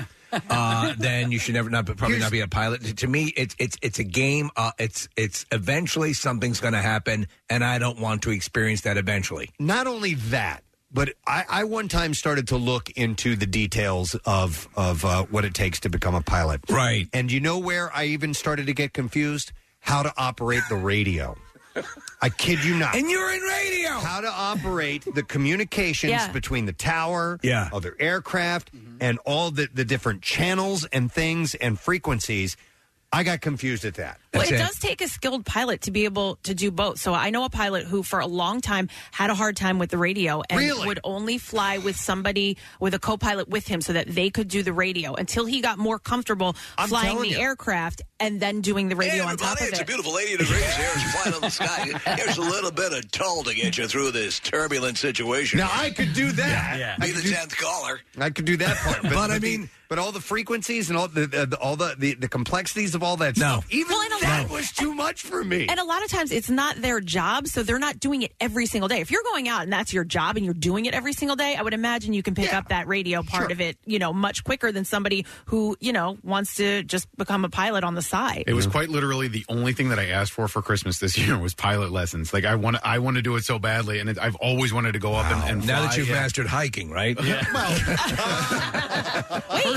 uh, then you should never not probably not be a pilot. To me, it's it's it's a game. Uh, it's it's eventually something's going to happen, and I don't want to experience that eventually. Not only that, but I, I one time started to look into the details of of uh, what it takes to become a pilot. Right. And you know where I even started to get confused? How to operate the radio. I kid you not. And you're in radio. How to operate the communications Yeah. between the tower, Yeah. other aircraft, and all the, the different channels and things and frequencies. I got confused at that. Well, it, does take a skilled pilot to be able to do both. So I know a pilot who, for a long time, had a hard time with the radio and Really? would only fly with somebody, with a co-pilot with him, so that they could do the radio until he got more comfortable I'm flying telling the you. aircraft and then doing the radio Hey, on top everybody, of it's it. a beautiful eighty degrees here. It's flying on the sky. Here's a little bit of toll to get you through this turbulent situation. Now, I could do that. Yeah. Be the tenth caller. I could do that part. But, But I the- mean- but all the frequencies and all the, the all the, the the complexities of all that No. stuff, even Well, and a that lot- was too much for me. And a lot of times it's not their job, so they're not doing it every single day. If you're going out and that's your job and you're doing it every single day, I would imagine you can pick Yeah. up that radio part Sure. of it, you know, much quicker than somebody who, you know, wants to just become a pilot on the side. It was quite literally the only thing that I asked for for Christmas this year was pilot lessons. Like I want, I want to do it so badly, and it, I've always wanted to go up and, and Now fly, that you've yeah. mastered hiking, right? Yeah. Well, Wait, first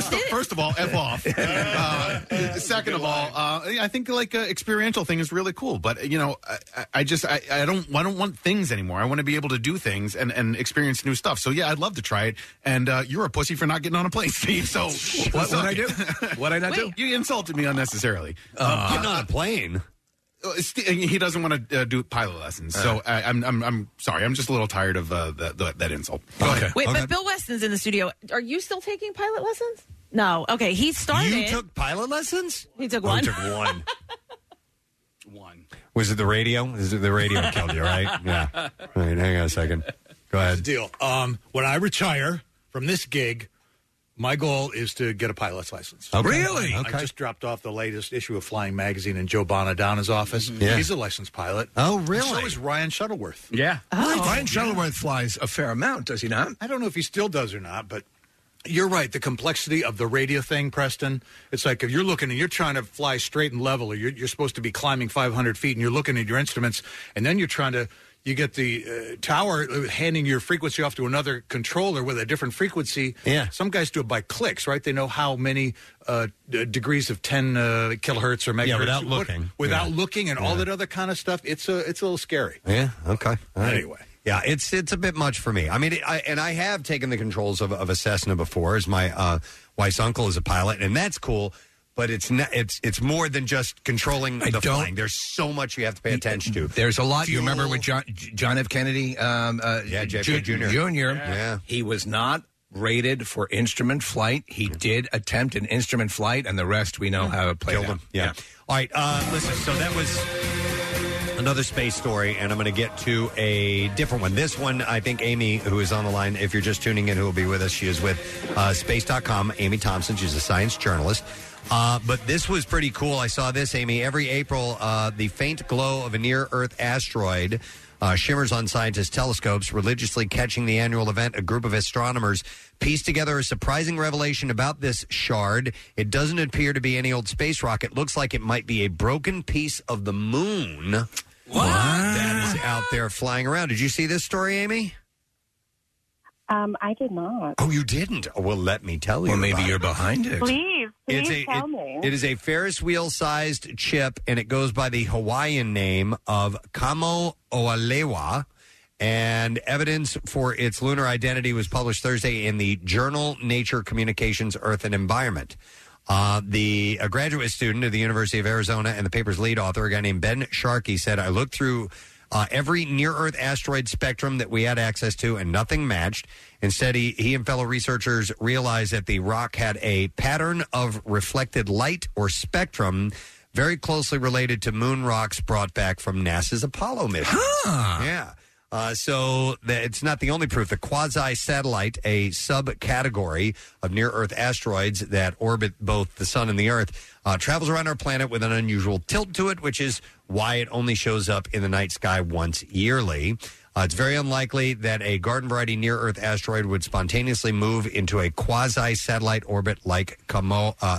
first, of, first of all, F off. Uh, second of all, uh, I think like uh, experiential thing is really cool. But you know, I, I just I, I don't I don't want things anymore. I want to be able to do things and, and experience new stuff. So yeah, I'd love to try it. And uh, you're a pussy for not getting on a plane, Steve. So what would I do? What I not Wait, do? You insulted me unnecessarily. Uh, Getting on a plane. He doesn't want to uh, do pilot lessons, so I, I'm I'm I'm sorry. I'm just a little tired of uh, that, that that insult. Go ahead. Wait, Okay. but Bill Weston's in the studio. Are you still taking pilot lessons? No. Okay, he started. You took pilot lessons? He took Oh, one. he took one. One. Was it the radio? Is it the radio that killed you, right? Yeah. All right, hang on a second. Go ahead. Deal. Um, when I retire from this gig, my goal is to get a pilot's license. Okay. Really? I Okay. just dropped off the latest issue of Flying Magazine in Joe Bonner down his office. Yeah. He's a licensed pilot. Oh, really? So is Ryan Shuttleworth. Yeah. Ryan Shuttleworth flies a fair amount, does he not? I don't know if he still does or not, but you're right. The complexity of the radio thing, Preston, it's like if you're looking and you're trying to fly straight and level, or you're, you're supposed to be climbing five hundred feet and you're looking at your instruments, and then you're trying to, you get the uh, tower handing your frequency off to another controller with a different frequency. Yeah. Some guys do it by clicks, right? They know how many uh, d- degrees of ten uh, kilohertz or megahertz. Yeah, without what- looking. Without Yeah. looking and all Yeah. that other kind of stuff. It's a, it's a little scary. Yeah. Okay. All right. Anyway. Yeah, it's it's a bit much for me. I mean, it, I, and I have taken the controls of, of a Cessna before, as my uh, wife's uncle is a pilot, and that's cool. But it's not, it's it's more than just controlling I the don't- flying. There's so much you have to pay attention to. There's a lot. You Fuel. remember with John, John F. Kennedy? Um, uh, Yeah, J F K Junior Junior. Yeah. He was not rated for instrument flight. He did attempt an instrument flight, and the rest we know how it played Killed out. him. Yeah. All right. Uh, listen. So that was another space story, and I'm going to get to a different one. This one, I think Amy, who is on the line, if you're just tuning in, who will be with us, she is with uh, space dot com, Amy Thompson. She's a science journalist. Uh, but this was pretty cool. I saw this, Amy. Every April, uh, the faint glow of a near-Earth asteroid uh, shimmers on scientists' telescopes, religiously catching the annual event. A group of astronomers pieced together a surprising revelation about this shard. It doesn't appear to be any old space rock. It looks like it might be a broken piece of the moon. What? That is out there flying around. Did you see this story, Amy? Um, I did not. Oh, you didn't? Oh, well, let me tell you. Well, maybe about you're it. behind it. Please, please It's a, tell it- me. it is a Ferris wheel-sized chip, and it goes by the Hawaiian name of Kamo-Oalewa. And evidence for its lunar identity was published Thursday in the journal Nature Communications, Earth and Environment. Uh, the a graduate student at the University of Arizona and the paper's lead author, a guy named Ben Sharkey, said, I looked through uh, every near-Earth asteroid spectrum that we had access to, and nothing matched. Instead, he, he and fellow researchers realized that the rock had a pattern of reflected light or spectrum very closely related to moon rocks brought back from NASA's Apollo mission. Yeah. Uh, so the, it's not the only proof. The quasi-satellite, a subcategory of near-Earth asteroids that orbit both the Sun and the Earth, uh, travels around our planet with an unusual tilt to it, which is why it only shows up in the night sky once yearly. Uh, it's very unlikely that a garden-variety near-Earth asteroid would spontaneously move into a quasi-satellite orbit like Kamo, uh,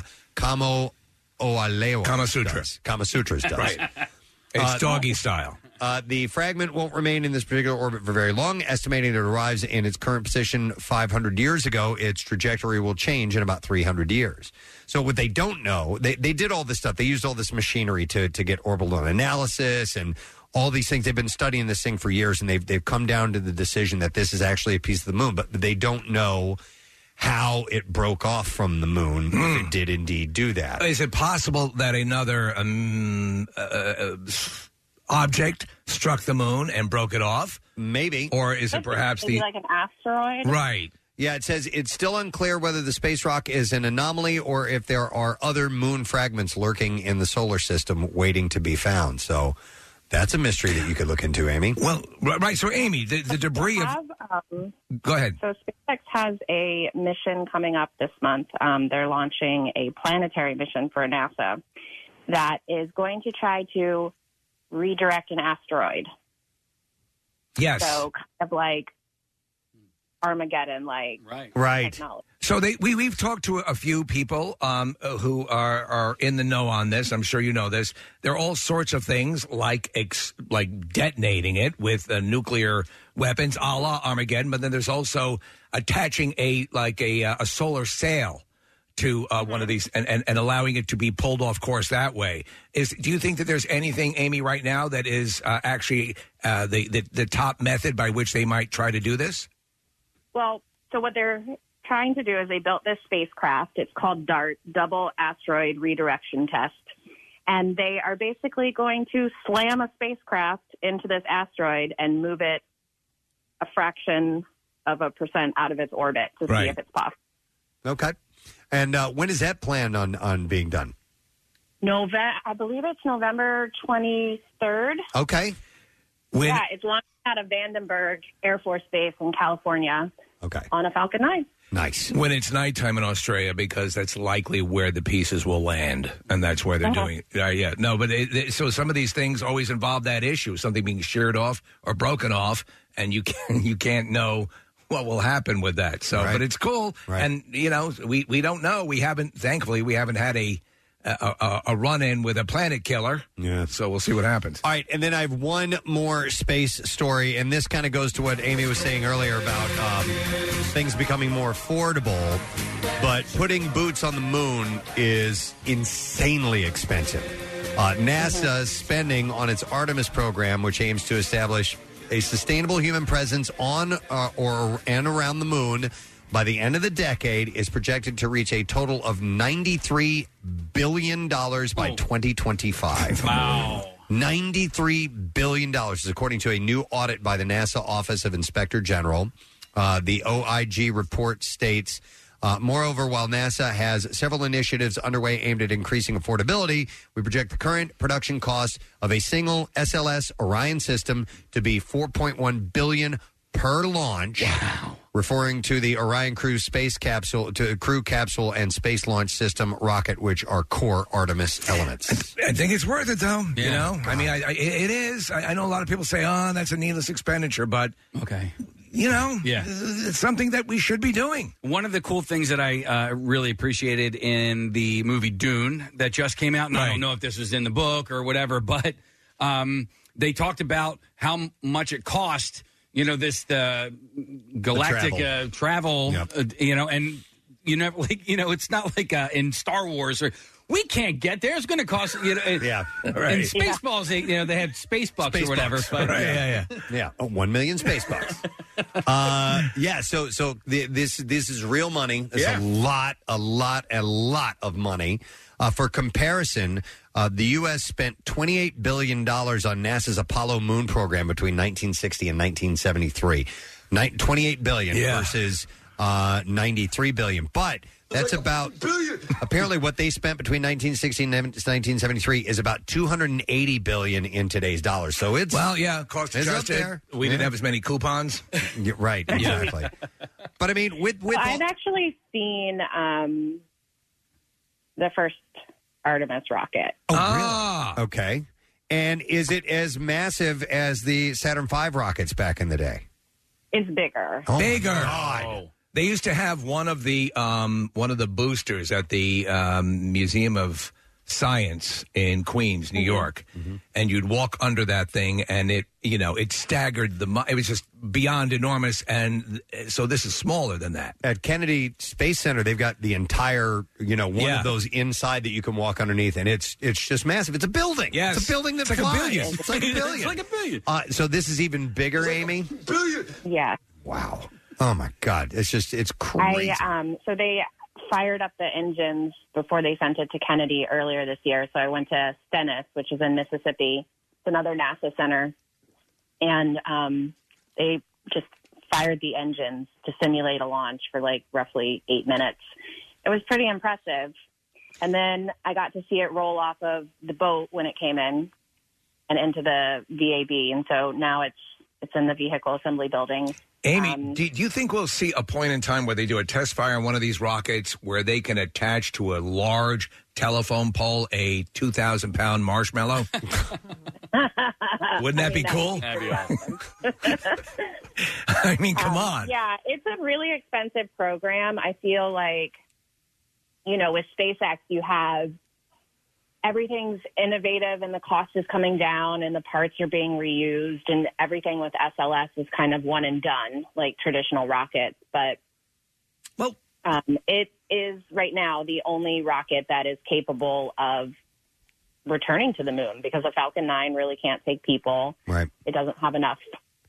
Kamo-Oalewa Kama Sutra. does. Kama Sutra's does. Right. It's Uh, doggy style. Uh, the fragment won't remain in this particular orbit for very long. Estimating it arrives in its current position five hundred years ago, its trajectory will change in about three hundred years. So what they don't know, they, they did all this stuff. They used all this machinery to, to get orbital analysis and all these things. They've been studying this thing for years, and they've, they've come down to the decision that this is actually a piece of the moon. But they don't know how it broke off from the moon, if it did indeed do that. Is it possible that another um, uh, uh, object struck the moon and broke it off? Maybe. Or is it perhaps Maybe the... like an asteroid? Right. Yeah, it says it's still unclear whether the space rock is an anomaly or if there are other moon fragments lurking in the solar system waiting to be found. So that's a mystery that you could look into, Amy. Well, right. So, Amy, the, the debris of... Have, um, Go ahead. So SpaceX has a mission coming up this month. Um, they're launching a planetary mission for NASA that is going to try to redirect an asteroid. Yes. So kind of like Armageddon, like right. Right. technology. So they we we've talked to a few people um, who are are in the know on this. I'm sure you know this. There are all sorts of things like ex, like detonating it with uh, nuclear weapons, a la Armageddon. But then there's also attaching a like a uh, a solar sail to uh, one of these and, and, and allowing it to be pulled off course that way. Is do you think that there's anything, Amy, right now that is uh, actually uh, the, the the top method by which they might try to do this? Well, so what they're trying to do is they built this spacecraft. It's called DART, Double Asteroid Redirection Test. And they are basically going to slam a spacecraft into this asteroid and move it a fraction of a percent out of its orbit to Right. see if it's possible. Okay. And uh, when is that planned on, on being done? Nove- I believe it's November twenty-third. Okay. yeah, it's launched out of Vandenberg Air Force Base in California. Okay. On a Falcon nine. Nice. When it's nighttime in Australia, because that's likely where the pieces will land, and that's where they're Uh-huh. doing it. Uh, yeah, no, but it, it- so some of these things always involve that issue, something being sheared off or broken off, and you can you can't know what will happen with that. So, Right. but it's cool, Right. and you know, we we don't know. We haven't, thankfully, we haven't had a a, a, a run in with a planet killer. Yeah. So we'll see what happens. All right, and then I have one more space story, and this kind of goes to what Amy was saying earlier about um, things becoming more affordable, but putting boots on the moon is insanely expensive. Uh, NASA's spending on its Artemis program, which aims to establish a sustainable human presence on uh, or and around the moon by the end of the decade, is projected to reach a total of ninety-three billion dollars by twenty twenty-five. Wow. ninety-three billion dollars is according to a new audit by the NASA Office of Inspector General. Uh, the O I G report states, uh, moreover, while NASA has several initiatives underway aimed at increasing affordability, we project the current production cost of a single S L S Orion system to be four point one billion dollars per launch. Wow. Referring to the Orion Crew space capsule, to Crew capsule and space launch system rocket, which are core Artemis elements. I think it's worth it, though. You Yeah. know, I mean, I, I, it is. I, I know a lot of people say, "Oh, that's a needless expenditure," but okay, you know, Yeah. it's something that we should be doing. One of the cool things that I uh, really appreciated in the movie Dune that just came out, and I don't know if this was in the book or whatever, but um, they talked about how m- much it cost. You know, this the galactic The uh, travel. Uh, you know, and you know, like you know, it's not like uh, in Star Wars or. We can't get there. It's going to cost you know. Yeah, right. In Spaceballs, they, you know, they had space bucks Space or whatever. bucks. But, Right, yeah, yeah, yeah. Oh, one million space bucks. uh, yeah. So, so the, this this is real money. It's Yeah. a lot, a lot, a lot of money. Uh, for comparison, uh, the U S spent twenty-eight billion dollars on NASA's Apollo moon program between nineteen sixty and nineteen seventy-three. Ni- twenty-eight billion Yeah. versus uh, ninety-three billion. But that's about apparently what they spent between nineteen sixty and nineteen seventy-three is about two hundred eighty billion in today's dollars. So it's Well, yeah, cost it's up adjusted. there. We didn't have as many coupons. Yeah, right, exactly. But I mean, with with I've actually seen um, the first Artemis rocket. oh, really? Okay. And is it as massive as the Saturn five rockets back in the day? It's bigger. Oh, Bigger. God. They used to have one of the um, one of the boosters at the um, Museum of Science in Queens, New York, and you'd walk under that thing, and it you know it staggered the. mu- It was just beyond enormous, and th- so this is smaller than that. At Kennedy Space Center, they've got the entire, you know, one Yeah. of those inside that you can walk underneath, and it's it's just massive. It's a building. Yes. It's a building that It's like a flies. billion. It's like a billion. It's like a billion. Uh, so this is even bigger, Amy. Yeah. Wow. Oh my God! It's just it's crazy. I um, so they fired up the engines before they sent it to Kennedy earlier this year. So I went to Stennis, which is in Mississippi. It's another NASA center, and um, they just fired the engines to simulate a launch for like roughly eight minutes. It was pretty impressive. And then I got to see it roll off of the boat when it came in and into the V A B. And so now it's it's in the vehicle assembly building. Amy, Um, do, do you think we'll see a point in time where they do a test fire on one of these rockets where they can attach to a large telephone pole a two thousand pound marshmallow? Wouldn't that be cool? I mean, come Um, on. Yeah, it's a really expensive program. I feel like, you know, with SpaceX, you have everything's innovative and the cost is coming down and the parts are being reused, and everything with S L S is kind of one and done, like traditional rockets. But well, um, it is right now the only rocket that is capable of returning to the moon because the Falcon nine really can't take people. Right. It doesn't have enough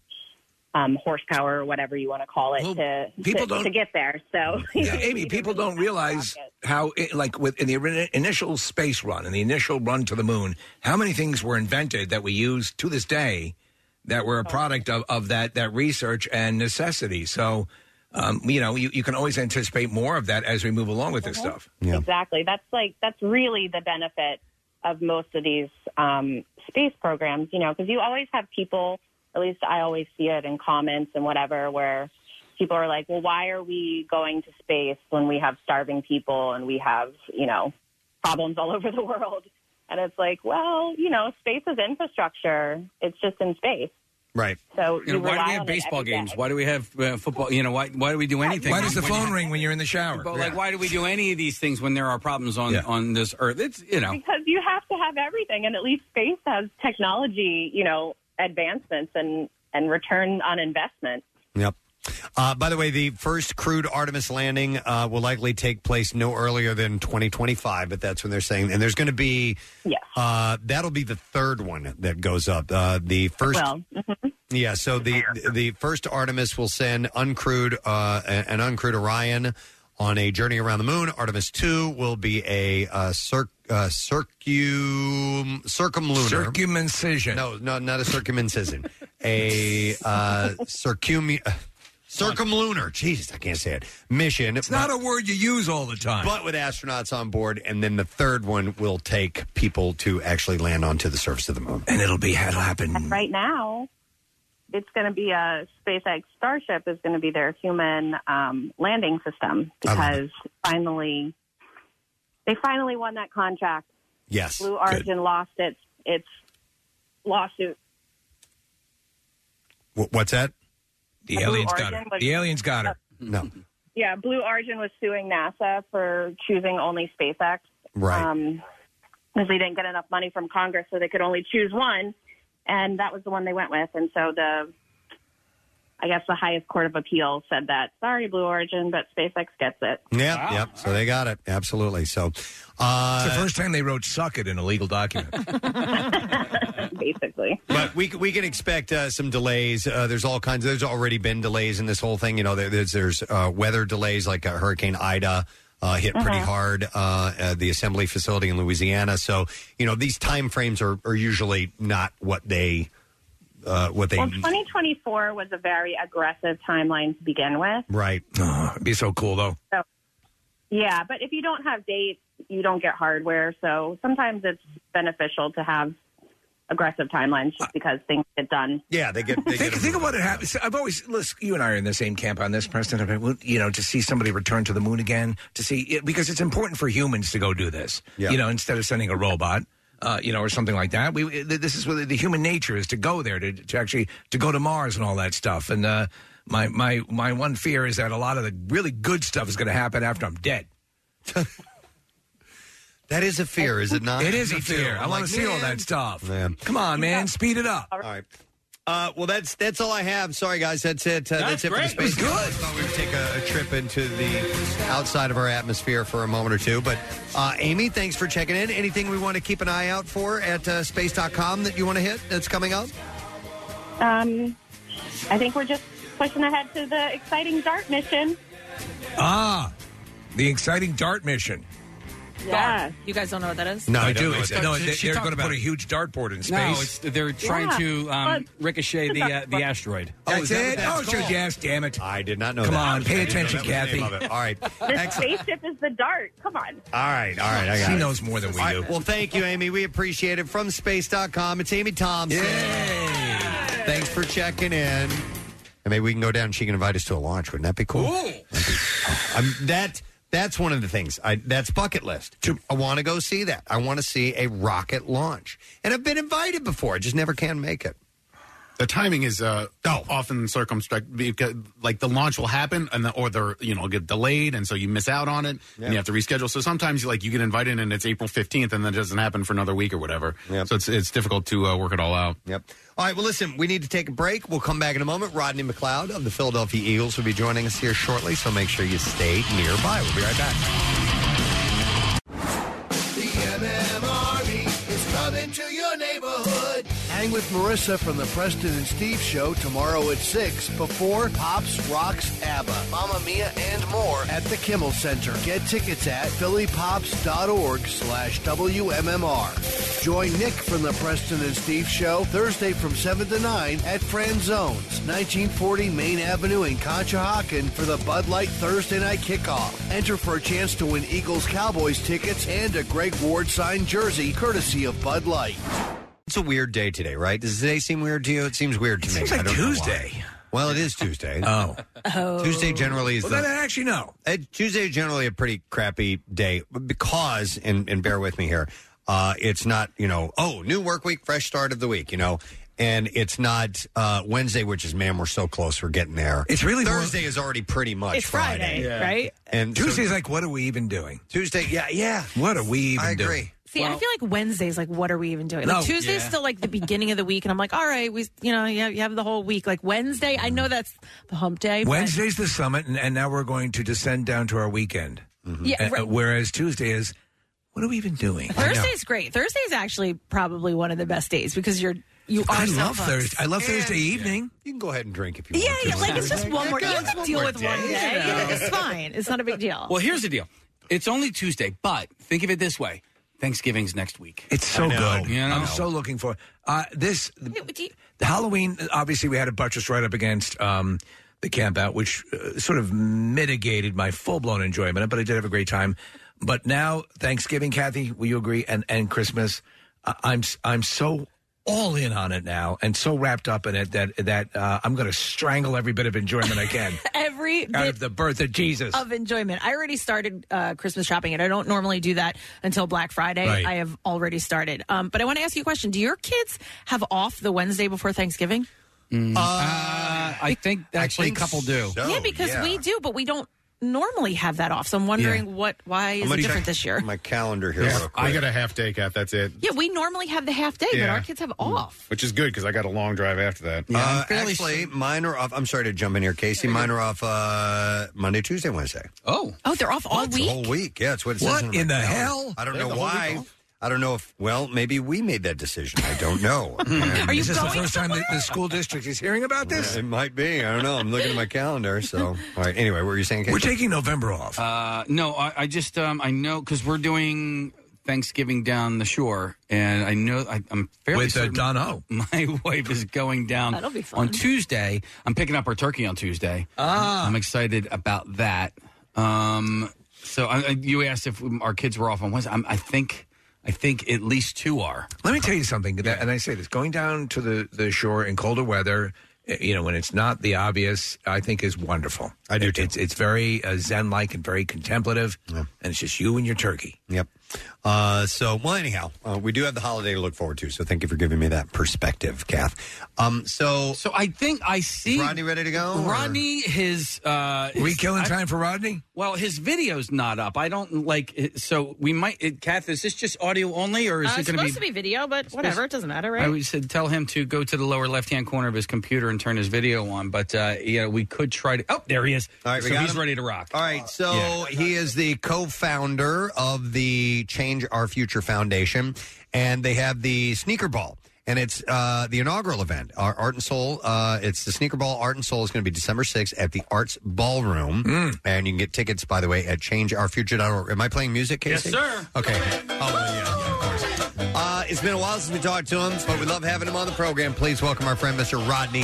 um, horsepower or whatever you want to call it to, people to, don't- to get there. So, Yeah, Amy, people don't realize how, it, like, with in the ori- initial space run and the initial run to the moon, how many things were invented that we use to this day that were a product of, of that that research and necessity. So, um, you know, you, you can always anticipate more of that as we move along with this Mhm. stuff. Exactly. That's like that's really the benefit of most of these um, space programs, you know, because you always have people, at least I always see it in comments and whatever, where people are like, well, why are we going to space when we have starving people and we have, you know, problems all over the world? And it's like, well, you know, space is infrastructure. It's just in space. Right. So You know, you why do rely we have on it baseball every games? day. Why do we have uh, football? You know, why why do we do anything? Why does the when phone you- ring when you're in the shower? But like, why do we do any of these things when there are problems on Yeah. on this earth? It's you know. Because you have to have everything, and at least space has technology, you know, advancements and, and return on investment. Yep. Uh, by the way, the first crewed Artemis landing uh, will likely take place no earlier than twenty twenty-five, but that's when they're saying. And there's going to be, yes. uh, that'll be the third one that goes up. Uh, the first, Well, mhm. yeah. So the the first Artemis will send uncrewed uh, an uncrewed Orion on a journey around the moon. Artemis two will be a uh, circ, uh, circum circumlunar Circumcision. No, no, not a circumcision. a uh, circum. Circumlunar, Jesus, I can't say it. Mission. It's not a word you use all the time. But with astronauts on board, and then the third one will take people to actually land onto the surface of the moon. And it'll be it'll happen. And right now, it's going to be a SpaceX Starship is going to be their human um, landing system because finally, they finally won that contract. Yes. Blue Origin lost its its lawsuit. Wh- What's that? The Blue aliens got her. Origin was- The aliens got her. No. Yeah, Blue Origin was suing NASA for choosing only SpaceX. Right. Um, because they didn't get enough money from Congress, so they could only choose one, and that was the one they went with. And so the, I guess the highest court of appeals said that, sorry, Blue Origin, but SpaceX gets it. Yep, yep. So they got it. Absolutely. So, uh, It's the first time they wrote "suck it" in a legal document. Basically. But we we can expect uh, some delays. Uh, there's all kinds. There's already been delays in this whole thing. You know, there, there's there's uh, weather delays like uh, Hurricane Ida uh, hit pretty Mhm. hard uh, at the assembly facility in Louisiana. So you know these time frames are, are usually not what they uh, what they Well, twenty twenty-four was a very aggressive timeline to begin with. right. Oh, it'd be so cool though. So, yeah, but if you don't have dates, you don't get hardware. So sometimes it's beneficial to have aggressive timelines just because things get done. Yeah, they get. They think, think of what it happens. I've always, listen, you and I are in the same camp on this, Preston. About, you know, to see somebody return to the moon again, to see because it's important for humans to go do this. Yeah. You know, instead of sending a robot. Uh, you know, or something like that. We this is what the human nature is to go there, to, to actually to go to Mars and all that stuff. And uh, my my my one fear is that a lot of the really good stuff is going to happen after I'm dead. That is a fear, is it not? It is a Me too. fear. I I'm want like, to see all man. that stuff. Man. Come on, man, speed it up. All right. Uh, well, that's that's all I have. Sorry, guys. That's it. Uh, that's, That's it for the great. space. It was News. I thought we would take a, a trip into the outside of our atmosphere for a moment or two. But uh, Amy, thanks for checking in. Anything we want to keep an eye out for at uh, space dot com that you want to hit that's coming up? Um, I think we're just pushing ahead to the exciting DART mission. Ah, the exciting DART mission. Yeah. You guys don't know what that is? I, I don't do. know It's, what that no, is. they, She they're talked going to about put a it. huge dartboard in space. No, it's, they're trying Yeah. to um, ricochet the uh, the asteroid. That's it. Oh, sure, yes. Damn it! I did not know. Come that. on, pay I didn't know attention, that was the Kathy. name of it. All right. The spaceship is the DART. Come on. All right. All right. I got She it. knows more than we All do. right, well, thank you, Amy. We appreciate it. From space dot com, it's Amy Thompson. Thanks for checking in. And maybe we can go down and she can invite us to a launch. Wouldn't that be cool? That'd be- I'm, that, that's one of the things. I, that's bucket list. I want to go see that. I want to see a rocket launch. And I've been invited before. I just never can make it. The timing is uh, often circumspect because, like, the launch will happen, and the, or the you know get delayed, and so you miss out on it, Yeah. and you have to reschedule. So sometimes, like, you get invited, and it's April fifteenth, and then it doesn't happen for another week or whatever. Yep. So it's it's difficult to uh, work it all out. Yep. All right, well, listen, we need to take a break. We'll come back in a moment. Rodney McLeod of the Philadelphia Eagles will be joining us here shortly, so make sure you stay nearby. We'll be right back. The M M Army is coming to your neighborhood. Hang with Marissa from the Preston and Steve Show tomorrow at six before Pops Rocks ABBA, Mamma Mia, and more at the Kimmel Center. Get tickets at phillypops.org slash WMMR. Join Nick from the Preston and Steve Show Thursday from seven to nine at Franzones, nineteen forty Main Avenue in Conshohocken for the Bud Light Thursday night kickoff. Enter for a chance to win Eagles Cowboys tickets and a Greg Ward signed jersey courtesy of Bud Light. It's a weird day today, right? Does today seem weird to you? It seems weird to It me. seems like I don't know why. Tuesday. Well, it is Tuesday. Oh. Oh. Tuesday generally is Well, the... then I actually know. Uh, Tuesday is generally a pretty crappy day because, and, and bear with me here, uh, it's not, you know, oh, new work week, fresh start of the week, you know, and it's not uh, Wednesday, which is, man, we're so close, we're getting there. It's really more- Thursday is already pretty much It's Friday, Friday. right? And so- Tuesday's like, what are we even doing? Tuesday, yeah, yeah. What are we even I agree. doing? See, I feel like Wednesday's like, what are we even doing? No. Like Tuesday's Yeah. still like the beginning of the week, and I'm like, all right, we, you know, you have, you have the whole week. Like Wednesday, I know that's the hump day. but- Wednesday's the summit, and, and now we're going to descend down to our weekend. Yeah, Uh, right. whereas Tuesday is, what are we even doing? Thursday's great. Thursday's actually probably one of the best days because you're you are. I so love hooked. Thursday. I love Thursday evening. You can go ahead and drink if you Yeah, want to. yeah, like it's just one more. You can deal with one day, day. you know. It's fine. It's not a big deal. Well, here's the deal. It's only Tuesday, but think of it this way. Thanksgiving's next week. It's so I know. good. You know? I'm so looking for uh, this. The, the Halloween, obviously, we had a buttress right up against um, the camp out, which uh, sort of mitigated my full blown enjoyment of it, but I did have a great time. But now, Thanksgiving, Kathy, will you agree? And and Christmas, uh, I'm I'm so all in on it now, and so wrapped up in it that that uh, I'm going to strangle every bit of enjoyment I can Every out bit of the birth of Jesus. of enjoyment. I already started uh, Christmas shopping, and I don't normally do that until Black Friday. Right. I have already started. Um, but I want to ask you a question: do your kids have off the Wednesday before Thanksgiving? Uh, I think actually think a couple do. so. yeah, because yeah. we do, but we don't normally have that off. So I'm wondering what why I'm is it gonna different check this year? My calendar here. Yeah, real quick. I got a half day, Kath. That's it. Yeah, we normally have the half day, but Yeah. our kids have off. Which is good because I got a long drive after that. Uh, actually, mine are off. I'm sorry to jump in here, Casey. Mine are off uh, Monday, Tuesday, Wednesday. Oh, Oh, they're off all It's a week. whole week. Yeah, that's what it What says. my in the calendar. hell? I don't They have know the whole why. week off. I don't know if. Well, maybe we made that decision. I don't know. Are you Is this going the first time that the school district is hearing about this? It might be. I don't know. I'm looking at my calendar. So, all right. Anyway, what were you saying, Casey? We're taking November off. Uh, no, I, I just um, I know because we're doing Thanksgiving down the shore, and I know I, I'm fairly With, uh, certain Don Ho. My wife is going down That'll be fun. on Tuesday. I'm picking up our turkey on Tuesday. Ah. I'm excited about that. Um, so I, I- you asked if our kids were off on Wednesday. I'm, I think I think at least two are. Let me tell you something, that, and I say this: going down to the, the shore in colder weather, eh, you know, when it's not the obvious, I think is wonderful. I do too. It's it's very uh, zen-like and very contemplative, and it's just you and your turkey. Yep. Uh, so, well, anyhow, uh, we do have the holiday to look forward to. So, thank you for giving me that perspective, Kath. Um, so, So I think I see is Rodney ready to go? or- Rodney, his uh, Are we his- killing I- time for Rodney? Well, his video's not up. I don't like it, so we might. It, Kath, is this just audio only, or is Uh, it it's going supposed to be video, but whatever, it doesn't matter, right? I would said tell him to go to the lower left-hand corner of his computer and turn his video on. But uh, yeah, we could try to. Oh, there he is. All right, we so got he's him? ready to rock. All right, so Yeah. he is the co-founder of the Change Our Future Foundation, and they have the Sneaker Ball, and it's uh, the inaugural event. Our Art and Soul. Uh, it's the Sneaker Ball Art and Soul is going to be December sixth at the Arts Ballroom, and you can get tickets, by the way, at change our future dot org. Am I playing music, Casey? Yes, sir. Okay. Oh, well, yeah, yeah, of course. Uh, it's been a while since we talked to him, but we love having him on the program. Please welcome our friend, Mister Rodney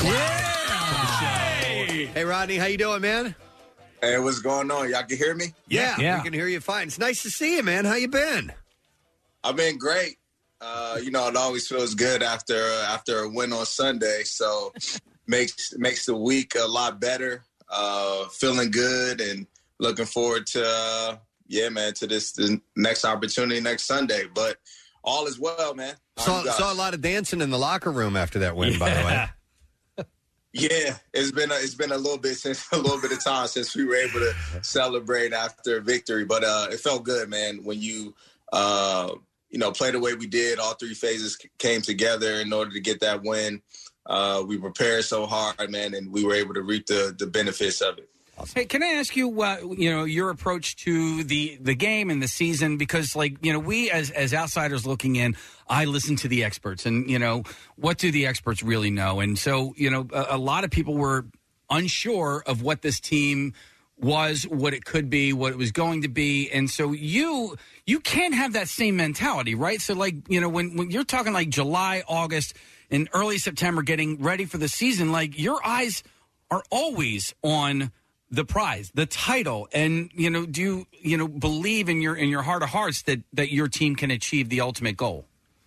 McLeod. Hey. hey, Rodney, how you doing, man? Hey, what's going on? Y'all can hear me? Yeah, Yeah. we can hear you fine. It's nice to see you, man. How you been? I've been great. Uh, you know, it always feels good after after a win on Sunday. So makes makes the week a lot better. Uh, feeling good and looking forward to uh, yeah, man, to this the next opportunity next Sunday. But all is well, man. How Saw, you guys? saw a lot of dancing in the locker room after that win, by the way. Yeah, it's been a, it's been a little bit since a little bit of time since we were able to celebrate after a victory, but uh, it felt good, man. When you uh, you know play the way we did, all three phases came together in order to get that win. Uh, we prepared so hard, man, and we were able to reap the the benefits of it. Hey, can I ask you, uh, you know, your approach to the, the game and the season? Because, like, you know, we as as outsiders looking in, I listen to the experts, and you know, what do the experts really know? And so, you know, a, a lot of people were unsure of what this team was, what it could be, what it was going to be, and so you you can't have that same mentality, right? So, like, you know, when when you're talking like July, August, and early September, getting ready for the season, like your eyes are always on the prize, the title, and you know, do you you know believe in your in your heart of hearts that that your team can achieve the ultimate goal?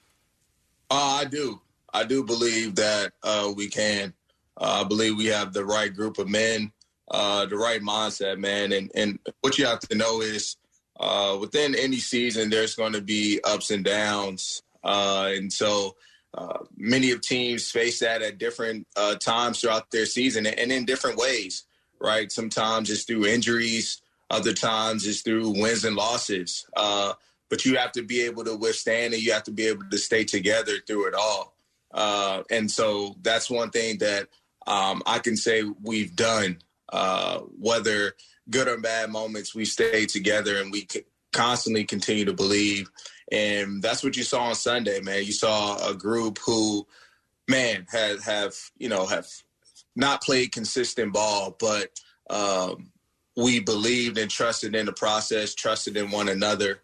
Uh, I do. I do believe that uh, we can. Uh, I believe we have the right group of men, uh, the right mindset, man. And and what you have to know is, uh, within any season, there's going to be ups and downs, uh, and so uh, many of teams face that at different uh, times throughout their season, and in different ways. Right. Sometimes it's through injuries. Other times it's through wins and losses. Uh, but you have to be able to withstand, and you have to be able to stay together through it all. Uh, and so that's one thing that um, I can say we've done. Uh, whether good or bad moments, we stay together and we c- constantly continue to believe. And that's what you saw on Sunday, man. You saw a group who, man, have, have you know, have – not played consistent ball, but um, we believed and trusted in the process, trusted in one another,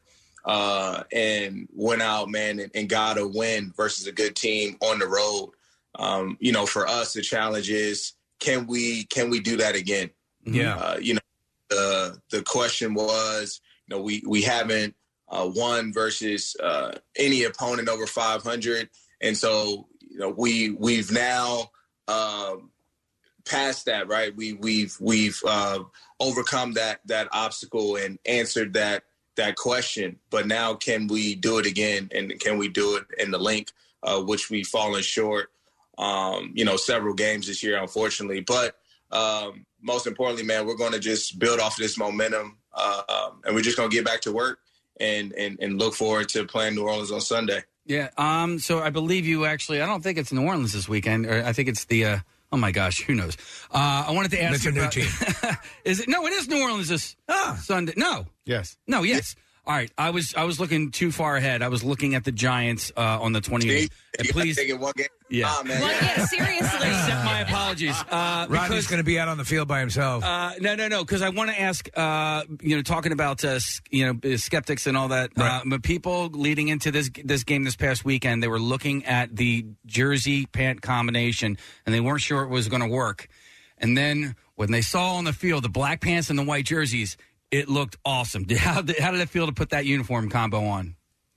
uh, and went out, man, and, and got a win versus a good team on the road. Um, you know, for us, the challenge is, can we can we do that again? Yeah. Uh, you know, the the question was, you know, we we haven't uh, won versus uh, any opponent over five hundred, and so you know we we've now. Um, past that, right? We we've we've uh, overcome that that obstacle and answered that that question. But now, can we do it again? And can we do it in the link, uh, which we've fallen short, um, you know, several games this year, unfortunately. But um, most importantly, man, we're going to just build off this momentum, uh, um, and we're just going to get back to work and, and and look forward to playing New Orleans on Sunday. Yeah. Um. So I believe you actually. I don't think it's New Orleans this weekend. Or I think it's the. Uh, oh my gosh, who knows? Uh, I wanted to ask. It's you a new about, team. Is it? No, it is New Orleans this ah. Sunday. No. Yes. No. Yes. All right. I was I was looking too far ahead. I was looking at the Giants uh, on the twenty-eighth. And please. Taking one game. Yeah. Oh, man. Well, yeah, seriously. Accept my apologies. Uh, Rodney's going to be out on the field by himself. Uh, no, no, no. Because I want to ask. Uh, you know, talking about uh, you know skeptics and all that. Right. Uh, but people leading into this this game this past weekend, they were looking at the jersey pant combination, and they weren't sure it was going to work. And then when they saw on the field the black pants and the white jerseys, it looked awesome. How did, how did it feel to put that uniform combo on?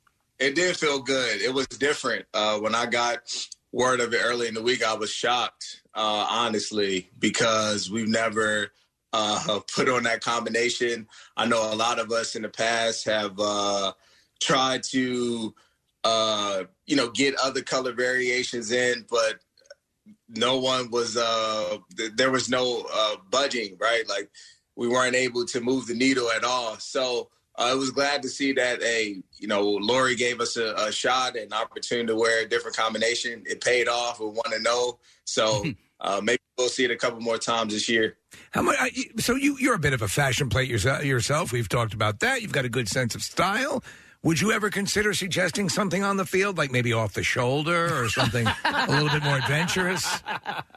It did feel good. It was different. Uh, when I got word of it early in the week, I was shocked, uh, honestly, because we've never uh, put on that combination. I know a lot of us in the past have uh, tried to, uh, you know, get other color variations in, but no one was, uh, th- there was no uh, budging, right? Like, we weren't able to move the needle at all. So uh, I was glad to see that, a you know, Lori gave us a, a shot, an opportunity to wear a different combination. It paid off. We want to know. So uh, maybe we'll see it a couple more times this year. How much? So you, you're a bit of a fashion plate yourself. We've talked about that. You've got a good sense of style. Would you ever consider suggesting something on the field, like maybe off the shoulder or something a little bit more adventurous?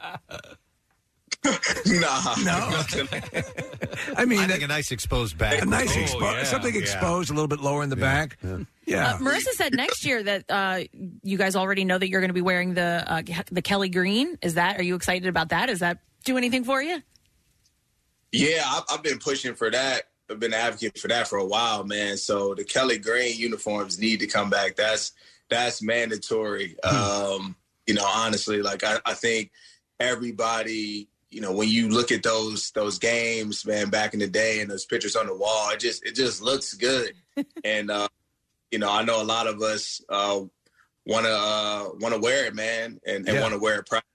Nah, no. I mean, I think a nice exposed back, a nice oh, expo- yeah, something yeah. exposed, a little bit lower in the yeah, back. Yeah. yeah. Uh, Marissa said next year that uh, you guys already know that you're going to be wearing the uh, the Kelly green. Is that? Are you excited about that? Does that do anything for you? Yeah, I've, I've been pushing for that. I've been an advocate for that for a while, man. So the Kelly green uniforms need to come back. That's that's mandatory. Um, you know, honestly, like I, I think everybody. You know, when you look at those those games, man, back in the day, and those pictures on the wall, it just it just looks good. and uh, you know, I know a lot of us uh, want to uh, want to wear it, man, and, and Yeah. want to wear it proud.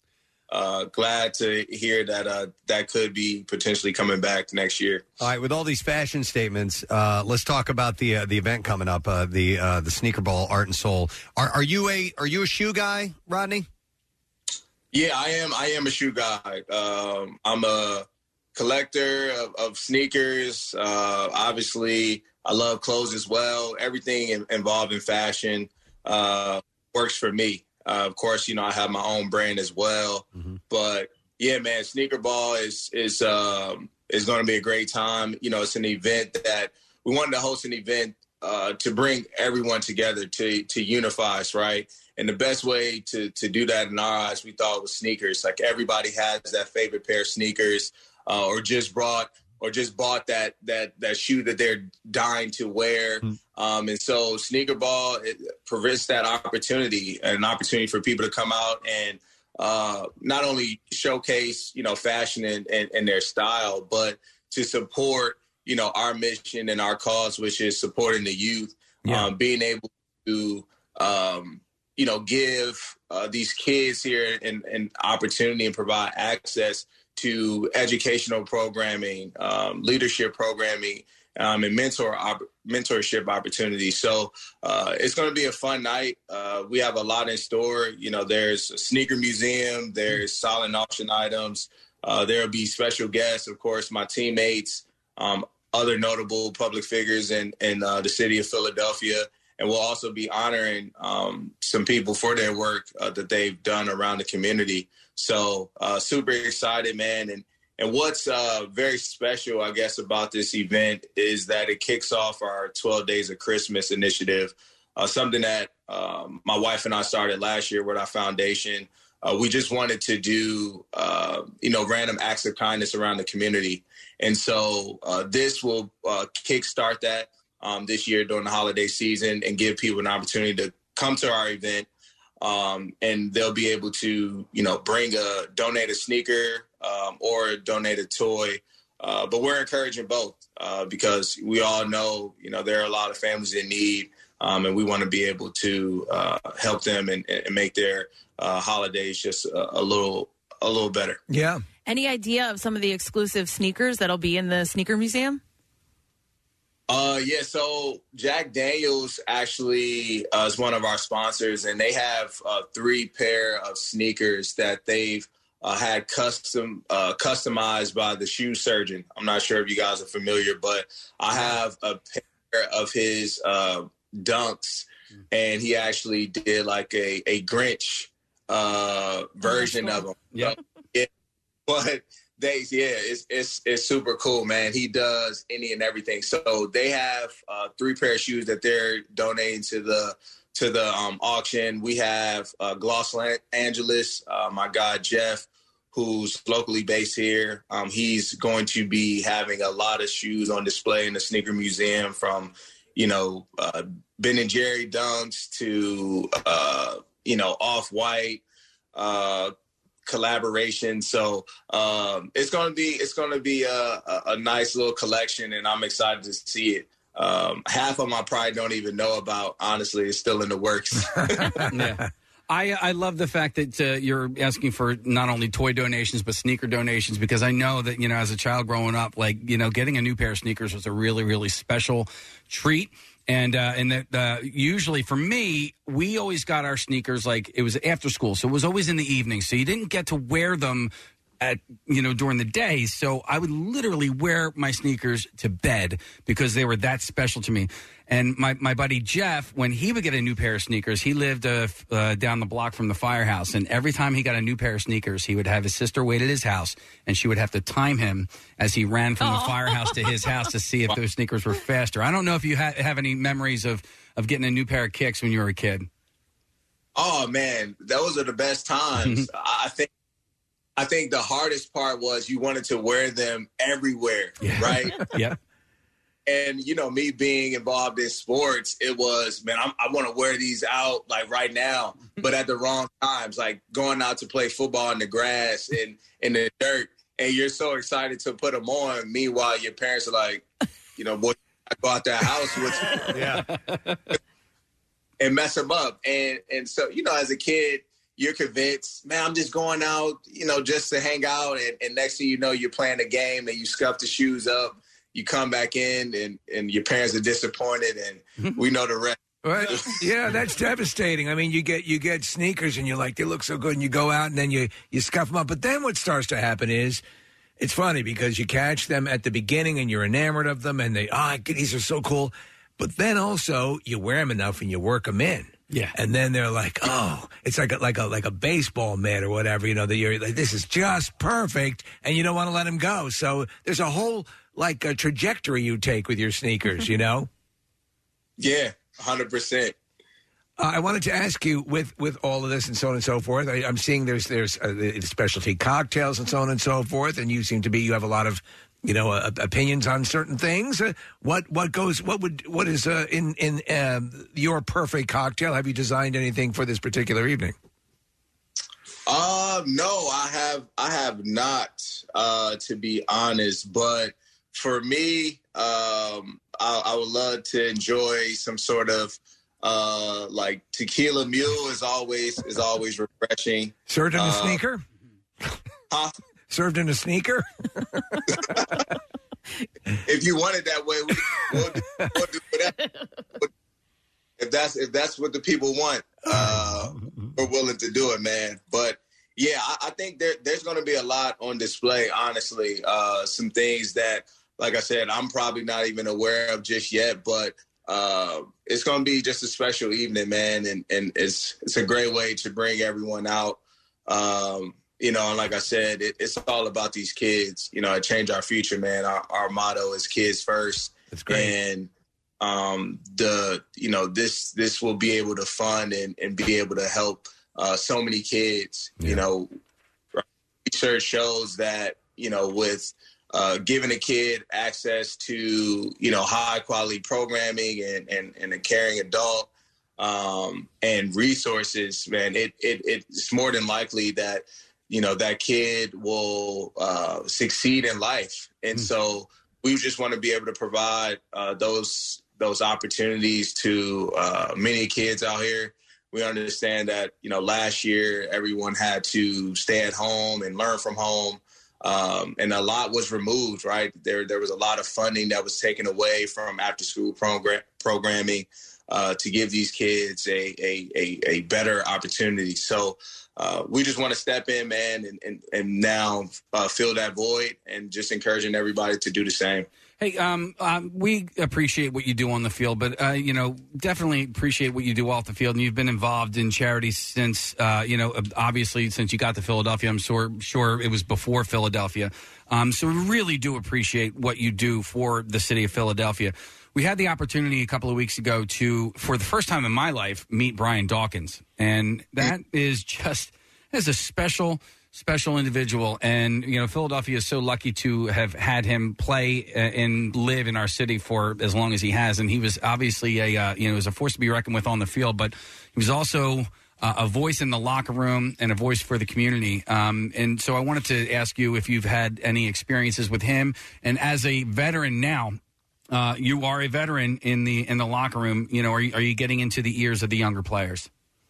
Uh, glad to hear that uh, that could be potentially coming back next year. All right, with all these fashion statements, uh, let's talk about the uh, the event coming up, uh, the uh, the Sneaker Ball Art and Soul. Are, are you a are you a shoe guy, Rodney? Yeah, I am. I am a shoe guy. Um, I'm a collector of, of sneakers. Uh, obviously, I love clothes as well. Everything in, involved in fashion uh, works for me. Uh, of course, you know, I have my own brand as well. But yeah, man, Sneaker Ball is is um, is going to be a great time. You know, it's an event that we wanted to host an event uh, to bring everyone together, to to unify us, right? And the best way to to do that in our eyes, we thought, was sneakers. Like, everybody has that favorite pair of sneakers, uh, or just brought or just bought that that that shoe that they're dying to wear. Um, and so Sneaker Ball, it presents that opportunity, an opportunity for people to come out and uh, not only showcase, you know, fashion and, and, and their style, but to support, you know, our mission and our cause, which is supporting the youth, um, being able to, um, you know, give uh, these kids here an, an opportunity and provide access to educational programming, um, leadership programming, um, and mentor op- mentorship opportunities. So uh, it's going to be a fun night. Uh, we have a lot in store. You know, there's a sneaker museum, there's silent auction items. Uh, there'll be special guests, of course, my teammates, um, other notable public figures in, in uh, the city of Philadelphia. And we'll also be honoring um, some people for their work uh, that they've done around the community. So uh, super excited, man. And and what's uh, very special, I guess, about this event is that it kicks off our twelve Days of Christmas initiative, uh, something that um, my wife and I started last year with our foundation. Uh, we just wanted to do, uh, you know, random acts of kindness around the community. And so uh, this will uh, kickstart that um, this year during the holiday season and give people an opportunity to come to our event. Um, and they'll be able to, you know, bring a donate a sneaker um, or donate a toy. Uh, but we're encouraging both uh, because we all know, you know, there are a lot of families in need, um, and we want to be able to uh, help them and, and make their uh, holidays just a, a little a little better. Yeah. Any idea of some of the exclusive sneakers that'll be in the sneaker museum? Uh, yeah, so Jack Daniels actually uh, is one of our sponsors, and they have uh, three pair of sneakers that they've uh, had custom uh, customized by the shoe surgeon. I'm not sure if you guys are familiar, but I have a pair of his uh, Dunks, and he actually did like a, a Grinch uh, version of them. Yep. Yeah, but they, yeah, it's, it's it's super cool, man. He does any and everything. So they have uh, three pair of shoes that they're donating to the to the um, auction. We have uh, Los Angeles, uh, my guy Jeff, who's locally based here. Um, he's going to be having a lot of shoes on display in the sneaker museum, from, you know, uh, Ben and Jerry Dunks to, uh, you know, Off-White, uh, collaboration. So um, it's going to be it's going to be a, a, a nice little collection, and I'm excited to see it. Um, half of them I probably don't even know about. Honestly, it's still in the works. Yeah. I, I love the fact that uh, you're asking for not only toy donations, but sneaker donations, because I know that, you know, as a child growing up, like, you know, getting a new pair of sneakers was a really, really special treat. And uh, and that uh, usually for me, we always got our sneakers like it was after school. So it was always in the evening. So you didn't get to wear them at, you know, during the day. So I would literally wear my sneakers to bed because they were that special to me. And my, my buddy Jeff, when he would get a new pair of sneakers, he lived uh, uh, down the block from the firehouse. And every time he got a new pair of sneakers, he would have his sister wait at his house, and she would have to time him as he ran from Oh. the firehouse to his house to see if those sneakers were faster. I don't know if you ha- have any memories of, of getting a new pair of kicks when you were a kid. Oh man, those are the best times. I think I think the hardest part was you wanted to wear them everywhere, right? Yep. And, you know, me being involved in sports, it was, man, I'm, I want to wear these out like right now, but at the wrong times, like going out to play football in the grass and in the dirt. And you're so excited to put them on. Meanwhile, your parents are like, you know, boy, I go out that house with yeah. and mess them up. And and so, you know, as a kid, you're convinced, man, I'm just going out, you know, just to hang out. And, and next thing you know, you're playing a game and you scuff the shoes up. You come back in and, and your parents are disappointed, and we know the rest. Right. Yeah, that's devastating. I mean, you get you get sneakers and you're like, they look so good, and you go out and then you, you scuff them up. But then what starts to happen is, it's funny because you catch them at the beginning and you're enamored of them and they, ah, oh, these are so cool. But then also you wear them enough and you work them in. Yeah. And then they're like, oh, it's like a, like a like a baseball mitt or whatever, you know, that you're like, this is just perfect, and you don't want to let them go. So there's a whole like a trajectory you take with your sneakers, you know? Yeah, one hundred percent. Uh, I wanted to ask you, with, with all of this and so on and so forth, I, I'm seeing there's there's uh, the specialty cocktails and so on and so forth, and you seem to be you have a lot of you know uh, opinions on certain things. Uh, what what goes what would what is uh, in in um, your perfect cocktail? Have you designed anything for this particular evening? Uh, no, I have I have not, uh, to be honest. But for me, um, I, I would love to enjoy some sort of. Uh, like tequila mule is always is always refreshing. Served in a uh, sneaker? Huh? Served in a sneaker? If you want it that way, we, we'll, do, we'll do whatever. If that's if that's what the people want, uh, we're willing to do it, man. But yeah, I, I think there, there's going to be a lot on display. Honestly, uh, some things that, like I said, I'm probably not even aware of just yet, but. Uh, it's going to be just a special evening, man. And, and it's, it's a great way to bring everyone out. Um, you know, and like I said, it, it's all about these kids, you know, change our future, man. Our, our motto is kids first. That's great. And, um, the, you know, this, this will be able to fund and, and be able to help, uh, so many kids, yeah. You know, research shows that, you know, with, Uh, giving a kid access to, you know, high quality programming and, and, and a caring adult um, and resources, man, it, it it's more than likely that, you know, that kid will uh, succeed in life. And mm-hmm. so we just want to be able to provide uh, those those opportunities to uh, many kids out here. We understand that, you know, last year everyone had to stay at home and learn from home. Um, and a lot was removed, right? There there was a lot of funding that was taken away from after-school program, programming uh, to give these kids a, a, a, a better opportunity. So uh, we just want to step in, man, and, and, and now uh, fill that void and just encouraging everybody to do the same. Hey, um, um, we appreciate what you do on the field, but, uh, you know, definitely appreciate what you do off the field. And you've been involved in charities since, uh, you know, obviously since you got to Philadelphia. I'm sure, sure it was before Philadelphia. Um, so we really do appreciate what you do for the city of Philadelphia. We had the opportunity a couple of weeks ago to, for the first time in my life, meet Brian Dawkins. And that is just, that is a special Special individual, and you know Philadelphia is so lucky to have had him play uh, and live in our city for as long as he has. And he was obviously a uh, you know was a force to be reckoned with on the field, but he was also uh, a voice in the locker room and a voice for the community. Um, and so I wanted to ask you if you've had any experiences with him, and as a veteran now. Uh, you are a veteran in the in the locker room. You know, are you, are you getting into the ears of the younger players?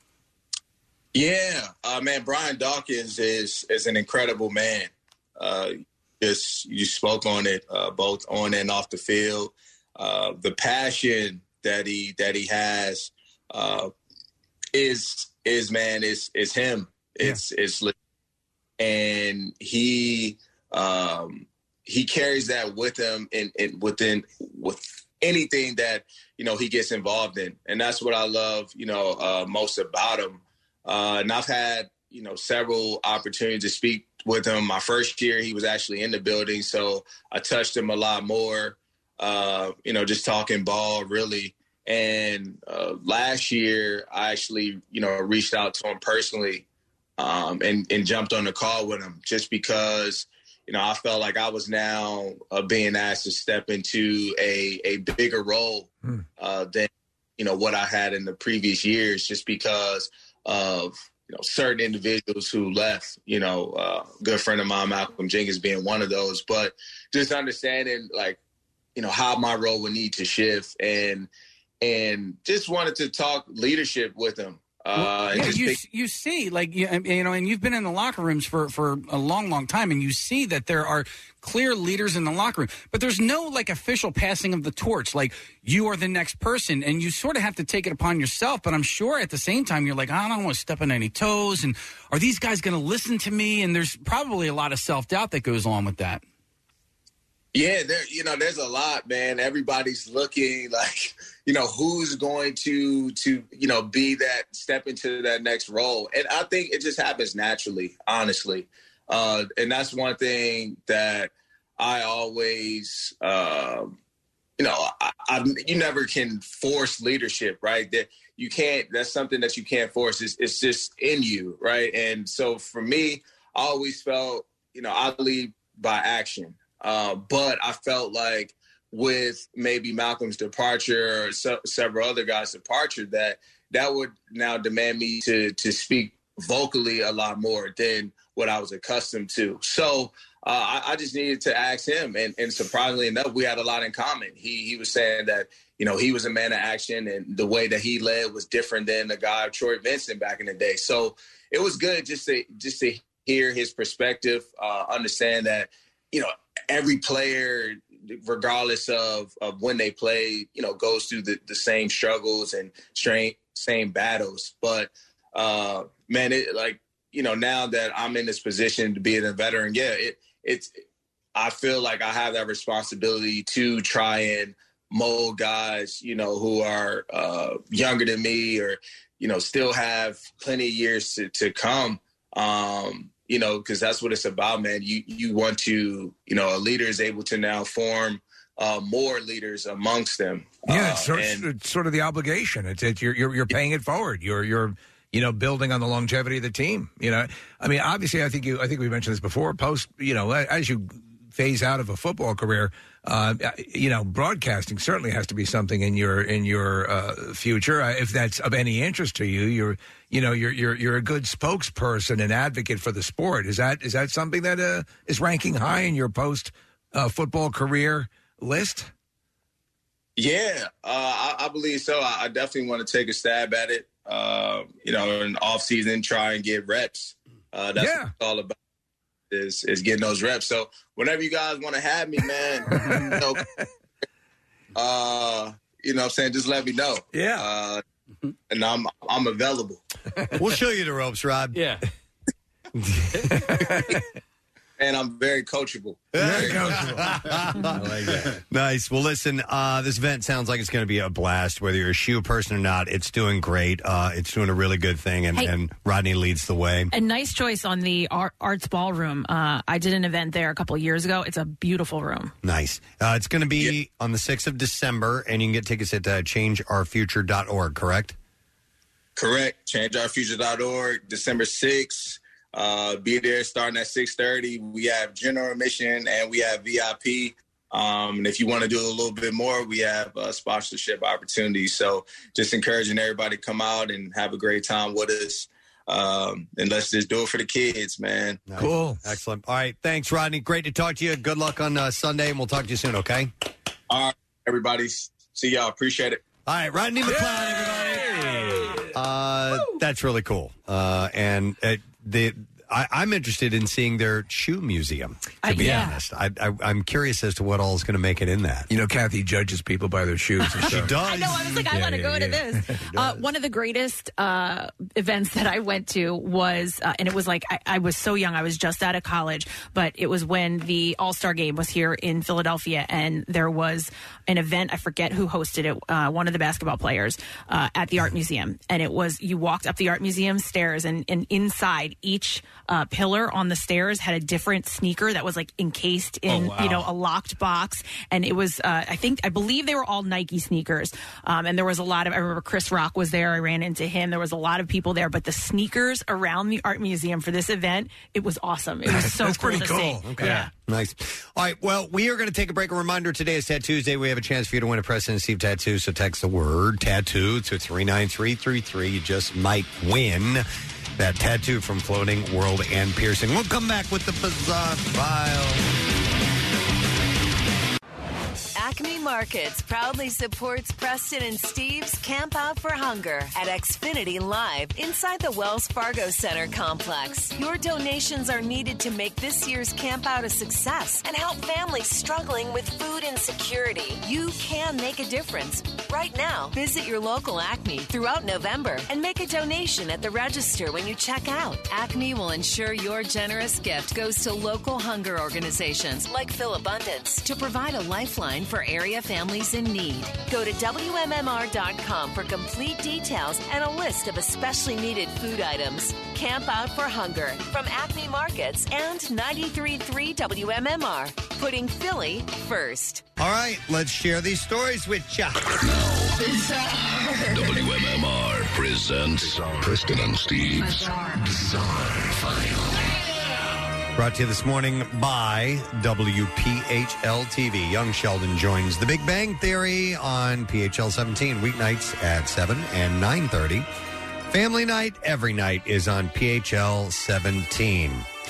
Yeah, uh, man, Brian Dawkins is is an incredible man. Uh, just you spoke on it, uh, both on and off the field. Uh, the passion that he that he has uh, is is man is is him. It's yeah. it's and he um, he carries that with him in, in within with anything that you know he gets involved in, and that's what I love you know uh, most about him. Uh, and I've had, you know, several opportunities to speak with him. My first year, he was actually in the building, so I touched him a lot more, uh, you know, just talking ball, really. And uh, last year, I actually, you know, reached out to him personally um, and, and jumped on the call with him just because, you know, I felt like I was now uh, being asked to step into a, a bigger role uh, than, you know, what I had in the previous years just because – of, you know, certain individuals who left, you know, uh, a good friend of mine, Malcolm Jenkins being one of those, but just understanding like you know, how my role would need to shift, and and just wanted to talk leadership with him. Uh, and yeah, just you pick- you see, like you, you know, and you've been in the locker rooms for, for a long, long time, and you see that there are clear leaders in the locker room, but there's no like official passing of the torch. Like you are the next person, and you sort of have to take it upon yourself. But I'm sure at the same time, you're like, I don't want to step on any toes, and are these guys going to listen to me? And there's probably a lot of self doubt that goes along with that. Yeah, there. You know, there's a lot, man. Everybody's looking like, you know, who's going to to you know be that step into that next role, and I think it just happens naturally, honestly. Uh, and that's one thing that I always, uh, you know, I, I, you never can force leadership, right? That you can't. That's something that you can't force. It's, it's just in you, right? And so for me, I always felt, you know, I lead by action. Uh, but I felt like with maybe Malcolm's departure or se- several other guys' departure, that that would now demand me to to speak vocally a lot more than what I was accustomed to. So uh, I, I just needed to ask him. And, and surprisingly enough, we had a lot in common. He he was saying that, you know, he was a man of action, and the way that he led was different than the guy, Troy Vincent, back in the day. So it was good just to just to hear his perspective, uh, understand that, you know, every player, regardless of, of when they play, you know, goes through the, the same struggles and strain, same battles. But, uh, man, it like, you know, now that I'm in this position to be a veteran, yeah, it it's, I feel like I have that responsibility to try and mold guys, you know, who are uh, younger than me, or, you know, still have plenty of years to, to come. Um, You know, because that's what it's about, man. You you want to, you know, a leader is able to now form uh, more leaders amongst them. Yeah, Uh, it's, sort, and- it's sort of the obligation. It's, it's you're, you're you're paying it forward. You're you're you know building on the longevity of the team. You know, I mean, obviously, I think you I think we mentioned this before. Post, you know, as you phase out of a football career, uh, you know, broadcasting certainly has to be something in your in your uh, future. Uh, if that's of any interest to you, you're you know you're you're you're a good spokesperson and advocate for the sport. Is that is that something that uh, is ranking high in your post uh, football career list? Yeah, uh, I, I believe so. I, I definitely want to take a stab at it. Uh, you know, in off season, try and get reps. Uh, that's yeah. what it's all about. Is is getting those reps. So whenever you guys want to have me, man, you know, uh, you know what I'm saying, just let me know. Yeah. Uh, and I'm I'm available. We'll show you the ropes, Rob. Yeah. And I'm very coachable. Very coachable. I like that. Nice. Well, listen, uh, this event sounds like it's going to be a blast. Whether you're a shoe person or not, it's doing great. Uh, it's doing a really good thing, and, Hey. and Rodney leads the way. A nice choice on the art, Arts Ballroom. Uh, I did an event there a couple of years ago. It's a beautiful room. Nice. Uh, it's going to be on the sixth of December, and you can get tickets at uh, change our future dot org, correct? Correct. change our future dot org, December sixth. Uh, be there starting at six thirty. We have general admission and we have V I P. Um, and if you want to do a little bit more, we have uh, sponsorship opportunities. So just encouraging everybody to come out and have a great time with us. Um, and let's just do it for the kids, man. Nice. Cool. Excellent. All right. Thanks, Rodney. Great to talk to you. Good luck on uh, Sunday, and we'll talk to you soon, okay? All right, everybody. See y'all. Appreciate it. All right, Rodney McLeod, everybody. Uh, that's really cool. Uh, and uh, the I, I'm interested in seeing their shoe museum, to Uh, be yeah. honest. I, I, I'm curious as to what all is going to make it in that. You know, Kathy judges people by their shoes. And She stuff. does. I know. I was like, I Yeah, want to yeah, go yeah. to this. Uh, one of the greatest uh, events that I went to was, uh, and it was like, I, I was so young. I was just out of college, but it was when the All-Star game was here in Philadelphia, and there was an event. I forget who hosted it. Uh, one of the basketball players uh, at the Art Museum. And it was, you walked up the Art Museum stairs, and, and inside each uh, pillar on the stairs had a different sneaker that was like encased in, Oh, wow. you know, a locked box. And it was, uh, I think, I believe they were all Nike sneakers. Um, and there was a lot of, I remember Chris Rock was there. I ran into him. There was a lot of people there. But the sneakers around the Art Museum for this event, it was awesome. It was so That's cool pretty to cool. see. Okay. Yeah. Nice. All right. Well, we are going to take a break. A reminder, today is Tattoo Tuesday. We have a chance for you to win a Preston and Steve tattoo. So text the word tattoo to three nine three three three. You just might win that tattoo from Floating World and Piercing. We'll come back with the Bizarre File. Acme Markets proudly supports Preston and Steve's Camp Out for Hunger at Xfinity Live inside the Wells Fargo Center complex. Your donations are needed to make this year's Camp Out a success and help families struggling with food insecurity. You can make a difference. Right now, visit your local Acme throughout November and make a donation at the register when you check out. Acme will ensure your generous gift goes to local hunger organizations like Phil Abundance to provide a lifeline for area families in need. Go to W M M R dot com for complete details and a list of especially needed food items. Camp Out for Hunger from Acme Markets and ninety-three point three W M M R, putting Philly first. All right, let's share these stories with ya. W M M R presents Preston and Steve's Bizarre, File. Brought to you this morning by W P H L T V. Young Sheldon joins The Big Bang Theory on P H L seventeen, weeknights at seven and nine thirty. Family Night every night is on P H L seventeen.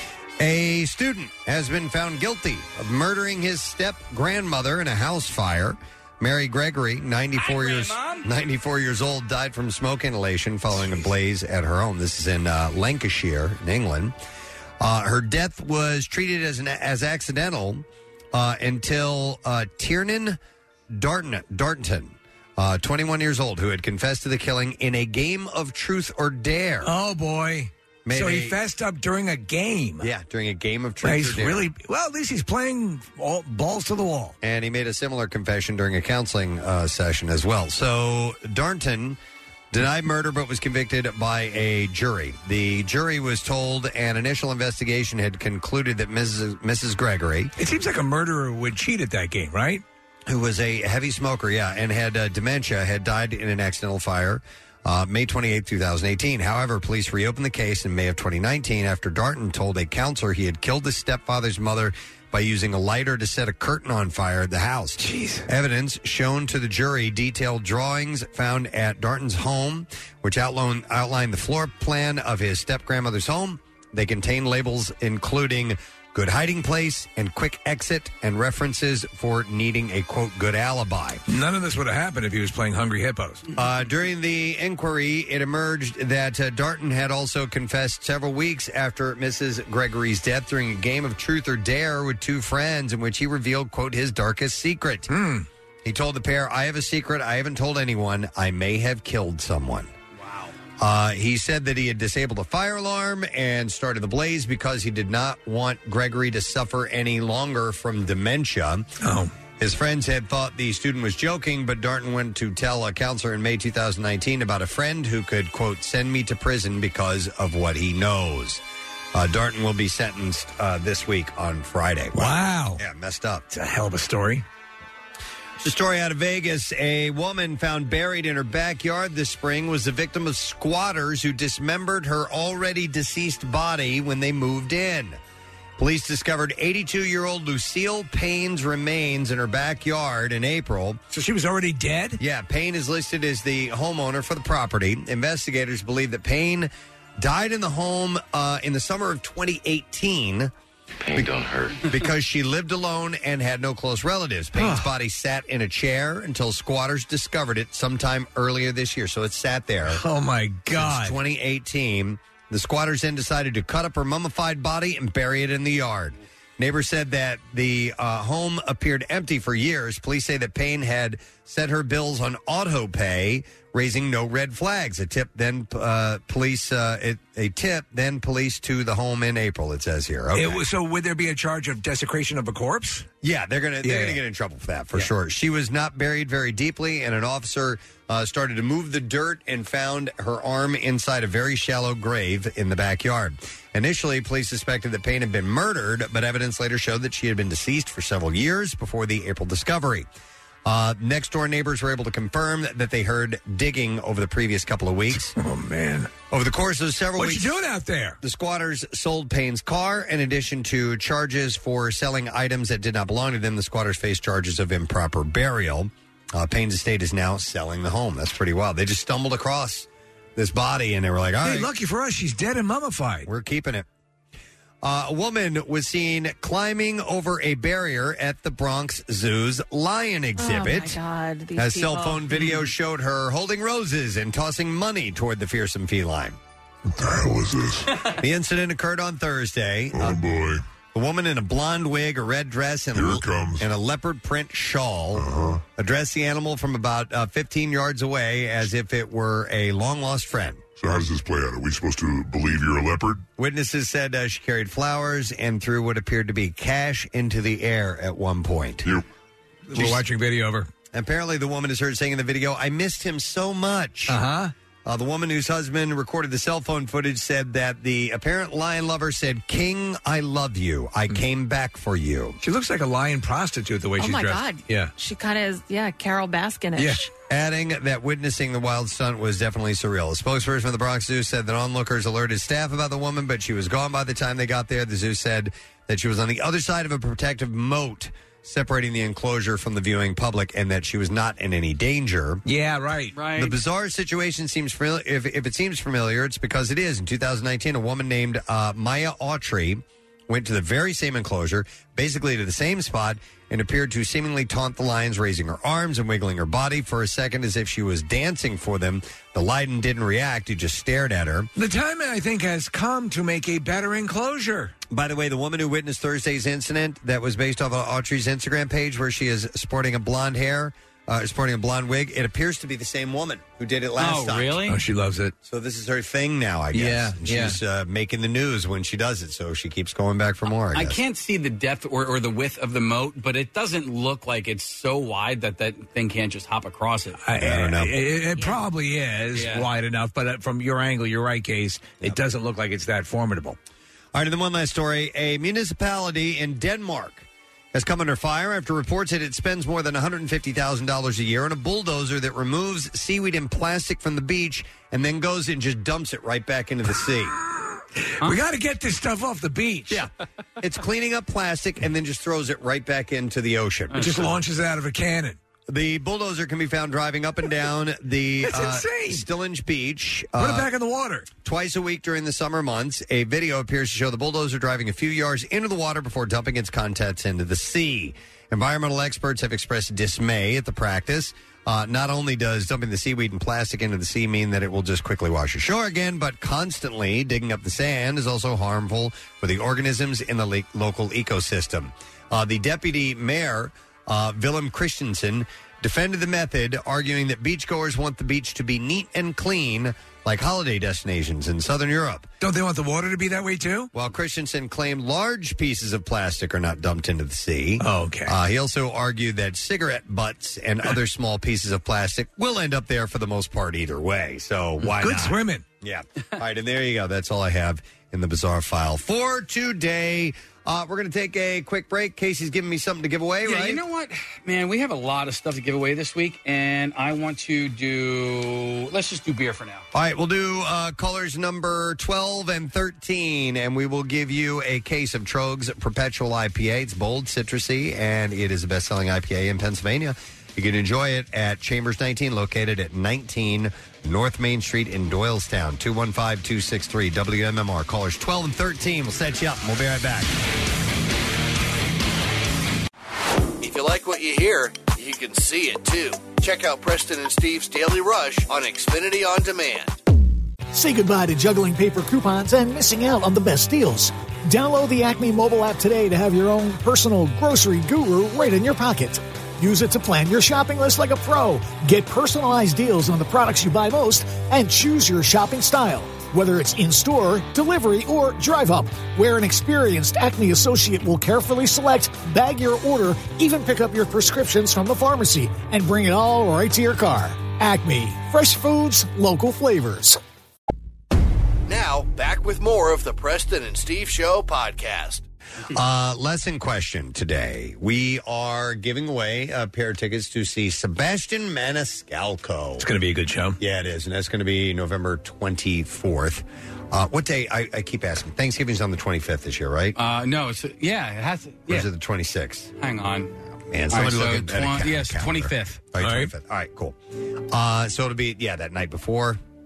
A student has been found guilty of murdering his step-grandmother in a house fire. Mary Gregory, ninety-four years ninety-four years old, died from smoke inhalation following a blaze at her home. This is in uh, Lancashire, in England. Uh, her death was treated as an, as accidental uh, until uh, Tiernan Darton, Darton, uh, twenty-one years old, who had confessed to the killing in a game of Truth or Dare. Oh, boy. Made so he a- fessed up during a game. Yeah, during a game of Truth He's or Dare. really well. At least he's playing all, balls to the wall. And he made a similar confession during a counseling uh, session as well. So Darnton denied murder but was convicted by a jury. The jury was told an initial investigation had concluded that Missus Missus Gregory... It seems like a murderer would cheat at that game, right? Who was a heavy smoker, yeah, and had uh, dementia, had died in an accidental fire uh, May twenty-eighth, twenty eighteen. However, police reopened the case in May of twenty nineteen after Darton told a counselor he had killed his stepfather's mother by using a lighter to set a curtain on fire at the house. Jeez. Evidence shown to the jury detailed drawings found at Darton's home, which outline, outlined the floor plan of his step-grandmother's home. They contain labels including good hiding place and quick exit and references for needing a, quote, good alibi. None of this would have happened if he was playing Hungry Hippos. Uh, during the inquiry, it emerged that uh, Darton had also confessed several weeks after Missus Gregory's death during a game of Truth or Dare with two friends in which he revealed, quote, his darkest secret. Hmm. He told the pair, I have a secret I haven't told anyone. I may have killed someone. Uh, he said that he had disabled a fire alarm and started the blaze because he did not want Gregory to suffer any longer from dementia. Oh. His friends had thought the student was joking, but Darton went to tell a counselor in May twenty nineteen about a friend who could, quote, send me to prison because of what he knows. Uh, Darton will be sentenced uh, this week on Friday. Wow. Yeah, messed up. It's a hell of a story. The story out of Vegas, a woman found buried in her backyard this spring was the victim of squatters who dismembered her already deceased body when they moved in. Police discovered eighty-two-year-old Lucille Payne's remains in her backyard in April. So she was already dead? Yeah, Payne is listed as the homeowner for the property. Investigators believe that Payne died in the home uh, in the summer of twenty eighteen. Pain don't hurt. Because she lived alone and had no close relatives. Payne's body sat in a chair until squatters discovered it sometime earlier this year. So it sat there. Oh, my God. Since twenty eighteen. The squatters then decided to cut up her mummified body and bury it in the yard. Neighbors said that the uh, home appeared empty for years. Police say that Payne had set her bills on auto pay, raising no red flags. A tip then uh, police uh, it, a tip then police to the home in April. It says here. Okay. It was, so would there be a charge of desecration of a corpse? Yeah, they're gonna they're Yeah, gonna yeah. get in trouble for that for Yeah. sure. She was not buried very deeply, and an officer uh, started to move the dirt and found her arm inside a very shallow grave in the backyard. Initially, police suspected that Payne had been murdered, but evidence later showed that she had been deceased for several years before the April discovery. Uh, next door neighbors were able to confirm that they heard digging over the previous couple of weeks. Oh, man. Over the course of several What weeks. you doing out there? The squatters sold Payne's car. In addition to charges for selling items that did not belong to them, the squatters faced charges of improper burial. Uh, Payne's estate is now selling the home. That's pretty wild. They just stumbled across this body and they were like, all Hey, right, lucky for us, she's dead and mummified. we're keeping it. Uh, a woman was seen climbing over a barrier at the Bronx Zoo's lion exhibit. Oh, my God. These As people. cell phone video showed her holding roses and tossing money toward the fearsome feline. What the hell is this? The incident occurred on Thursday. Oh, boy. A woman in a blonde wig, a red dress, and, Here a, it comes. and a leopard print shawl Uh-huh. addressed the animal from about uh, fifteen yards away as if it were a long-lost friend. So how does this play out? Are we supposed to believe you're a leopard? Witnesses said uh, she carried flowers and threw what appeared to be cash into the air at one point. We're watching video of her. Apparently, the woman is heard saying in the video, "I missed him so much." Uh-huh. Uh, the woman whose husband recorded the cell phone footage said that the apparent lion lover said, "King, I love you. I came back for you." She looks like a lion prostitute the way Oh, she's my dressed. God. Yeah. She kind of is, yeah, Carol Baskin-ish. Adding that witnessing the wild stunt was definitely surreal. A spokesperson for the Bronx Zoo said that onlookers alerted staff about the woman, but she was gone by the time they got there. The zoo said that she was on the other side of a protective moat separating the enclosure from the viewing public and that she was not in any danger. Yeah, right. Right. The bizarre situation seems familiar. If, if it seems familiar, it's because it is. In two thousand nineteen, a woman named uh, Maya Autry went to the very same enclosure, basically to the same spot, and appeared to seemingly taunt the lions, raising her arms and wiggling her body for a second as if she was dancing for them. The lion didn't react. He just stared at her. The time, I think, has come to make a better enclosure. By the way, the woman who witnessed Thursday's incident that was based off of Autry's Instagram page where she is sporting a blonde hair, uh, sporting a blonde wig, it appears to be the same woman who did it last Oh, time. really? Oh, she loves it. So this is her thing now, I guess. Yeah, And yeah. she's uh, making the news when she does it, so she keeps going back for more, I I guess. can't see the depth or, or the width of the moat, but it doesn't look like it's so wide that that thing can't just hop across it. I, don't know. It, it probably is Yeah. wide enough, but uh, from your angle, you're right, Case. It doesn't look like it's that formidable. All right, and then one last story. A municipality in Denmark has come under fire after reports that it spends more than one hundred fifty thousand dollars a year on a bulldozer that removes seaweed and plastic from the beach and then goes and just dumps it right back into the sea. We got to get this stuff off the beach. Yeah. It's cleaning up plastic and then just throws it right back into the ocean. It just launches it out of a cannon. The bulldozer can be found driving up and down the That's uh, insane. Stillage Beach. Put uh, it back in the water. Twice a week during the summer months. A video appears to show the bulldozer driving a few yards into the water before dumping its contents into the sea. Environmental experts have expressed dismay at the practice. Uh, not only does dumping the seaweed and plastic into the sea mean that it will just quickly wash ashore again, but constantly digging up the sand is also harmful for the organisms in the le- local ecosystem. Uh, the deputy mayor, uh, Willem Christensen, defended the method, arguing that beachgoers want the beach to be neat and clean like holiday destinations in southern Europe. Don't they want the water to be that way, too? While Christensen claimed large pieces of plastic are not dumped into the sea. Oh, okay. Uh, he also argued that cigarette butts and other small pieces of plastic will end up there for the most part either way. So why Good not? swimming. Yeah. All right, and there you go. That's all I have in the bizarre file for today. Uh, we're going to take a quick break. Casey's giving me something to give away, Yeah, right? you know what, man? We have a lot of stuff to give away this week, and I want to do. Let's just do beer for now. All right, we'll do uh, colors number twelve and thirteen, and we will give you a case of Trogs Perpetual I P A. It's bold, citrusy, and it is the best-selling I P A in Pennsylvania. You can enjoy it at Chambers nineteen, located at nineteen North Main Street in Doylestown. two one five, two six three, W M M R. Callers twelve and thirteen. We'll set you up, and we'll be right back. If you like what you hear, you can see it too. Check out Preston and Steve's Daily Rush on Xfinity On Demand. Say goodbye to juggling paper coupons and missing out on the best deals. Download the Acme mobile app today to have your own personal grocery guru right in your pocket. Use it to plan your shopping list like a pro. Get personalized deals on the products you buy most and choose your shopping style. Whether it's in-store, delivery, or drive-up, where an experienced Acme associate will carefully select, bag your order, even pick up your prescriptions from the pharmacy, and bring it all right to your car. Acme. Fresh foods, local flavors. Now, back with more of the Preston and Steve Show podcast. Uh, lesson question today. We are giving away a pair of tickets to see Sebastian Maniscalco. It's going to be a good show. Yeah, it is. And that's going to be November twenty-fourth. Uh, what day? I, I keep asking. Thanksgiving's on the twenty-fifth this year, right? Uh, no, it's yeah, it has to. Or Yeah. is it the twenty-sixth? Hang on. Man, All right, somebody so look at, at a twen- ca- yes, calendar. twenty-fifth. All right, All right. twenty-fifth. All right, cool. Uh, so it'll be, yeah, that night before.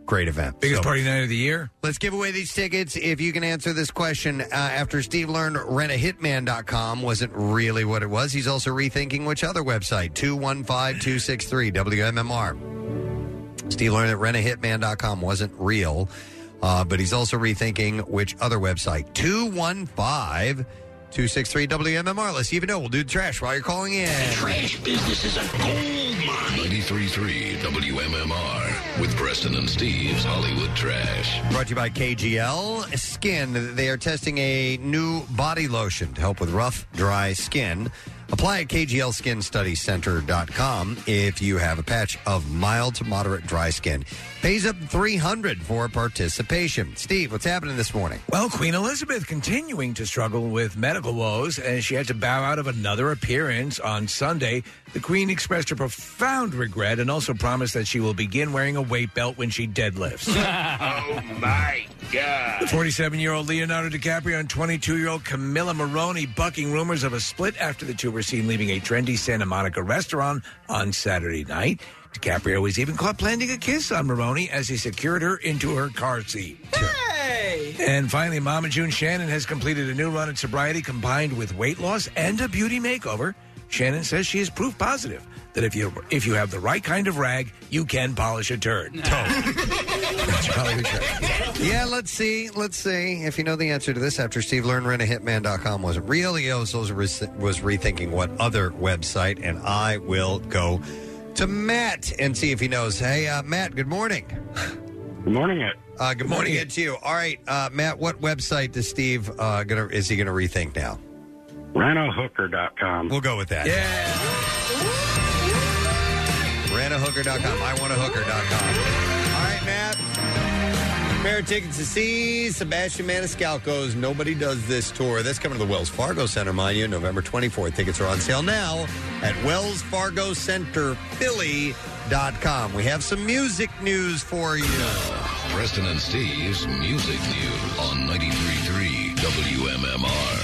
great event. Biggest So- party night of the year? Let's give away these tickets if you can answer this question. Uh, after Steve learned rent a hitman dot com wasn't really what it was, he's also rethinking which other website, two one five, two six three W M M R. Steve learned that rent a hitman dot com wasn't real, uh, but he's also rethinking which other website, two one five, two six three W M M R. Let's see if you know. We'll do the trash while you're calling in. Trash business is a gold mine. ninety-three point three W M M R with Preston and Steve's Hollywood Trash. Brought to you by K G L Skin. They are testing a new body lotion to help with rough, dry skin. Apply at K G L Skin Study Center dot com if you have a patch of mild to moderate dry skin. Pays up three hundred dollars for participation. Steve, what's happening this morning? Well, Queen Elizabeth continuing to struggle with medical woes as she had to bow out of another appearance on Sunday. The Queen expressed her profound regret and also promised that she will begin wearing a weight belt when she deadlifts. Oh, my God. The forty-seven-year-old Leonardo DiCaprio and twenty-two-year-old Camilla Moroni bucking rumors of a split after the two were seen leaving a trendy Santa Monica restaurant on Saturday night. DiCaprio was even caught planting a kiss on Moroni as he secured her into her car seat. Hey! And finally, Mama June Shannon has completed a new run at sobriety combined with weight loss and a beauty makeover. Shannon says she is proof positive that if you if you have the right kind of rag, you can polish a turd. That's Hollywood Trash. Yeah, let's see. Let's see if you know the answer to this. After Steve learned rent a hitman dot com wasn't real, he also was was rethinking what other website, and I will go to Matt and see if he knows. Hey, uh, Matt, good morning. Good morning, Ed. Uh, good morning, Ed, to you. All right, uh, Matt, what website does Steve uh, gonna is he going to rethink now? rent a hooker dot com. We'll go with that. Yeah. rent a hooker dot com. I want a hooker dot com. All right, Matt. Pair of tickets to see Sebastian Maniscalco's Nobody Does This tour. That's coming to the Wells Fargo Center, mind you, November twenty-fourth. Tickets are on sale now at wells fargo center philly dot com. We have some music news for you. Preston and Steve's Music News on ninety-three point three W M M R.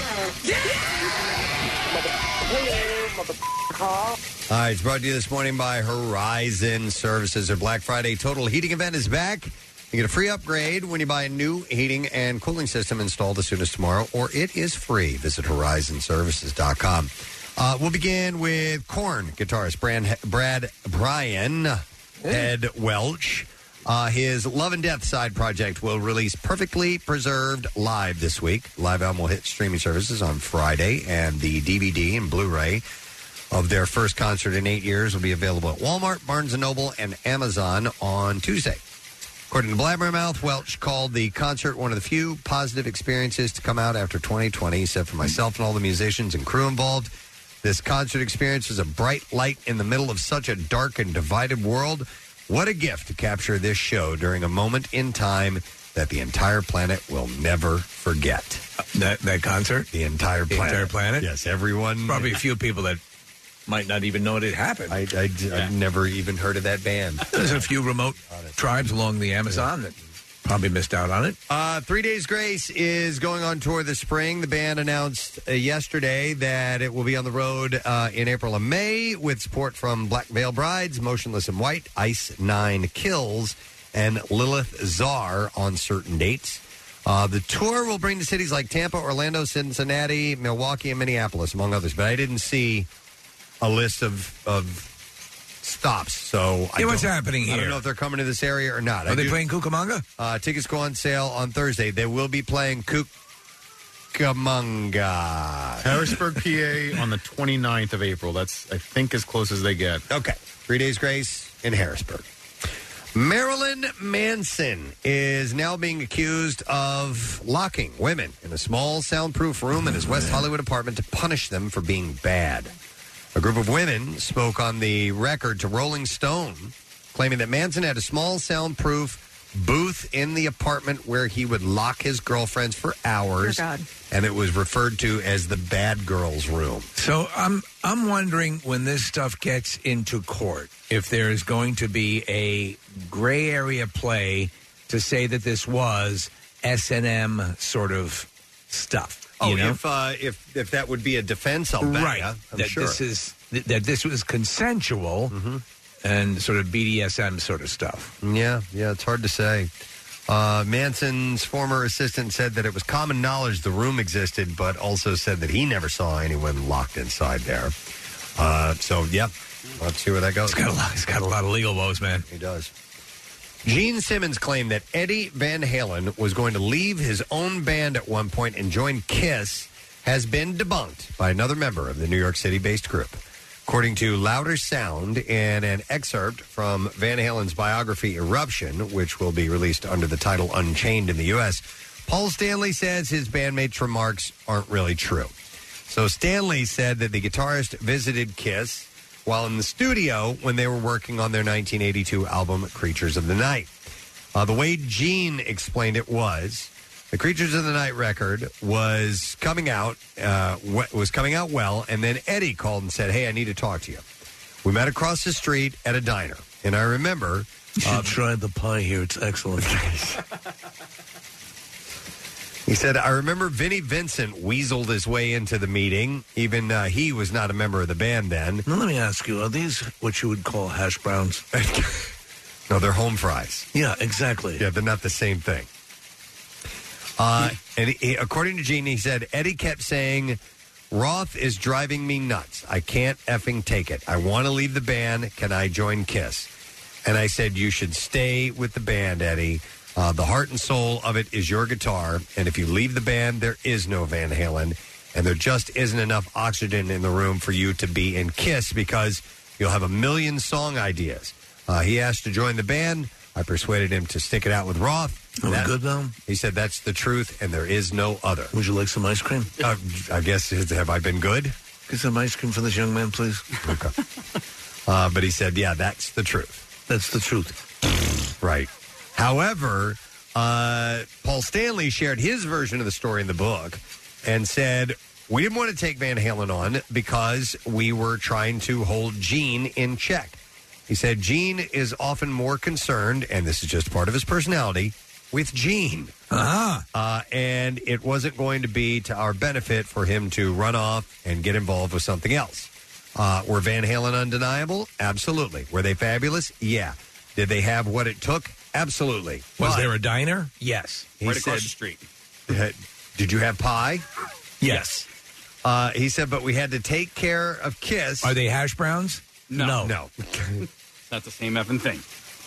All right, it's brought to you this morning by Horizon Services. Their Black Friday Total Heating event is back. You get a free upgrade when you buy a new heating and cooling system installed as soon as tomorrow, or it is free. Visit horizon services dot com. Uh, we'll begin with Korn guitarist Brad, Brad Brian Ed Welch. Uh, his Love and Death side project will release Perfectly Preserved live this week. Live album will hit streaming services on Friday, and the D V D and Blu-ray of their first concert in eight years will be available at Walmart, Barnes and Noble, and Amazon on Tuesday. According to Blabbermouth, Welch called the concert one of the few positive experiences to come out after twenty twenty. He said, for myself and all the musicians and crew involved, this concert experience was a bright light in the middle of such a dark and divided world. What a gift to capture this show during a moment in time that the entire planet will never forget. Uh, that that concert? The entire The planet. entire planet? Yes, everyone. Probably a few people that might not even know it had happened. I, I, I've never even heard of that band. There's a few remote tribes along the Amazon that probably missed out on it. Uh, Three Days Grace is going on tour this spring. The band announced uh, yesterday that it will be on the road uh, in April and May with support from Black Veil Brides, Motionless in White, Ice Nine Kills, and Lilith Czar on certain dates. Uh, the tour will bring to cities like Tampa, Orlando, Cincinnati, Milwaukee, and Minneapolis, among others. But I didn't see a list of of stops. So I Yeah, what's don't- happening I don't here? know if they're coming to this area or not. Are I they do- playing Cucamonga? Uh, tickets go on sale on Thursday. They will be playing Cucamonga. Harrisburg, P A on the twenty-ninth of April. That's, I think, as close as they get. Okay. Three Days Grace in Harrisburg. Marilyn Manson is now being accused of locking women in a small soundproof room in his West Hollywood apartment to punish them for being bad. A group of women spoke on the record to Rolling Stone, claiming that Manson had a small soundproof booth in the apartment where he would lock his girlfriends for hours, Dear God. and it was referred to as the bad girls room. So I'm I'm wondering when this stuff gets into court, if there is going to be a gray area play to say that this was S and M sort of stuff. Oh, you know? if uh, if if that would be a defense, I'll bet right? ya, I'm that sure. this is that this was consensual, and sort of B D S M sort of stuff. Yeah, yeah, it's hard to say. Uh, Manson's former assistant said that it was common knowledge the room existed, but also said that he never saw anyone locked inside there. Uh, so, yeah, let's see where that goes. He's got a lot, he's got a lot of legal woes, man. He does. Gene Simmons claimed that Eddie Van Halen was going to leave his own band at one point and join Kiss has been debunked by another member of the New York City-based group. According to Louder Sound, in an excerpt from Van Halen's biography Eruption, which will be released under the title Unchained in the U S, Paul Stanley says his bandmate's remarks aren't really true. So Stanley said that the guitarist visited Kiss while in the studio when they were working on their nineteen eighty-two album Creatures of the Night. Uh, the way Gene explained it was, the Creatures of the Night record was coming out, uh, was coming out well, and then Eddie called and said, "Hey, I need to talk to you." We met across the street at a diner, and I remember... You should uh, try the pie here. It's excellent. He said, "I remember Vinnie Vincent weaseled his way into the meeting. Even uh, he was not a member of the band then." Now, let me ask you, are these what you would call hash browns? No, they're home fries. Yeah, exactly. Yeah, they're not the same thing. Uh, and he, according to Gene, he said, Eddie kept saying, "Roth is driving me nuts. I can't effing take it. I want to leave the band. Can I join Kiss?" And I said, "You should stay with the band, Eddie. Uh, the heart and soul of it is your guitar. And if you leave the band, there is no Van Halen. And there just isn't enough oxygen in the room for you to be in Kiss because you'll have a million song ideas." Uh, he asked to join the band. I persuaded him to stick it out with Roth. Are we good now? He said, "That's the truth, and there is no other." Would you like some ice cream? Uh, I guess, have I been good? Get some ice cream for this young man, please. Okay. Uh, but he said, "Yeah, that's the truth." That's the truth. Right. However, uh, Paul Stanley shared his version of the story in the book and said, "We didn't want to take Van Halen on because we were trying to hold Gene in check." He said, "Gene is often more concerned, and this is just part of his personality, with Gene. Uh-huh. Uh, and it wasn't going to be to our benefit for him to run off and get involved with something else." Uh, were Van Halen undeniable? Absolutely. Were they fabulous? Yeah. Did they have what it took? Absolutely. Was But there a diner? Yes. he Right across said- the street. uh, Did you have pie? Yes. Uh, he said, but we had to take care of Kiss. Are they hash browns? No. No. It's not the same effing thing.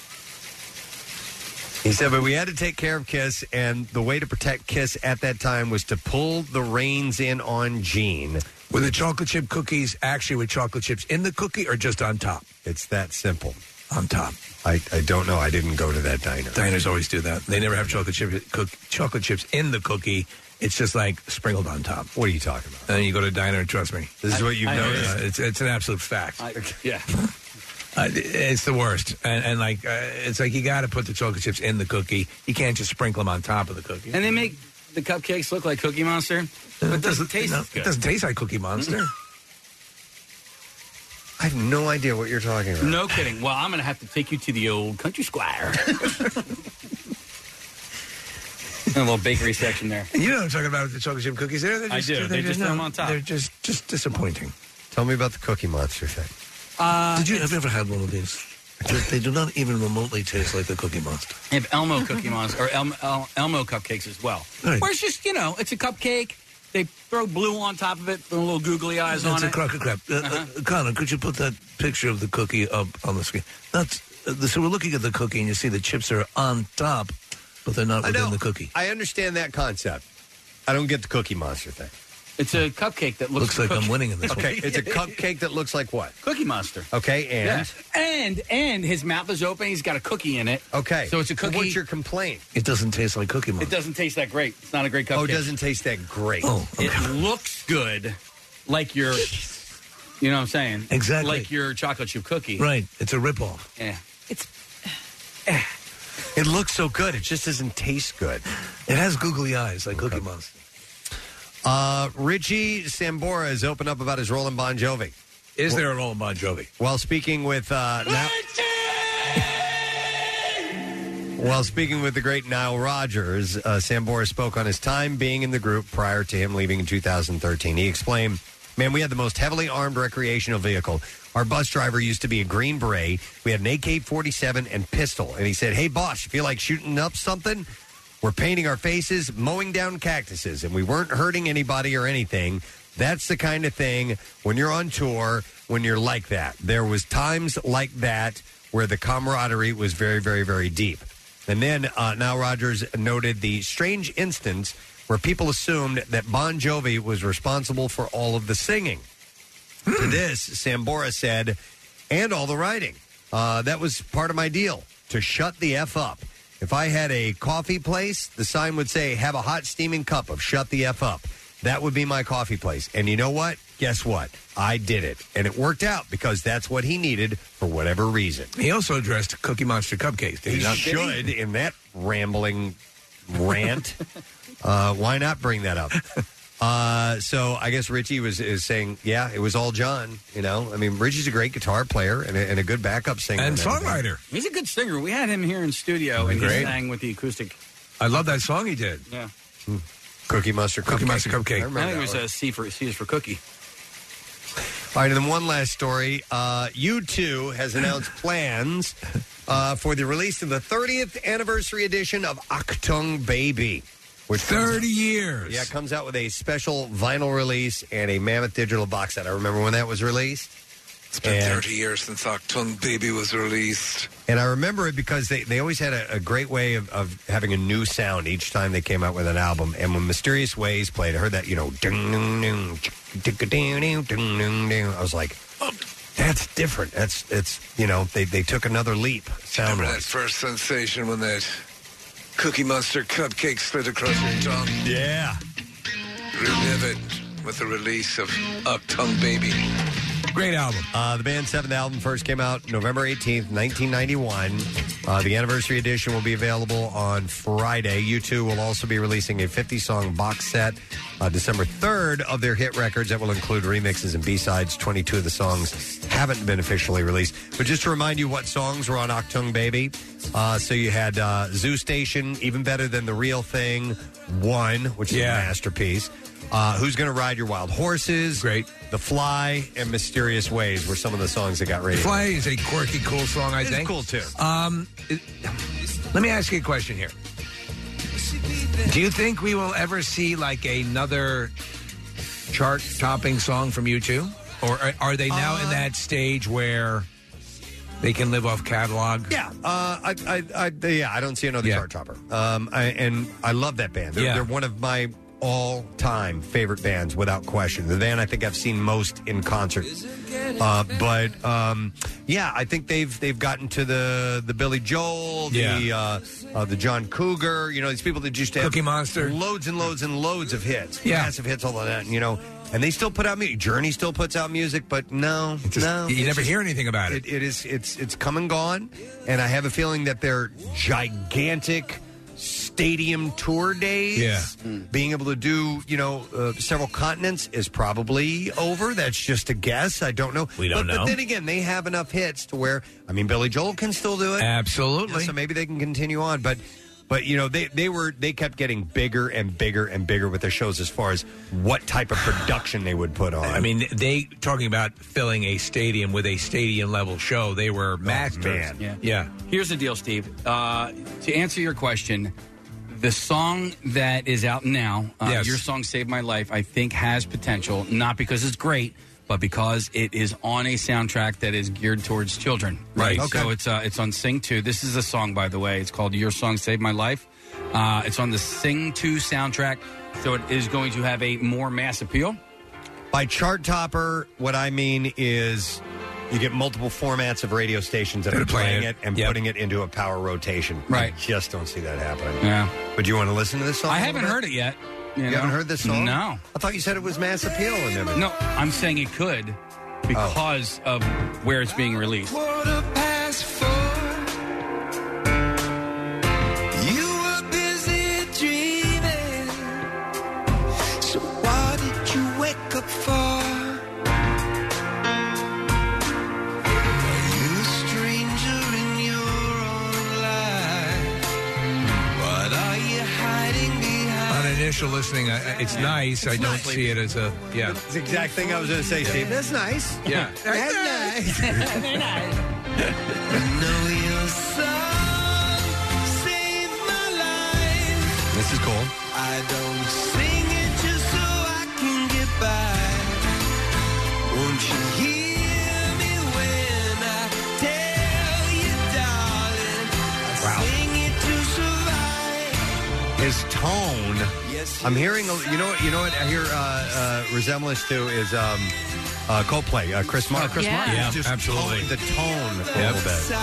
He said, but we had to take care of Kiss, and the way to protect Kiss at that time was to pull the reins in on Gene. Were the chocolate chip cookies actually with chocolate chips in the cookie or just on top? It's that simple. On top. I, I don't know. I didn't go to that diner. Diners always do that. They never have chocolate chip cook, chocolate chips in the cookie. It's just like sprinkled on top. What are you talking about? And then you go to a diner, trust me. This is what you've I- noticed? Uh, it's, it's an absolute fact. I, yeah. Uh, it's the worst. And, and like, uh, it's like you got to put the chocolate chips in the cookie. You can't just sprinkle them on top of the cookie. And they make the cupcakes look like Cookie Monster, but it doesn't taste no, as good. It doesn't taste like Cookie Monster. I have no idea what you're talking about. No kidding. Well, I'm going to have to take you to the old Country Squire. A little bakery section there. You know what I'm talking about with the chocolate chip cookies there? They're I just, do. They're They just no, throw 'em on top. They're just, just disappointing. Tell me about the Cookie Monster thing. Uh, Did you have you ever had one of these? They do not even remotely taste like the Cookie Monster. They have Elmo Cookie Monster, or El, El, Elmo cupcakes as well. Right. Where it's just, you know, it's a cupcake. They throw blue on top of it, throw little googly eyes That's on a it. crock of crap. Uh, Uh-huh. uh, Connor, could you put that picture of the cookie up on the screen? That's uh, the, so we're looking at the cookie, and you see the chips are on top, but they're not I within know. the cookie. I understand that concept. I don't get the Cookie Monster thing. It's a cupcake that looks, Looks like cookie. I'm winning in this Okay, one. it's a cupcake that looks like what? Cookie Monster. Okay, and? Yeah. And and his mouth is open. He's got a cookie in it. Okay. So it's a cookie. What's your complaint? It doesn't taste like Cookie Monster. It doesn't taste that great. It's not a great cupcake. Oh, it doesn't taste that great. Oh, okay. It looks good, like your, you know what I'm saying? Exactly. Like your chocolate chip cookie. Right. It's a ripoff. Yeah. It's It looks so good. It just doesn't taste good. It has googly eyes like Cookie Monster. Uh, Richie Sambora has opened up about his role in Bon Jovi. Is there a role in Bon Jovi? While speaking with uh, now, while speaking with the great Nile Rodgers, uh, Sambora spoke on his time being in the group prior to him leaving in two thousand thirteen. He explained, Man, we had the most heavily armed recreational vehicle. Our bus driver used to be a Green Beret. We had an A K forty-seven and pistol. And he said, hey, boss, you feel like shooting up something? We're painting our faces, mowing down cactuses, and we weren't hurting anybody or anything. That's the kind of thing when you're on tour, when you're like that. There was times like that where the camaraderie was very, very, very deep. And then uh, Nile Rodgers noted the strange instance where people assumed that Bon Jovi was responsible for all of the singing. To this, Sambora said, and all the writing. Uh, that was part of my deal, to shut the F up. If I had a coffee place, the sign would say, have a hot steaming cup of shut the F up. That would be my coffee place. And you know what? Guess what? I did it. And it worked out because that's what he needed for whatever reason. He also addressed Cookie Monster cupcakes. Did he, he not? should he? In that rambling rant. uh, why not bring that up? Uh, so I guess Richie was is saying, yeah, it was all John. You know, I mean, Richie's a great guitar player and a, and a good backup singer and songwriter. He's a good singer. We had him here in studio, and Great. he sang with the acoustic. I love that song he did. Yeah. Cookie Monster Cookie Cupcake. Monster Cupcake. I remember I think that it was one. a C for C is for cookie. All right, and then one last story. Uh, U two has announced plans uh, for the release of the thirtieth anniversary edition of Achtung Baby. Which thirty comes, years. Yeah, it comes out with a special vinyl release and a mammoth digital box set. I remember when that was released. It's been And- thirty years since Achtung Baby was released. And I remember it because they, they always had a, a great way of, of having a new sound each time they came out with an album. And when Mysterious Ways played, I heard that, you know, ding, ding, ding, ding, ding, ding, ding, ding. I was like, oh, that's different. That's, it's, you know, they, they took another leap sound Remember that first sensation when that Cookie Monster cupcake slid across your tongue? Yeah. Relive it with the release of Achtung Baby. Great album. Uh, the band's seventh album first came out November eighteenth, nineteen ninety-one. Uh, the anniversary edition will be available on Friday. U two will also be releasing a fifty-song box set uh, December third of their hit records that will include remixes and B-sides. twenty-two of the songs haven't been officially released. But just to remind you what songs were on Achtung Baby. Uh, so you had uh, Zoo Station, Even Better Than the Real Thing, One, which is Yeah. a masterpiece. Uh, Who's Gonna Ride Your Wild Horses? Great. The Fly and Mysterious Ways were some of the songs that got The rated. Fly is a quirky, cool song, I It's think. cool, too. Um, it- let me ask you a question here. Do you think we will ever see like another chart-topping song from U two? Or are, are they now Uh, in that stage where they can live off catalog? Yeah, uh, I, I, I, yeah, I don't see another Yeah. chart topper. Um, I, and I love that band. They're, Yeah. they're one of my all-time favorite bands, without question. The band I think I've seen most in concert. Uh, but um, yeah, I think they've they've gotten to the the Billy Joel, the Yeah. uh, uh, the John Cougar. You know, these people that just have Cookie Monster. loads and loads and loads of hits, Yeah. massive hits, all of that. You know. And they still put out music. Journey still puts out music, but no, Just- no, you it's never just- hear anything about it. It, it is. It's it's come and gone, and I have a feeling that their gigantic stadium tour days, Yeah. being able to do you know uh, several continents is probably over. That's just a guess. I don't know. We don't but, know. But then again, they have enough hits to where I mean, Billy Joel can still do it. Absolutely. Yeah, so maybe they can continue on, but. But you know they, they were they kept getting bigger and bigger and bigger with their shows as far as what type of production they would put on. I mean, they talking about filling a stadium with a stadium level show. They were masters. man. Yeah. Yeah. Here's the deal, Steve. Uh, to answer your question, the song that is out now, uh, Yes. Your Song Saved My Life, I think has potential, not because it's great, but because it is on a soundtrack that is geared towards children. Right. So Okay. it's uh, it's on Sing two. This is a song, by the way. It's called Your Song Saved My Life. Uh, it's on the Sing two soundtrack, so it is going to have a more mass appeal. By chart topper, what I mean is you get multiple formats of radio stations that That are are playing playing it. it and Yep. putting it into a power rotation. Right. I just don't see that happening. Yeah. But you want to listen to this song? I a haven't little heard bit? it yet. You, You, know? haven't heard this song? No. I thought you said it was mass appeal and everything. No, I'm saying it could because of where it's being released. Quarter past four. You were busy dreaming. So why did you wake up for? Are you a stranger in your own life? What are you hiding behind? On social listening. I, I- it's nice. I don't see it as a yeah. It's the exact thing I was going to say, Steve. That's nice. Yeah. That's nice. Very nice. This is cool. I don't sing it just so I can get by. Won't you hear me when I tell you, darling? I Wow. sing it to survive. His tone. I'm hearing, a- you know what, you know what I hear uh, uh, resemblance to is um, uh, Coldplay, uh, Chris Martin. Oh, Chris Yeah. Martin. Yeah, Just absolutely. tone- the tone a Yep. little bit. I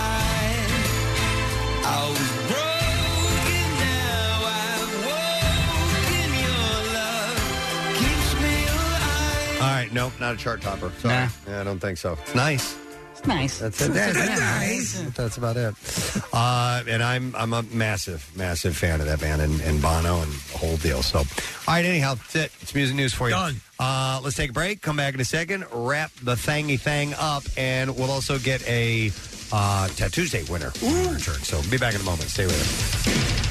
was broken, now I've woken. Your love keeps me alive. All right, nope, not a chart topper. Sorry. Nah. Yeah, I don't think so. It's nice. It's nice. That's it. That's That's, nice. That's about it. Uh, and I'm I'm a massive, massive fan of that band and, and Bono and the whole deal. So, all right, anyhow, that's it. It's music news for you. Done. Uh, let's take a break. Come back in a second. Wrap the thangy thing up, and we'll also get a uh, Tattoos Day winner when we return. So, be back in a moment. Stay with us.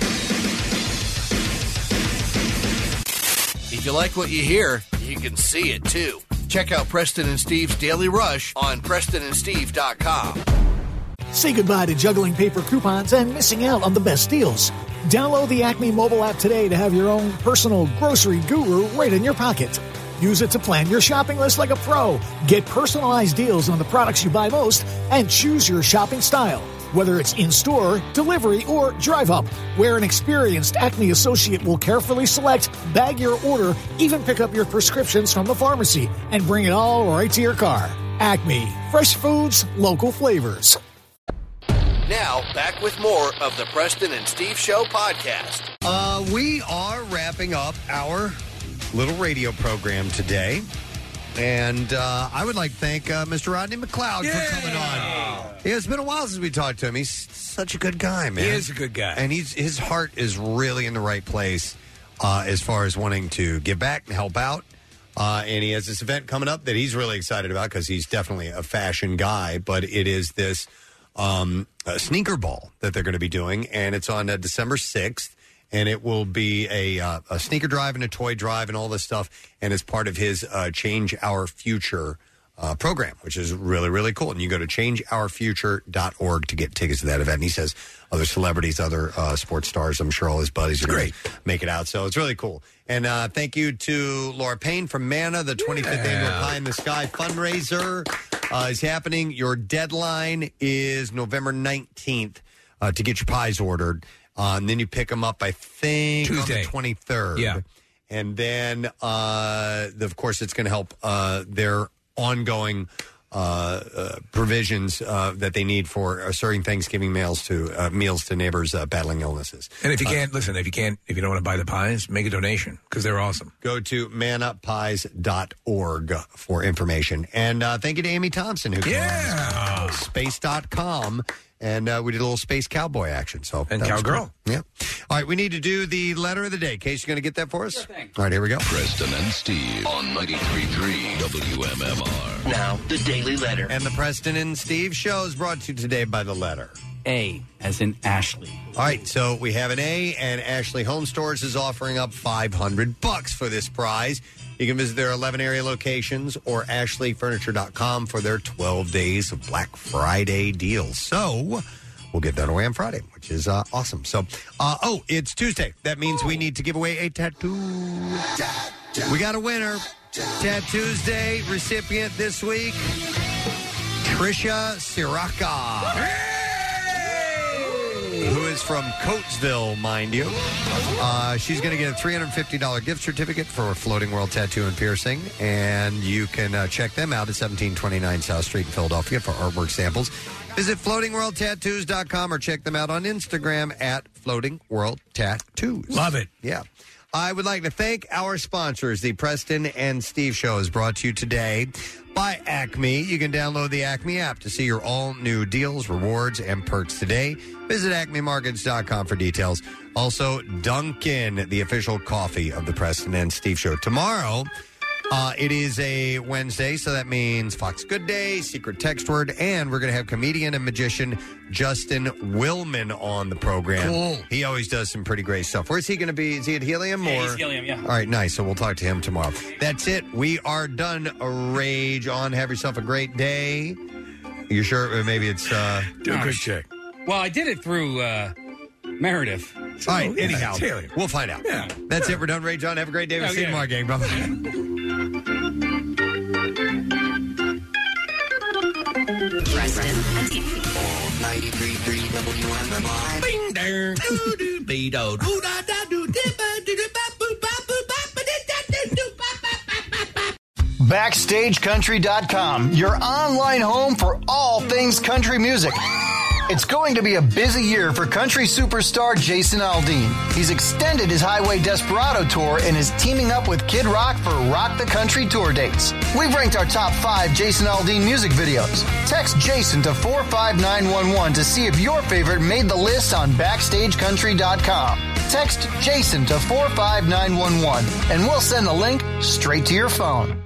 If you like what you hear, you can see it too. Check out Preston and Steve's Daily Rush on Preston and Steve dot com. Say goodbye to juggling paper coupons and missing out on the best deals. Download the Acme mobile app today to have your own personal grocery guru right in your pocket. Use it to plan your shopping list like a pro. Get personalized deals on the products you buy most and choose your shopping style. Whether it's in-store, delivery, or drive-up, where an experienced Acme associate will carefully select, bag your order, even pick up your prescriptions from the pharmacy, and bring it all right to your car. Acme. Fresh foods, local flavors. Now, back with more of the Preston and Steve Show podcast. Uh, we are wrapping up our little radio program today. And uh, I would like to thank uh, Mister Rodney McLeod for coming on. Yeah, it's been a while since we talked to him. He's such a good guy, man. He is a good guy. And he's his heart is really in the right place uh, as far as wanting to give back and help out. Uh, and he has this event coming up that he's really excited about because he's definitely a fashion guy. But it is this um, uh, sneaker ball that they're going to be doing. And it's on uh, December sixth. And it will be a, uh, a sneaker drive and a toy drive and all this stuff. And it's part of his uh, Change Our Future uh, program, which is really, really cool. And you go to change our future dot org to get tickets to that event. And he says other celebrities, other uh, sports stars, I'm sure all his buddies are going to make it out. So it's really cool. And uh, thank you to Laura Payne from Manna. The twenty-fifth annual Pie in the Sky fundraiser uh, is happening. Your deadline is November nineteenth uh, to get your pies ordered. Uh, and then you pick them up, I think, Tuesday. on the twenty-third. Yeah. And then, uh, of course, it's going to help uh, their ongoing uh, uh, provisions uh, that they need for uh, serving Thanksgiving meals to uh, meals to neighbors uh, battling illnesses. And if you Uh, can't listen, if you can't, if you don't want to buy the pies, make a donation because they're awesome. Go to manna pies dot org for information. And uh, thank you to Amy Thompson, who came on space dot com. And uh, we did a little space cowboy action. So And that was cowgirl. cool. Yeah. All right, we need to do the letter of the day. Case, you going to get that for us? Sure thing. All right, here we go. Preston and Steve on ninety-three point three W M M R. Now, the Daily Letter. And the Preston and Steve show is brought to you today by the letter A, as in Ashley. All right, so we have an A, and Ashley Home Stores is offering up five hundred bucks for this prize. You can visit their eleven area locations or ashley furniture dot com for their twelve days of Black Friday deals. So we'll give that away on Friday, which is uh, awesome. So, uh, oh, it's Tuesday. That means we need to give away a tattoo. We got a winner. Tattoos Day recipient this week, Trisha Siraka. Who is from Coatesville, mind you. Uh, she's going to get a three hundred fifty dollars gift certificate for Floating World Tattoo and Piercing. And you can uh, check them out at seventeen twenty-nine South Street in Philadelphia for artwork samples. Visit floating world tattoos dot com or check them out on Instagram at Floating World Tattoos. Love it. Yeah. I would like to thank our sponsors. The Preston and Steve Show is brought to you today by Acme. You can download the Acme app to see your all-new deals, rewards, and perks today. Visit acme markets dot com for details. Also, Dunkin', the official coffee of the Preston and Steve Show. Tomorrow, Uh, it is a Wednesday, so that means Fox Good Day, Secret Text Word, and we're going to have comedian and magician Justin Willman on the program. Cool. He always does some pretty great stuff. Where's he going to be? Is he at Helium? Yeah, or? he's Helium, yeah. All right, nice. So we'll talk to him tomorrow. That's it. We are done. Rage on. Have yourself a great day. You sure? Or maybe it's... Uh, Do a quick check. Well, I did it through uh, Meredith. All right, anyhow, we'll find out. Yeah. That's it. We're done. Rage on. Have a great day. We'll Oh, see you yeah. tomorrow, gang. Bye-bye. Preston and Steve. ninety-three point three W M M R. Bing there. Doo doo be do. Doo da da doo dippa doo doo ba boo ba boo ba ba da da doo ba ba ba ba. Backstage Country dot com, your online home for all things country music. It's going to be a busy year for country superstar Jason Aldean. He's extended his Highway Desperado tour and is teaming up with Kid Rock for Rock the Country tour dates. We've ranked our top five Jason Aldean music videos. Text Jason to four five nine one one to see if your favorite made the list on Backstage Country dot com. Text Jason to four five nine one one and we'll send the link straight to your phone.